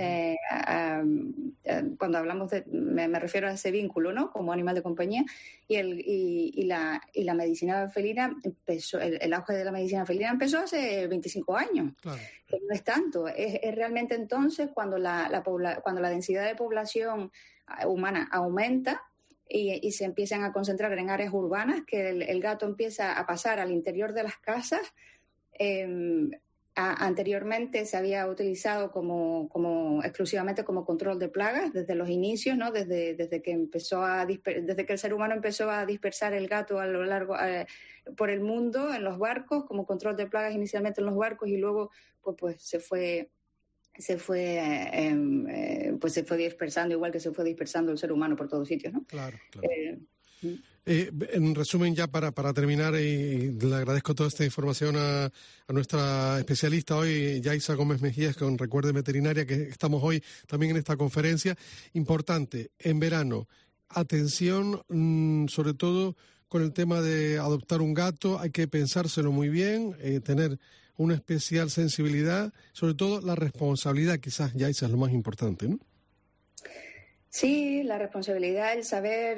Cuando hablamos me refiero a ese vínculo, ¿no? Como animal de compañía y la medicina felina empezó, el auge de la medicina felina empezó hace 25 años. Claro. Que no es tanto, es realmente entonces cuando cuando la densidad de población humana aumenta y se empiezan a concentrar en áreas urbanas, que el gato empieza a pasar al interior de las casas. Anteriormente se había utilizado como exclusivamente como control de plagas desde los inicios, ¿no? Desde que desde que el ser humano empezó a dispersar el gato a lo largo por el mundo en los barcos como control de plagas inicialmente en los barcos y luego pues se fue dispersando igual que se fue dispersando el ser humano por todos sitios, ¿no? Claro. En resumen, ya para terminar, y le agradezco toda esta información a nuestra especialista hoy, Yaisa Gómez Mejías, con Recuerde Veterinaria, que estamos hoy también en esta conferencia. Importante, en verano, atención, sobre todo con el tema de adoptar un gato, hay que pensárselo muy bien, tener una especial sensibilidad, sobre todo la responsabilidad, quizás, Yaisa, es lo más importante, ¿no? Sí, la responsabilidad, el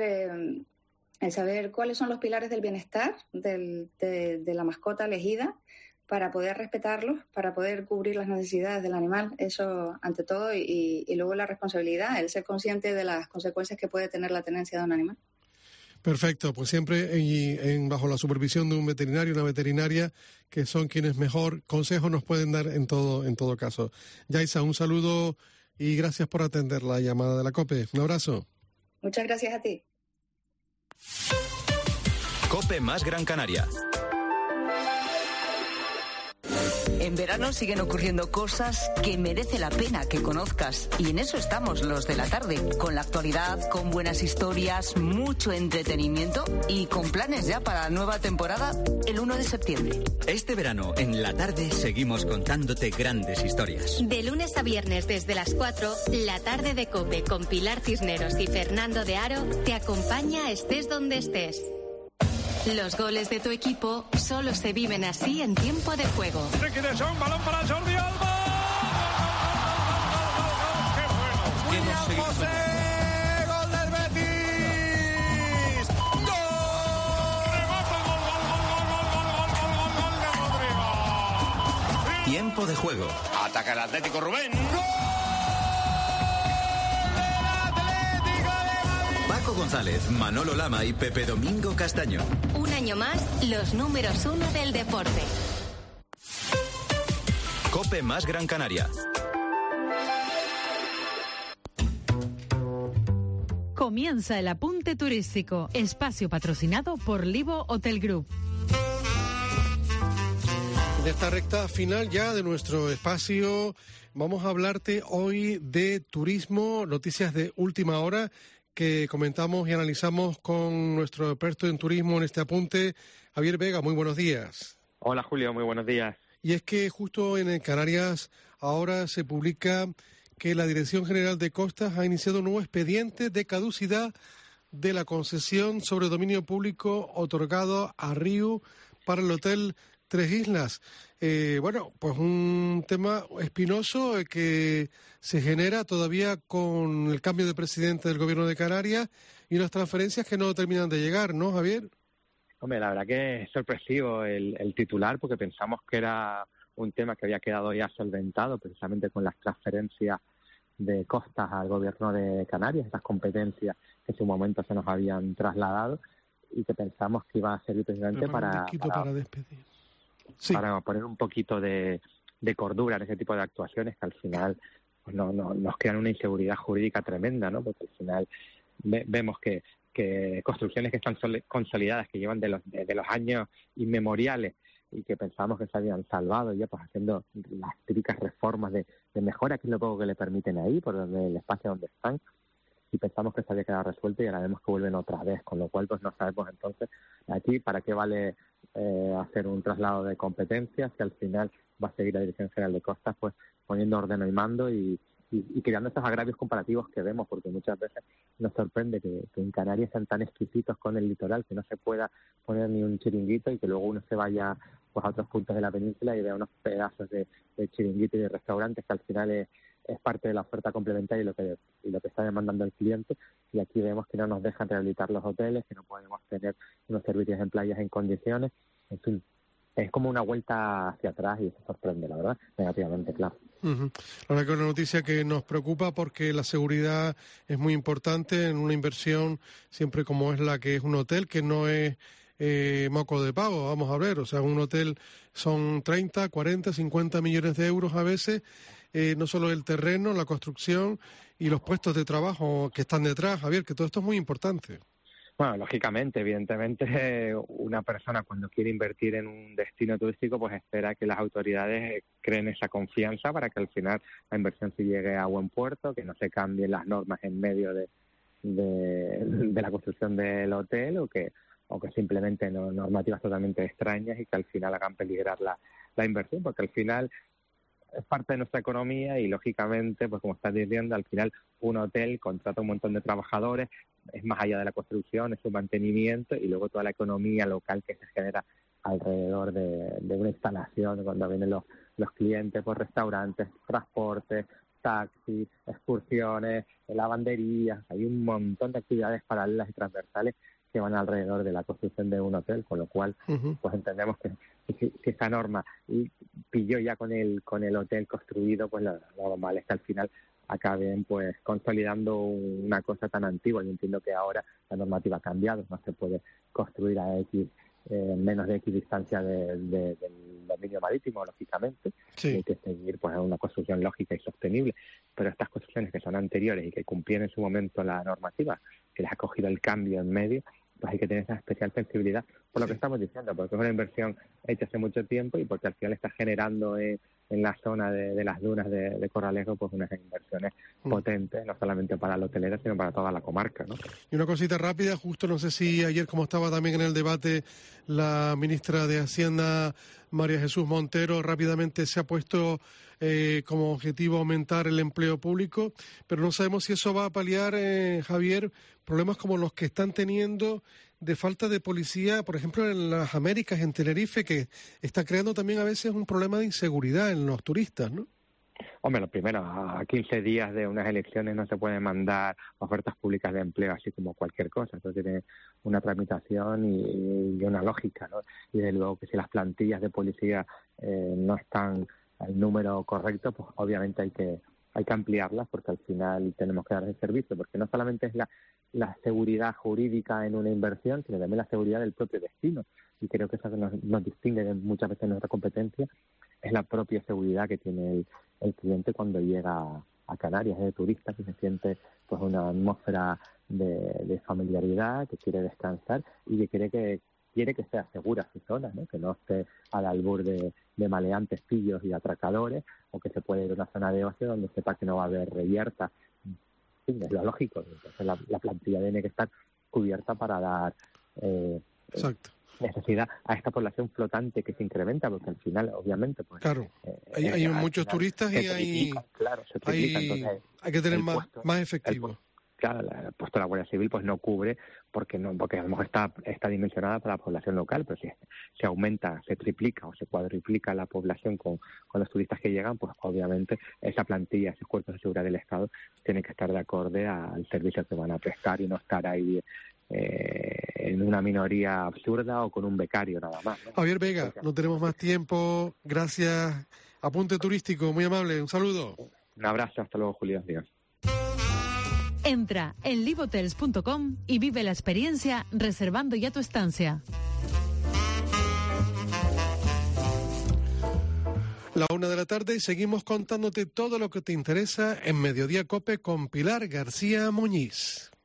saber cuáles son los pilares del bienestar de la mascota elegida para poder respetarlos, para poder cubrir las necesidades del animal, eso ante todo, y luego la responsabilidad, el ser consciente de las consecuencias que puede tener la tenencia de un animal. Perfecto, pues siempre bajo la supervisión de un veterinario, una veterinaria, que son quienes mejor consejos nos pueden dar en todo caso. Yaiza, un saludo y gracias por atender la llamada de la COPE. Un abrazo. Muchas gracias a ti. COPE más Gran Canaria. En verano siguen ocurriendo cosas que merece la pena que conozcas. Y en eso estamos los de la tarde, con la actualidad, con buenas historias, mucho entretenimiento y con planes ya para la nueva temporada el 1 de septiembre. Este verano, en la tarde, seguimos contándote grandes historias. De lunes a viernes desde las 4, la tarde de COPE con Pilar Cisneros y Fernando de Aro te acompaña estés donde estés. Los goles de tu equipo solo se viven así en tiempo de juego. Balón para Jordi Alba. ¡Qué bueno! William José, gol del Betis. ¡Gol! Remata, gol de Rodrigo. Tiempo de juego. Ataca el Atlético Rubén. Paco González, Manolo Lama y Pepe Domingo Castaño. Un año más, los números 1 del deporte. COPE más Gran Canaria. Comienza el apunte turístico, espacio patrocinado por Livo Hotel Group. En esta recta final ya de nuestro espacio, vamos a hablarte hoy de turismo, noticias de última hora que comentamos y analizamos con nuestro experto en turismo en este apunte, Javier Vega. Muy buenos días. Hola Julio, muy buenos días. Y es que justo en Canarias ahora se publica que la Dirección General de Costas ha iniciado un nuevo expediente de caducidad de la concesión sobre dominio público otorgado a Riu para el Hotel Tres Islas. Pues un tema espinoso que se genera todavía con el cambio de presidente del Gobierno de Canarias y unas transferencias que no terminan de llegar, ¿no, Javier? Hombre, la verdad que es sorpresivo el titular, porque pensamos que era un tema que había quedado ya solventado precisamente con las transferencias de costas al Gobierno de Canarias, esas competencias que en su momento se nos habían trasladado y que pensamos que iba a servir precisamente para despedir. Sí. Para poner un poquito de cordura en ese tipo de actuaciones que al final pues nos crean una inseguridad jurídica tremenda, ¿no? Porque al final vemos que construcciones que están consolidadas, que llevan de los años inmemoriales y que pensábamos que se habían salvado ya pues haciendo las típicas reformas de mejora, que es lo poco que le permiten ahí, por el espacio donde están, y pensamos que se había quedado resuelto y ahora vemos que vuelven otra vez, con lo cual pues no sabemos entonces aquí para qué vale hacer un traslado de competencias, que al final va a seguir la Dirección General de Costas pues poniendo orden y mando y creando estos agravios comparativos que vemos, porque muchas veces nos sorprende que en Canarias sean tan exquisitos con el litoral que no se pueda poner ni un chiringuito y que luego uno se vaya pues a otros puntos de la península y vea unos pedazos de chiringuito y de restaurantes que al final es parte de la oferta complementaria y lo que está demandando el cliente, y aquí vemos que no nos dejan rehabilitar los hoteles, que no podemos tener unos servicios en playas en condiciones, en fin, es como una vuelta hacia atrás y eso sorprende, la verdad, negativamente, claro. Uh-huh. La verdad que es una noticia que nos preocupa porque la seguridad es muy importante en una inversión siempre como es la que es un hotel, que no es moco de pavo, vamos a ver, o sea, un hotel son 30, 40, 50 millones de euros a veces, no solo el terreno, la construcción y los puestos de trabajo que están detrás, Javier, que todo esto es muy importante. Bueno, lógicamente, evidentemente, una persona cuando quiere invertir en un destino turístico, pues espera que las autoridades creen esa confianza para que al final la inversión se llegue a buen puerto, que no se cambien las normas en medio de la construcción del hotel o que simplemente normativas totalmente extrañas y que al final hagan peligrar la inversión, porque al final es parte de nuestra economía y lógicamente, pues como estás diciendo, al final un hotel contrata un montón de trabajadores, es más allá de la construcción, es su mantenimiento y luego toda la economía local que se genera alrededor de una instalación cuando vienen los clientes, pues restaurantes, transportes, taxis, excursiones, lavanderías, hay un montón de actividades paralelas y transversales que van alrededor de la construcción de un hotel, con lo cual pues entendemos que esa norma pilló ya con el hotel construido, pues lo normal es que al final acaben pues consolidando una cosa tan antigua. Yo entiendo que ahora la normativa ha cambiado, no se puede construir a menos de X distancia del dominio marítimo, lógicamente. Sí. Hay que seguir pues una construcción lógica y sostenible, pero estas construcciones que son anteriores y que cumplían en su momento la normativa, que les ha cogido el cambio en medio, pues hay que tener esa especial sensibilidad por lo que estamos diciendo, porque es una inversión hecha hace mucho tiempo y porque al final está generando en la zona de las dunas de Corralejo pues unas inversiones potentes, no solamente para la hotelera, sino para toda la comarca, ¿no? Y una cosita rápida, justo no sé si ayer, como estaba también en el debate, la ministra de Hacienda, María Jesús Montero, rápidamente se ha puesto como objetivo aumentar el empleo público, pero no sabemos si eso va a paliar, Javier, problemas como los que están teniendo de falta de policía, por ejemplo, en las Américas, en Tenerife, que está creando también a veces un problema de inseguridad en los turistas, ¿no? Hombre, lo primero, a 15 días de unas elecciones no se pueden mandar ofertas públicas de empleo así como cualquier cosa. Eso tiene una tramitación y una lógica, ¿no? Y desde luego que si las plantillas de policía no están al número correcto, pues obviamente hay que ampliarlas, porque al final tenemos que dar el servicio, porque no solamente es la seguridad jurídica en una inversión, sino también la seguridad del propio destino. Y creo que eso nos distingue muchas veces de nuestra competencia, es la propia seguridad que tiene el cliente cuando llega a Canarias, de turista, que se siente pues una atmósfera de familiaridad, que quiere descansar y que quiere que sea segura su zona, ¿no? Que no esté al albur de maleantes, pillos y atracadores, o que se puede ir a una zona de ocio donde sepa que no va a haber reyerta. Sí, es lo lógico. Entonces la plantilla tiene que estar cubierta para dar necesidad a esta población flotante que se incrementa, porque al final, obviamente, pues claro, hay muchos turistas y hay que tener más efectivo. Claro, el puesto de la Guardia Civil pues no cubre porque a lo mejor está dimensionada para la población local, pero si se aumenta, se triplica o se cuadriplica la población con los turistas que llegan, pues obviamente esa plantilla, esos cuerpos de seguridad del Estado tienen que estar de acorde al servicio que van a prestar y no estar ahí en una minoría absurda o con un becario nada más, ¿no? Javier Vega, no tenemos más tiempo. Gracias. Apunte turístico, muy amable. Un saludo. Un abrazo. Hasta luego, Julio. Adiós. Entra en livehotels.com y vive la experiencia reservando ya tu estancia. La 1 de la tarde y seguimos contándote todo lo que te interesa en Mediodía COPE con Pilar García Muñiz.